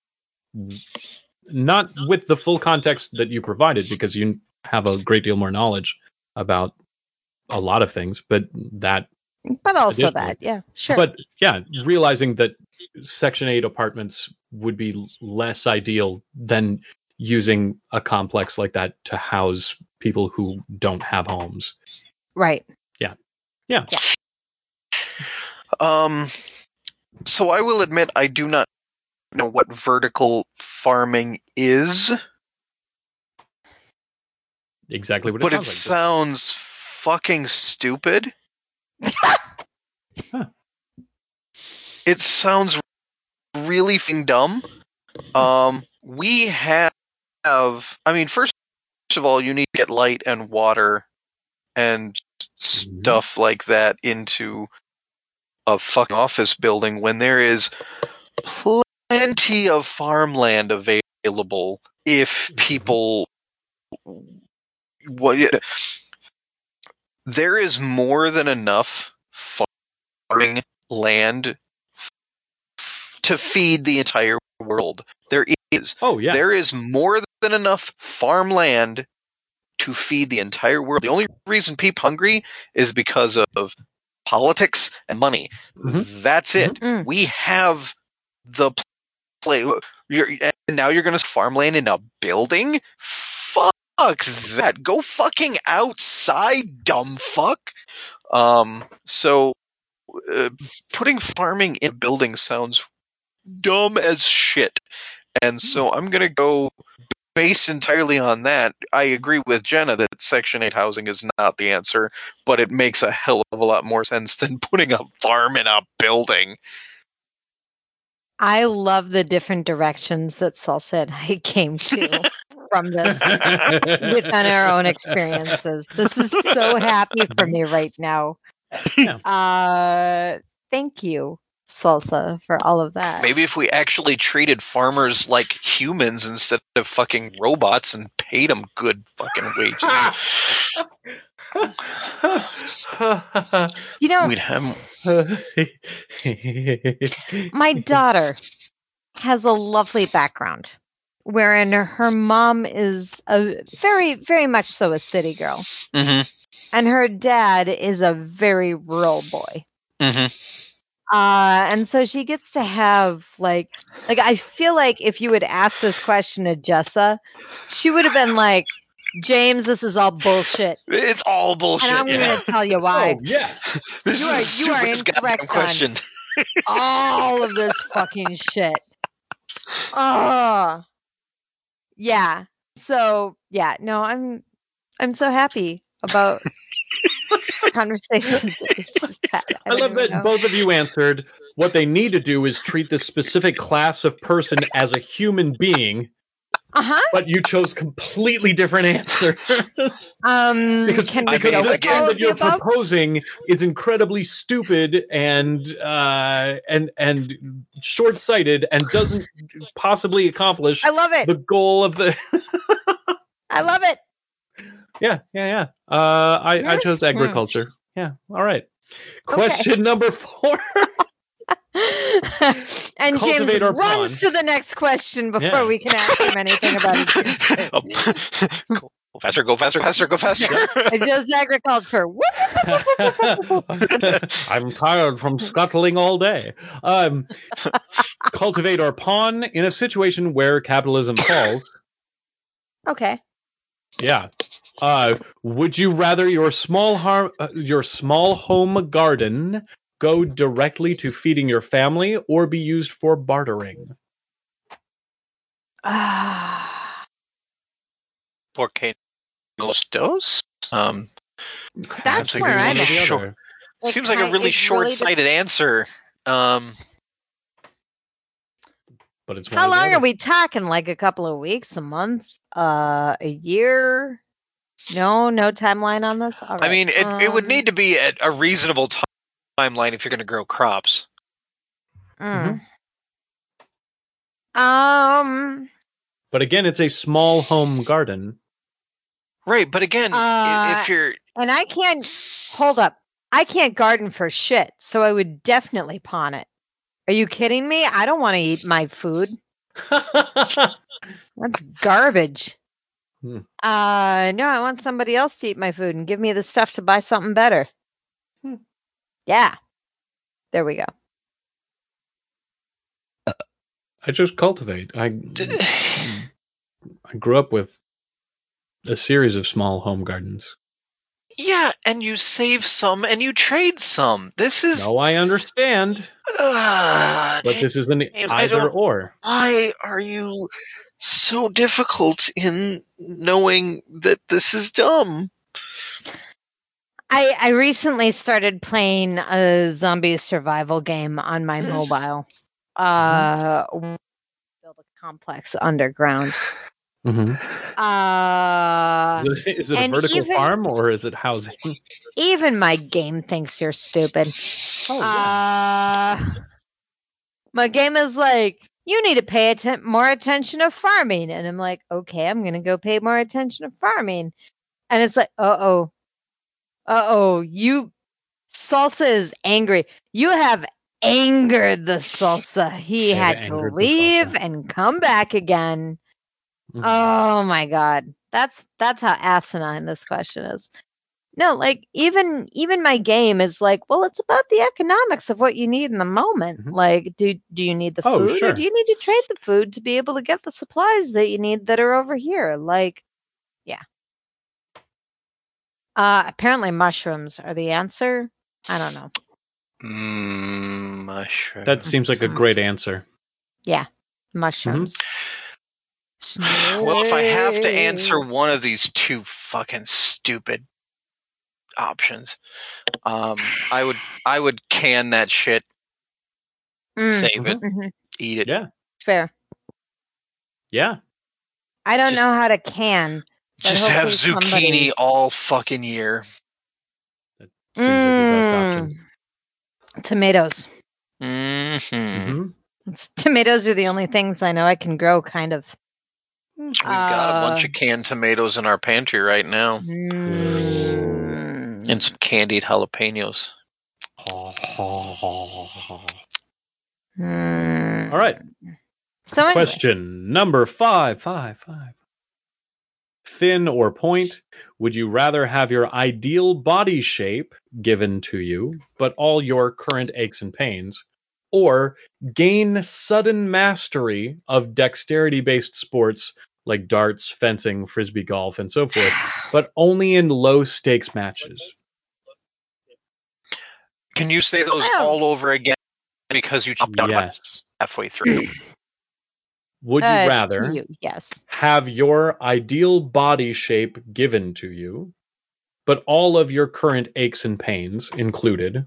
[SPEAKER 3] not with the full context that you provided, because you have a great deal more knowledge about a lot of things, but that
[SPEAKER 1] But also
[SPEAKER 3] additionally.
[SPEAKER 1] that, yeah, sure.
[SPEAKER 3] But yeah, realizing that Section eight apartments would be l- less ideal than using a complex like that to house people who don't have homes.
[SPEAKER 1] Right.
[SPEAKER 3] Yeah. Yeah.
[SPEAKER 2] Um, so I will admit I do not know what vertical farming is,
[SPEAKER 3] Exactly what it
[SPEAKER 2] but it
[SPEAKER 3] sounds like.
[SPEAKER 2] sounds fucking stupid.
[SPEAKER 3] Huh.
[SPEAKER 2] It sounds really f***ing dumb. Um, we have, I mean, first of all, you need to get light and water and stuff like that into a fucking office building when there is plenty of farmland available if people what there is more than enough farming land f- to feed the entire world. There is.
[SPEAKER 3] Oh, yeah.
[SPEAKER 2] There is more than enough farmland to feed the entire world. The only reason people are hungry is because of politics and money.
[SPEAKER 3] Mhm.
[SPEAKER 2] That's it.
[SPEAKER 1] Mhm.
[SPEAKER 2] We have the play. You're, and now you're going to farmland in a building? Fuck that. Go fucking outside, dumb fuck. Um, so uh, putting farming in a building sounds dumb as shit. And so I'm going to go based entirely on that. I agree with Jenna that Section eight housing is not the answer, but it makes a hell of a lot more sense than putting a farm in a building.
[SPEAKER 1] I love the different directions that Salsa and I came to from this within our own experiences. This is so happy for me right now.
[SPEAKER 3] Yeah.
[SPEAKER 1] Uh, thank you, Salsa, for all of that.
[SPEAKER 2] Maybe if we actually treated farmers like humans instead of fucking robots and paid them good fucking wages.
[SPEAKER 1] You know,
[SPEAKER 2] We'd have
[SPEAKER 1] my daughter has a lovely background wherein her mom is a very, very much so a city girl,
[SPEAKER 2] mm-hmm,
[SPEAKER 1] and her dad is a very rural boy.
[SPEAKER 2] mm-hmm.
[SPEAKER 1] Uh, and so she gets to have like, like I feel like if you had asked this question to Jessa, she would have been like, "James, this is all bullshit,"
[SPEAKER 2] It's all bullshit.
[SPEAKER 1] and I'm
[SPEAKER 2] yeah.
[SPEAKER 1] going to tell you why.
[SPEAKER 3] Oh, yeah.
[SPEAKER 2] This
[SPEAKER 1] You
[SPEAKER 2] is
[SPEAKER 1] are-
[SPEAKER 2] the
[SPEAKER 1] you are
[SPEAKER 2] stupidest
[SPEAKER 1] incorrect
[SPEAKER 2] goddamn question.
[SPEAKER 1] All of this fucking shit. Oh, yeah. So yeah, no, I'm, I'm so happy about conversations that we've just had.
[SPEAKER 3] I
[SPEAKER 1] don't
[SPEAKER 3] love
[SPEAKER 1] even
[SPEAKER 3] that
[SPEAKER 1] know.
[SPEAKER 3] both of you answered. What they need to do is treat this specific class of person as a human being,
[SPEAKER 1] Uh-huh.
[SPEAKER 3] but you chose completely different answers.
[SPEAKER 1] Um,
[SPEAKER 3] because
[SPEAKER 1] can
[SPEAKER 2] I
[SPEAKER 1] we
[SPEAKER 3] because
[SPEAKER 2] mean,
[SPEAKER 1] go
[SPEAKER 3] the
[SPEAKER 1] with
[SPEAKER 2] again-
[SPEAKER 1] all
[SPEAKER 3] thing
[SPEAKER 1] of
[SPEAKER 3] that
[SPEAKER 1] the
[SPEAKER 3] you're
[SPEAKER 1] above?
[SPEAKER 3] proposing is incredibly stupid and uh, and and short-sighted and doesn't possibly accomplish
[SPEAKER 1] I love it.
[SPEAKER 3] the goal of the.
[SPEAKER 1] I love it.
[SPEAKER 3] Yeah, yeah, yeah. Uh, I I chose
[SPEAKER 1] Hmm.
[SPEAKER 3] agriculture. Yeah, all right. Question number four.
[SPEAKER 1] And James
[SPEAKER 3] Cultivate or
[SPEAKER 1] runs
[SPEAKER 3] pawn?
[SPEAKER 1] to the next question before
[SPEAKER 3] Yeah.
[SPEAKER 1] we can ask him anything about it.
[SPEAKER 2] Go faster, go faster, faster, go faster.
[SPEAKER 1] I just agriculture. Whoop.
[SPEAKER 3] I'm tired from scuttling all day. Um, cultivate or pawn in a situation where capitalism falls.
[SPEAKER 1] Okay.
[SPEAKER 3] Yeah. Uh, would you rather your small har- uh, your small home garden go directly to feeding your family or be used for bartering?
[SPEAKER 1] Ah,
[SPEAKER 2] Porque los dos? Um,
[SPEAKER 1] that's
[SPEAKER 2] seems like
[SPEAKER 1] where
[SPEAKER 2] a
[SPEAKER 1] I'm
[SPEAKER 2] really
[SPEAKER 1] at.
[SPEAKER 2] short,
[SPEAKER 1] It
[SPEAKER 2] seems like a
[SPEAKER 1] kind-
[SPEAKER 2] really
[SPEAKER 1] it really de-
[SPEAKER 2] short-sighted answer. Um,
[SPEAKER 3] But it's one
[SPEAKER 1] How
[SPEAKER 3] or the
[SPEAKER 1] long
[SPEAKER 3] other.
[SPEAKER 1] are we talking? Like a couple of weeks, a month, uh, a year? No, no timeline on this. All right.
[SPEAKER 2] I mean, it, it would
[SPEAKER 1] um,
[SPEAKER 2] need to be at a reasonable ti- timeline if you're going to grow crops.
[SPEAKER 1] mm. Um.
[SPEAKER 3] But again, it's a small home garden.
[SPEAKER 2] Right, but again, i-
[SPEAKER 1] Uh,
[SPEAKER 2] if you're
[SPEAKER 1] and I can't hold up. I can't garden for shit, so I would definitely pawn it. Are you kidding me? I don't want to eat my food. That's garbage.
[SPEAKER 3] Hmm.
[SPEAKER 1] Uh, no, I want somebody else to eat my food and give me the stuff to buy something better.
[SPEAKER 3] Hmm.
[SPEAKER 1] Yeah. There we go.
[SPEAKER 3] I just cultivate. I I grew up with a series of small home gardens.
[SPEAKER 2] yeah, and you save some and you trade some. This is
[SPEAKER 3] No, I understand,
[SPEAKER 2] uh,
[SPEAKER 3] but this is an
[SPEAKER 2] James, I
[SPEAKER 3] either
[SPEAKER 2] don't-
[SPEAKER 3] or.
[SPEAKER 2] why are you so difficult in knowing that this is dumb?
[SPEAKER 1] I, I recently started playing a zombie survival game on my mobile. Uh, build a complex underground.
[SPEAKER 3] Mm-hmm.
[SPEAKER 1] Uh,
[SPEAKER 3] Is it, is it a
[SPEAKER 1] and
[SPEAKER 3] vertical
[SPEAKER 1] even-
[SPEAKER 3] farm or is it housing?
[SPEAKER 1] even my game thinks you're stupid.
[SPEAKER 3] Oh,
[SPEAKER 1] Uh, my game is like, you need to pay atten- more attention to farming. And I'm like, okay, I'm going to go pay more attention to farming. And it's like, uh oh, uh oh, you, Salsa is angry. You have angered the Salsa. He
[SPEAKER 3] I have
[SPEAKER 1] had to
[SPEAKER 3] angered the
[SPEAKER 1] leave
[SPEAKER 3] Salsa.
[SPEAKER 1] and come back again.
[SPEAKER 3] Mhm.
[SPEAKER 1] Oh my God. That's, that's how asinine this question is. No, like even even my game is like, well, it's about the economics of what you need in the moment.
[SPEAKER 3] Mhm.
[SPEAKER 1] Like, do do you need the
[SPEAKER 3] Oh,
[SPEAKER 1] food, or
[SPEAKER 3] sure.
[SPEAKER 1] do you need to trade the food to be able to get the supplies that you need that are over here? Like, yeah. Uh, apparently, mushrooms are the answer. I don't know.
[SPEAKER 2] Mm, mushroom.
[SPEAKER 3] That seems like a great answer.
[SPEAKER 1] Yeah, mushrooms.
[SPEAKER 2] Well, if I have to answer
[SPEAKER 1] Snake.
[SPEAKER 2] one of these two fucking stupid options, um, I would I would can that shit,
[SPEAKER 1] Mm,
[SPEAKER 2] save it,
[SPEAKER 1] mhm,
[SPEAKER 2] eat it.
[SPEAKER 3] Yeah.
[SPEAKER 1] fair.
[SPEAKER 3] Yeah.
[SPEAKER 1] I don't
[SPEAKER 2] Just-
[SPEAKER 1] know how to can. but
[SPEAKER 2] Just have
[SPEAKER 1] hopefully
[SPEAKER 2] zucchini
[SPEAKER 1] somebody-
[SPEAKER 2] all fucking year.
[SPEAKER 3] That seems like the best option.
[SPEAKER 1] Mm, tomatoes.
[SPEAKER 2] Mm-hmm.
[SPEAKER 3] Mm-hmm.
[SPEAKER 1] It's, tomatoes are the only things I know I can grow, kind of.
[SPEAKER 2] We've got a bunch
[SPEAKER 1] Uh,
[SPEAKER 2] of canned tomatoes in our pantry right now,
[SPEAKER 1] Mm,
[SPEAKER 2] and some candied jalapenos.
[SPEAKER 1] mm.
[SPEAKER 3] All right.
[SPEAKER 1] So anyway,
[SPEAKER 3] Question number five, five, five. Thin or point, would you rather have your ideal body shape given to you, but all your current aches and pains, or gain sudden mastery of dexterity-based sports like darts, fencing, frisbee golf, and so forth, but only in low-stakes matches?
[SPEAKER 2] Can you say those
[SPEAKER 1] Oh.
[SPEAKER 2] all over again because you chopped out about
[SPEAKER 3] Yes.
[SPEAKER 2] halfway through?
[SPEAKER 3] Would you
[SPEAKER 1] uh, to
[SPEAKER 3] rather
[SPEAKER 1] you, yes.
[SPEAKER 3] have your ideal body shape given to you, but all of your current aches and pains included?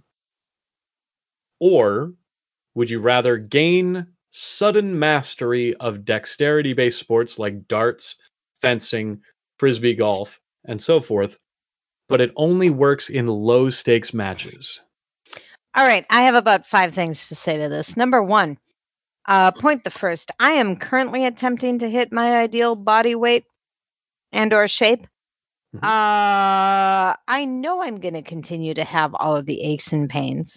[SPEAKER 3] Or would you rather gain sudden mastery of dexterity based sports like darts, fencing, frisbee golf, and so forth, but it only works in low stakes matches?
[SPEAKER 1] All right, I have about five things to say to this. Number one, uh, point the first. I am currently attempting to hit my ideal body weight and or shape.
[SPEAKER 3] Mhm.
[SPEAKER 1] Uh, I know I'm going to continue to have all of the aches and pains.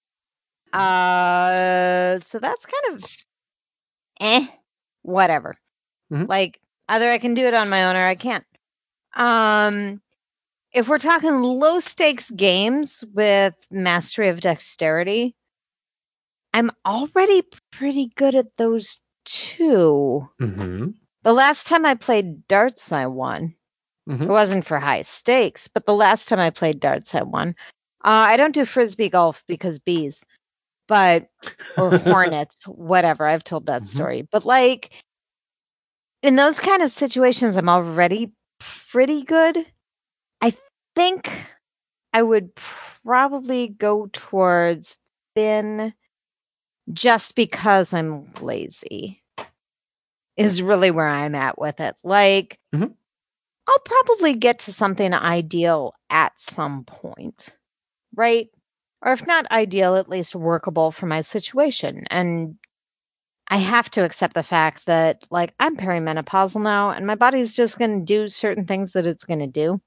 [SPEAKER 1] Uh, so that's kind of eh, whatever.
[SPEAKER 3] Mhm.
[SPEAKER 1] Like either I can do it on my own or I can't. Um, if we're talking low stakes games with mastery of dexterity, I'm already pretty good at those two.
[SPEAKER 3] Mm-hmm.
[SPEAKER 1] The last time I played darts, I won.
[SPEAKER 3] Mhm.
[SPEAKER 1] It wasn't for high stakes, but the last time I played darts, I won. Uh, I don't do frisbee golf because bees, but or hornets, whatever. I've told that
[SPEAKER 3] Mhm.
[SPEAKER 1] story, but like in those kind of situations, I'm already pretty good. I think I would probably go towards thin just because I'm lazy is really where I'm at with it. Like,
[SPEAKER 3] Mhm.
[SPEAKER 1] I'll probably get to something ideal at some point, right? Or if not ideal, at least workable for my situation. And I have to accept the fact that, like, I'm perimenopausal now, and my body's just going to do certain things that it's going to do.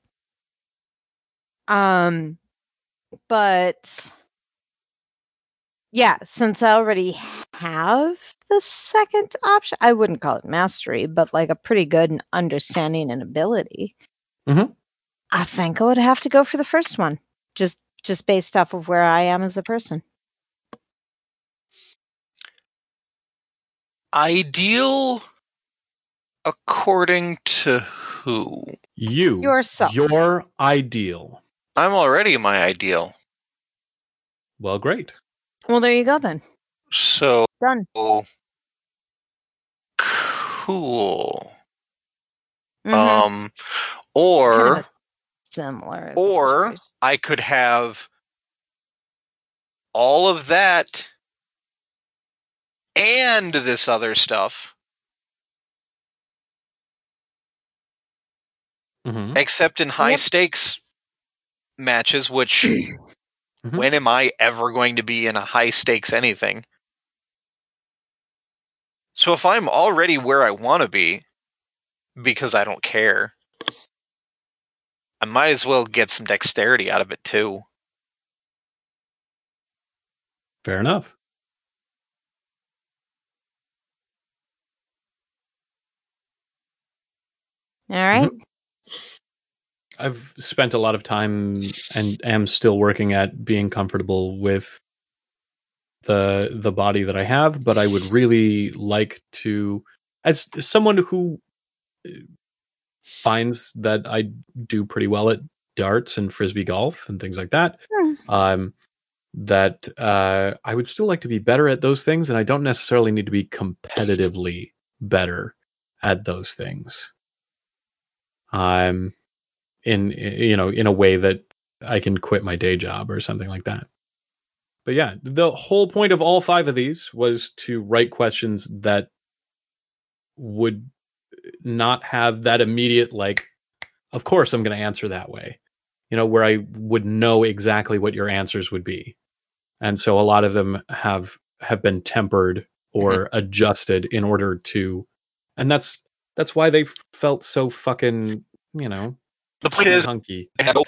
[SPEAKER 1] Um, but yeah, since I already have the second option, I wouldn't call it mastery, but like a pretty good understanding and ability.
[SPEAKER 3] Mhm.
[SPEAKER 1] I think I would have to go for the first one, just just based off of where I am as a person.
[SPEAKER 2] Ideal according to who?
[SPEAKER 3] You,
[SPEAKER 1] Yourself.
[SPEAKER 3] your ideal.
[SPEAKER 2] I'm already my ideal.
[SPEAKER 3] Well, great.
[SPEAKER 1] Well, there you go then.
[SPEAKER 2] So
[SPEAKER 1] Done.
[SPEAKER 2] cool.
[SPEAKER 1] Mhm.
[SPEAKER 2] Um, or
[SPEAKER 1] Kind of similar.
[SPEAKER 2] or
[SPEAKER 1] situation.
[SPEAKER 2] I could have all of that and this other stuff,
[SPEAKER 3] Mhm.
[SPEAKER 2] except in high
[SPEAKER 1] Yep.
[SPEAKER 2] stakes matches, which
[SPEAKER 3] Mhm.
[SPEAKER 2] when am I ever going to be in a high stakes anything? So if I'm already where I want to be, because I don't care, I might as well get some dexterity out of it too.
[SPEAKER 3] Fair enough.
[SPEAKER 1] All right.
[SPEAKER 3] Mhm. I've spent a lot of time and am still working at being comfortable with the the body that I have, but I would really like to, as someone who finds that I do pretty well at darts and frisbee golf and things like that,
[SPEAKER 1] Hmm.
[SPEAKER 3] um, that uh, I would still like to be better at those things, and I don't necessarily need to be competitively better at those things. Um, in you know, in a way that I can quit my day job or something like that. But yeah, the whole point of all five of these was to write questions that would not have that immediate, like, of course I'm going to answer that way, you know, where I would know exactly what your answers would be. And so a lot of them have have been tempered or mm-hmm. adjusted in order to, and that's that's why they felt so fucking, you know,
[SPEAKER 2] the point is
[SPEAKER 3] hunky.
[SPEAKER 2] No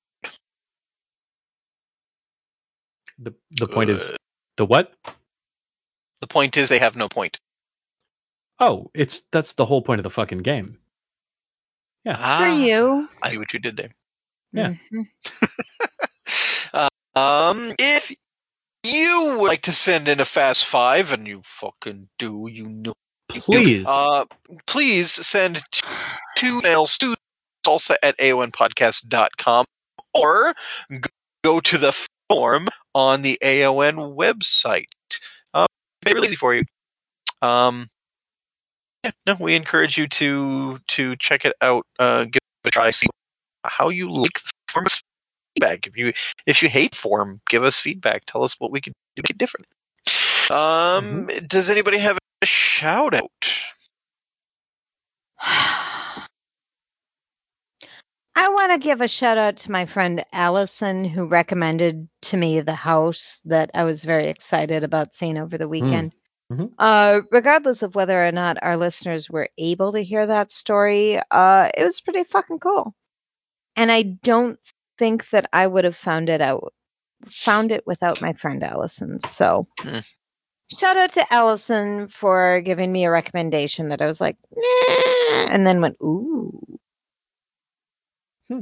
[SPEAKER 3] the the point is the what?
[SPEAKER 2] The point is they have no point.
[SPEAKER 3] Oh, it's that's the whole point of the fucking game. Yeah.
[SPEAKER 2] Ah,
[SPEAKER 1] For you.
[SPEAKER 2] I see what you did there.
[SPEAKER 3] Yeah.
[SPEAKER 1] Mm-hmm.
[SPEAKER 2] uh, um, if you would like to send in a fast five, and you fucking do, you know,
[SPEAKER 3] please,
[SPEAKER 2] uh, please send two emails to salsa at A O N podcast dot com or go to the form on the A O N website. Um, made it easy for you. Um, yeah, no, we encourage you to to check it out, uh, give it a try, see how you like the form of feedback. If you if you hate form, give us feedback. Tell us what we can do different. Um, mm-hmm. Does anybody have a shout out?
[SPEAKER 1] I want to give a shout out to my friend Allison, who recommended to me the house that I was very excited about seeing over the weekend.
[SPEAKER 3] Mm-hmm.
[SPEAKER 1] Uh, regardless of whether or not our listeners were able to hear that story, uh, it was pretty fucking cool. And I don't think that I would have found it out, found it without my friend Allison. So
[SPEAKER 2] mm.
[SPEAKER 1] shout out to Allison for giving me a recommendation that I was like, nah, and then went, ooh.
[SPEAKER 3] Hmm.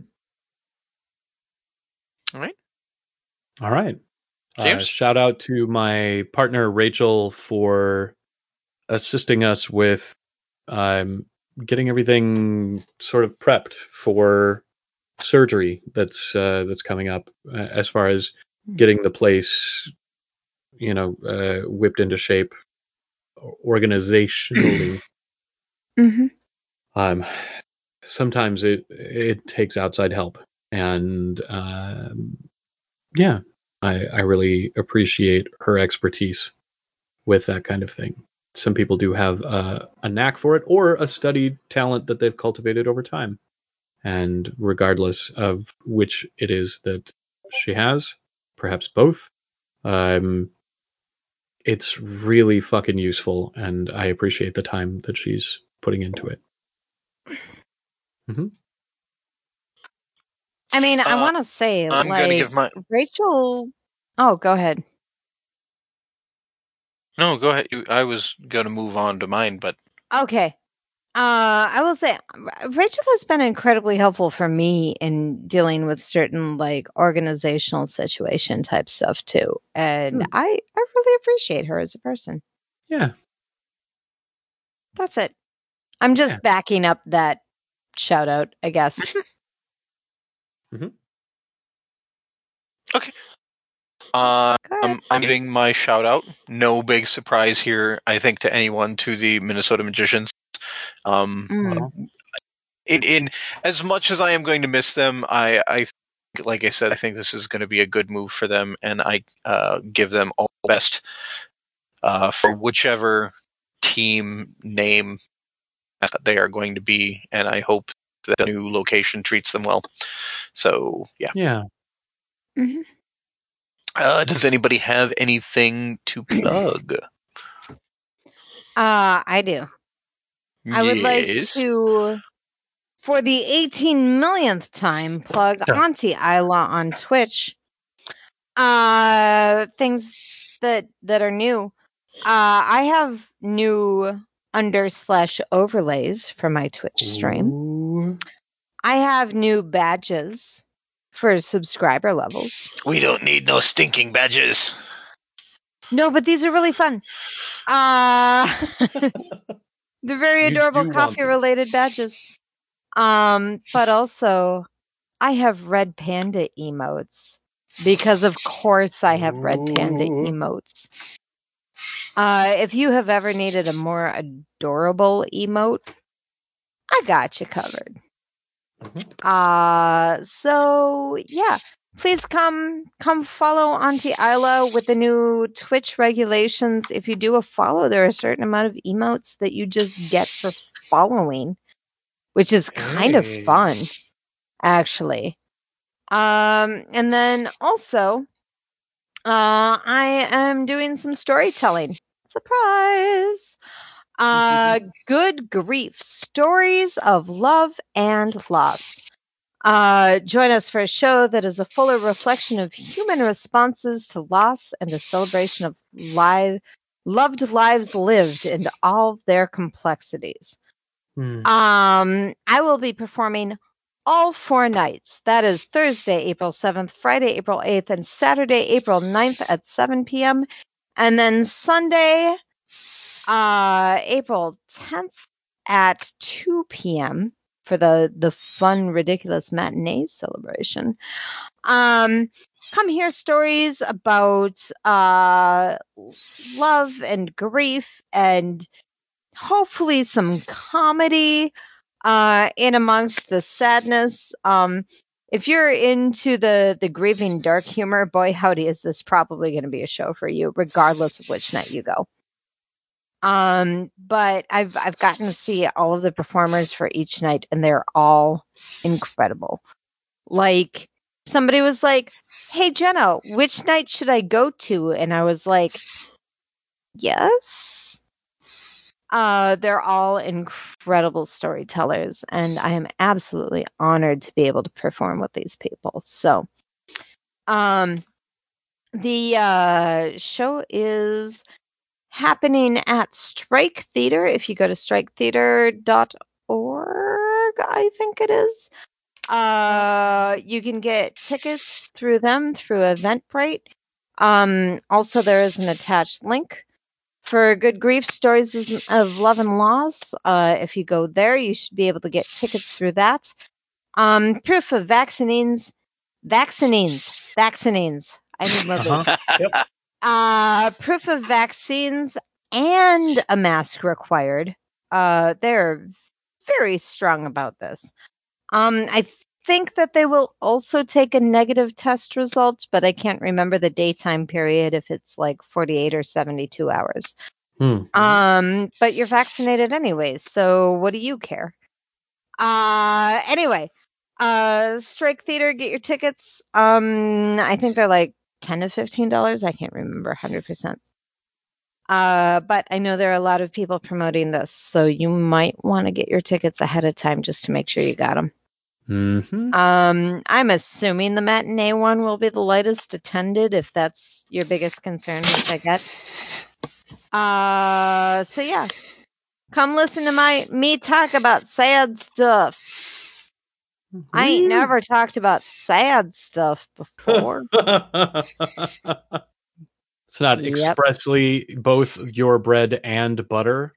[SPEAKER 2] All right.
[SPEAKER 3] All right.
[SPEAKER 2] James?
[SPEAKER 3] Uh, shout out to my partner Rachel for assisting us with um, getting everything sort of prepped for surgery that's uh, that's coming up, uh, as far as getting the place, you know, uh, whipped into shape organizationally.
[SPEAKER 1] Mm-hmm.
[SPEAKER 3] Um, sometimes it it takes outside help, and um, yeah, I I really appreciate her expertise with that kind of thing. Some people do have uh, a knack for it, or a studied talent that they've cultivated over time. And regardless of which it is that she has, perhaps both, um, it's really fucking useful, and I appreciate the time that she's putting into it. Mm-hmm.
[SPEAKER 1] I mean, I
[SPEAKER 2] Uh,
[SPEAKER 1] want to say,
[SPEAKER 2] I'm
[SPEAKER 1] like,
[SPEAKER 2] gonna give my
[SPEAKER 1] Rachel. Oh, go ahead.
[SPEAKER 2] no. Go ahead. You- I was gonna move on to mine, but
[SPEAKER 1] Okay. Uh, I will say Rachel has been incredibly helpful for me in dealing with certain like organizational situation type stuff too. And
[SPEAKER 3] Hmm.
[SPEAKER 1] I I really appreciate her as a person.
[SPEAKER 3] Yeah.
[SPEAKER 1] That's it. I'm just
[SPEAKER 3] Yeah.
[SPEAKER 1] backing up that shout out, I guess.
[SPEAKER 3] Mm-hmm.
[SPEAKER 2] okay. Uh,
[SPEAKER 1] Go ahead.
[SPEAKER 2] I'm, I'm giving my shout out. No big surprise here, I think, to anyone, to the Minnesota Magicians. Um,
[SPEAKER 1] Mm.
[SPEAKER 2] in, in as much as I am going to miss them, I, I think, like I said, I think this is going to be a good move for them, and I uh, give them all the best uh, for whichever team name they are going to be, and I hope that the new location treats them well. So, yeah.
[SPEAKER 3] Yeah.
[SPEAKER 1] Mhm.
[SPEAKER 2] Uh, does anybody have anything to plug?
[SPEAKER 1] Uh, I do. I would like
[SPEAKER 2] Yes.
[SPEAKER 1] to, for the eighteen millionth time, plug
[SPEAKER 2] Yeah.
[SPEAKER 1] Auntie Isla on Twitch. Uh, things that that are new. Uh, I have new under slash overlays for my Twitch stream.
[SPEAKER 3] Ooh.
[SPEAKER 1] I have new badges for subscriber levels.
[SPEAKER 2] We don't need no stinking badges.
[SPEAKER 1] No, but these are really fun. Uh, they're very
[SPEAKER 3] You
[SPEAKER 1] adorable
[SPEAKER 3] do want
[SPEAKER 1] coffee
[SPEAKER 3] these.
[SPEAKER 1] related badges. Um, but also I have red panda emotes because of course I have red panda
[SPEAKER 3] Ooh.
[SPEAKER 1] emotes. Uh, if you have ever needed a more adorable emote, I got you covered.
[SPEAKER 3] Mhm.
[SPEAKER 1] Uh, so yeah, please come come follow Auntie Isla with the new Twitch regulations. If you do a follow, there are a certain amount of emotes that you just get for following, which is kind of
[SPEAKER 3] Hey.
[SPEAKER 1] fun, actually. Um, and then also, uh, I am doing some storytelling. Surprise! Uh, good grief. Stories of love and loss. Uh, join us for a show that is a fuller reflection of human responses to loss and a celebration of live, loved lives lived and all their complexities.
[SPEAKER 3] Hmm.
[SPEAKER 1] Um, I will be performing all four nights. That is Thursday, April seventh, Friday, April eighth, and Saturday, April ninth at seven p.m. And then Sunday, uh, April tenth at two p.m. for the the fun, ridiculous matinee celebration. Um, come hear stories about uh, love and grief, and hopefully some comedy uh, in amongst the sadness. Um, if you're into the the grieving dark humor, boy howdy, is this probably going to be a show for you, regardless of which night you go. Um, but I've I've gotten to see all of the performers for each night, and they're all incredible. Like somebody was like, "Hey Jenna, which night should I go to?" And I was like, "Yes." Uh, they're all incredible storytellers, and I am absolutely honored to be able to perform with these people. So, um, the uh, show is happening at Strike Theater. If you go to strike theater dot org, I think it is. Uh, you can get tickets through them through Eventbrite. Um, also, there is an attached link for Good Grief, Stories of Love and Loss. Uh, if you go there, you should be able to get tickets through that. Um, proof of vaccines, vaccines, vaccines. I need more booze.
[SPEAKER 3] Uh-huh. Yep.
[SPEAKER 1] Uh, proof of vaccines and a mask required. Uh, they're very strong about this. Um, I think that they will also take a negative test result, but I can't remember the daytime period if it's like forty-eight or seventy-two hours.
[SPEAKER 3] Hmm.
[SPEAKER 1] Um, but you're vaccinated anyways, so what do you care? Uh, anyway, uh, Strike Theater, get your tickets. Um, I think they're like ten to fifteen dollars. I can't remember one hundred percent. Uh, but I know there are a lot of people promoting this, so you might want to get your tickets ahead of time just to make sure you got them.
[SPEAKER 3] Mm-hmm.
[SPEAKER 1] Um, I'm assuming the matinee one will be the lightest attended, if that's your biggest concern, which I get. Uh, so yeah, come listen to my me talk about sad stuff. I ain't never talked about sad stuff before.
[SPEAKER 3] It's not
[SPEAKER 1] Yep.
[SPEAKER 3] expressly both your bread and butter.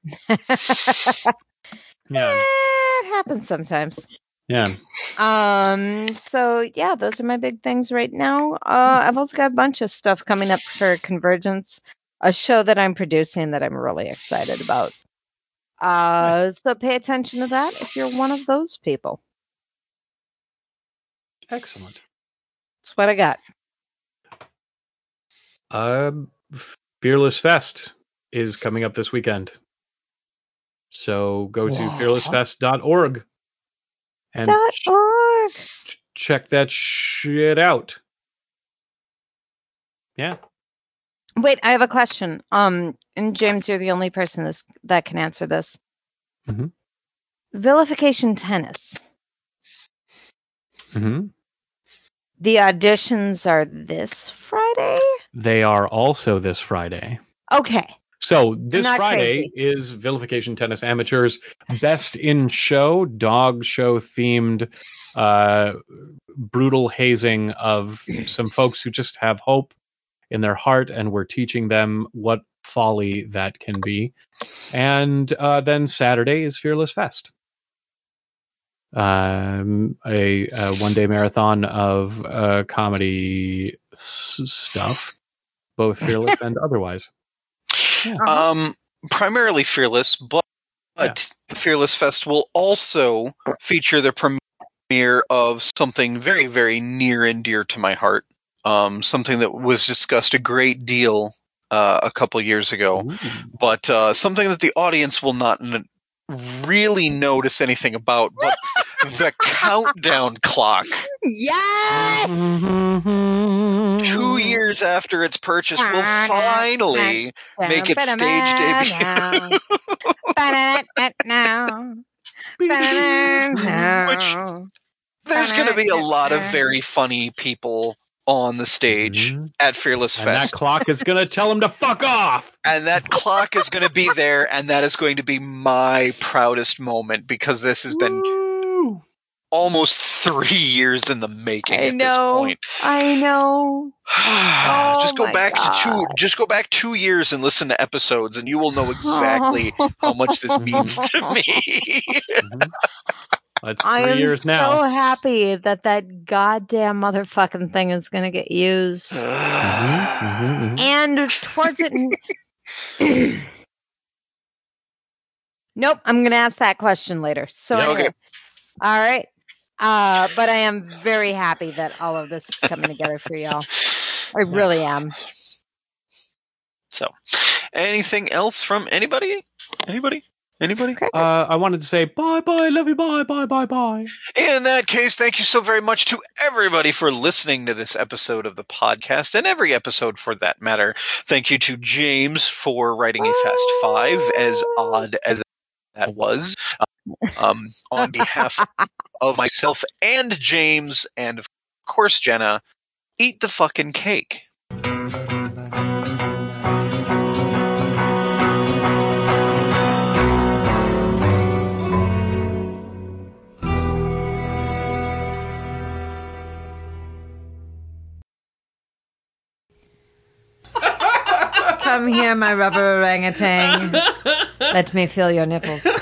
[SPEAKER 3] Yeah.
[SPEAKER 1] It happens sometimes.
[SPEAKER 3] Yeah.
[SPEAKER 1] Um, so yeah, those are my big things right now. Uh, I've also got a bunch of stuff coming up for Convergence, a show that I'm producing that I'm really excited about. Uh, so pay attention to that if you're one of those people.
[SPEAKER 3] Excellent.
[SPEAKER 1] That's what I got.
[SPEAKER 3] Um, Fearless Fest is coming up this weekend. So go to
[SPEAKER 1] Yeah.
[SPEAKER 3] fearless fest dot org and
[SPEAKER 1] Dot
[SPEAKER 3] ch-
[SPEAKER 1] org.
[SPEAKER 3] ch- check that shit out. Yeah.
[SPEAKER 1] Wait, I have a question. Um, and James, you're the only person this, that can answer this.
[SPEAKER 3] Mhm.
[SPEAKER 1] Vilification Tennis.
[SPEAKER 3] Mm-hmm.
[SPEAKER 1] The auditions are this Friday?
[SPEAKER 3] They are also this Friday.
[SPEAKER 1] Okay.
[SPEAKER 3] So this
[SPEAKER 1] Not
[SPEAKER 3] Friday
[SPEAKER 1] crazy.
[SPEAKER 3] is Vilification Tennis Amateurs Best in Show, dog show themed, uh, brutal hazing of some folks who just have hope in their heart, and we're teaching them what folly that can be. And uh, then Saturday is Fearless Fest, um, a, a one-day marathon of uh, comedy s- stuff, both fearless and otherwise.
[SPEAKER 1] Uh-huh.
[SPEAKER 2] Um, primarily Fearless, but, but Fearless Fest will also feature the premiere of something very, very near and dear to my heart. Um, something that was discussed a great deal uh, a couple years ago,
[SPEAKER 3] Ooh.
[SPEAKER 2] but uh, something that the audience will not n- really notice anything about. But the countdown clock,
[SPEAKER 1] Yes!
[SPEAKER 2] two years after its purchase, will finally make its stage debut. Which there's going to be a lot of very funny people on the stage
[SPEAKER 3] Mhm.
[SPEAKER 2] at Fearless
[SPEAKER 3] And
[SPEAKER 2] Fest.
[SPEAKER 3] that clock is going to tell them to fuck off.
[SPEAKER 2] And that clock is going to be there, and that is going to be my proudest moment, because this has been
[SPEAKER 3] Woo.
[SPEAKER 2] almost three years in the making
[SPEAKER 1] I
[SPEAKER 2] at
[SPEAKER 1] know.
[SPEAKER 2] this point.
[SPEAKER 1] I know. Oh,
[SPEAKER 2] just go
[SPEAKER 1] my
[SPEAKER 2] back to two.
[SPEAKER 1] God.
[SPEAKER 2] Just go back two years and listen to episodes, and you will know exactly how much this means to me.
[SPEAKER 3] Mhm. That's three
[SPEAKER 1] I am
[SPEAKER 3] years
[SPEAKER 1] so
[SPEAKER 3] now.
[SPEAKER 1] happy that that goddamn motherfucking thing is going to get used.
[SPEAKER 3] Mhm, mhm, mhm.
[SPEAKER 1] And towards it. Nope, I'm going to ask that question later. So
[SPEAKER 2] Yeah,
[SPEAKER 1] anyway,
[SPEAKER 2] okay.
[SPEAKER 1] all right. Uh, but I am very happy that all of this is coming together for y'all. I really am.
[SPEAKER 2] So, anything else from anybody? Anybody? Anybody?
[SPEAKER 1] Okay.
[SPEAKER 3] Uh, I wanted to say bye bye, love you, bye bye bye bye.
[SPEAKER 2] In that case, thank you so very much to everybody for listening to this episode of the podcast, and every episode for that matter. Thank you to James for writing a Fast Five, as odd as that was. Um, on behalf of myself and James, and of course Jenna, eat the fucking cake.
[SPEAKER 6] Come here, my rubber orangutan. Let me feel your nipples.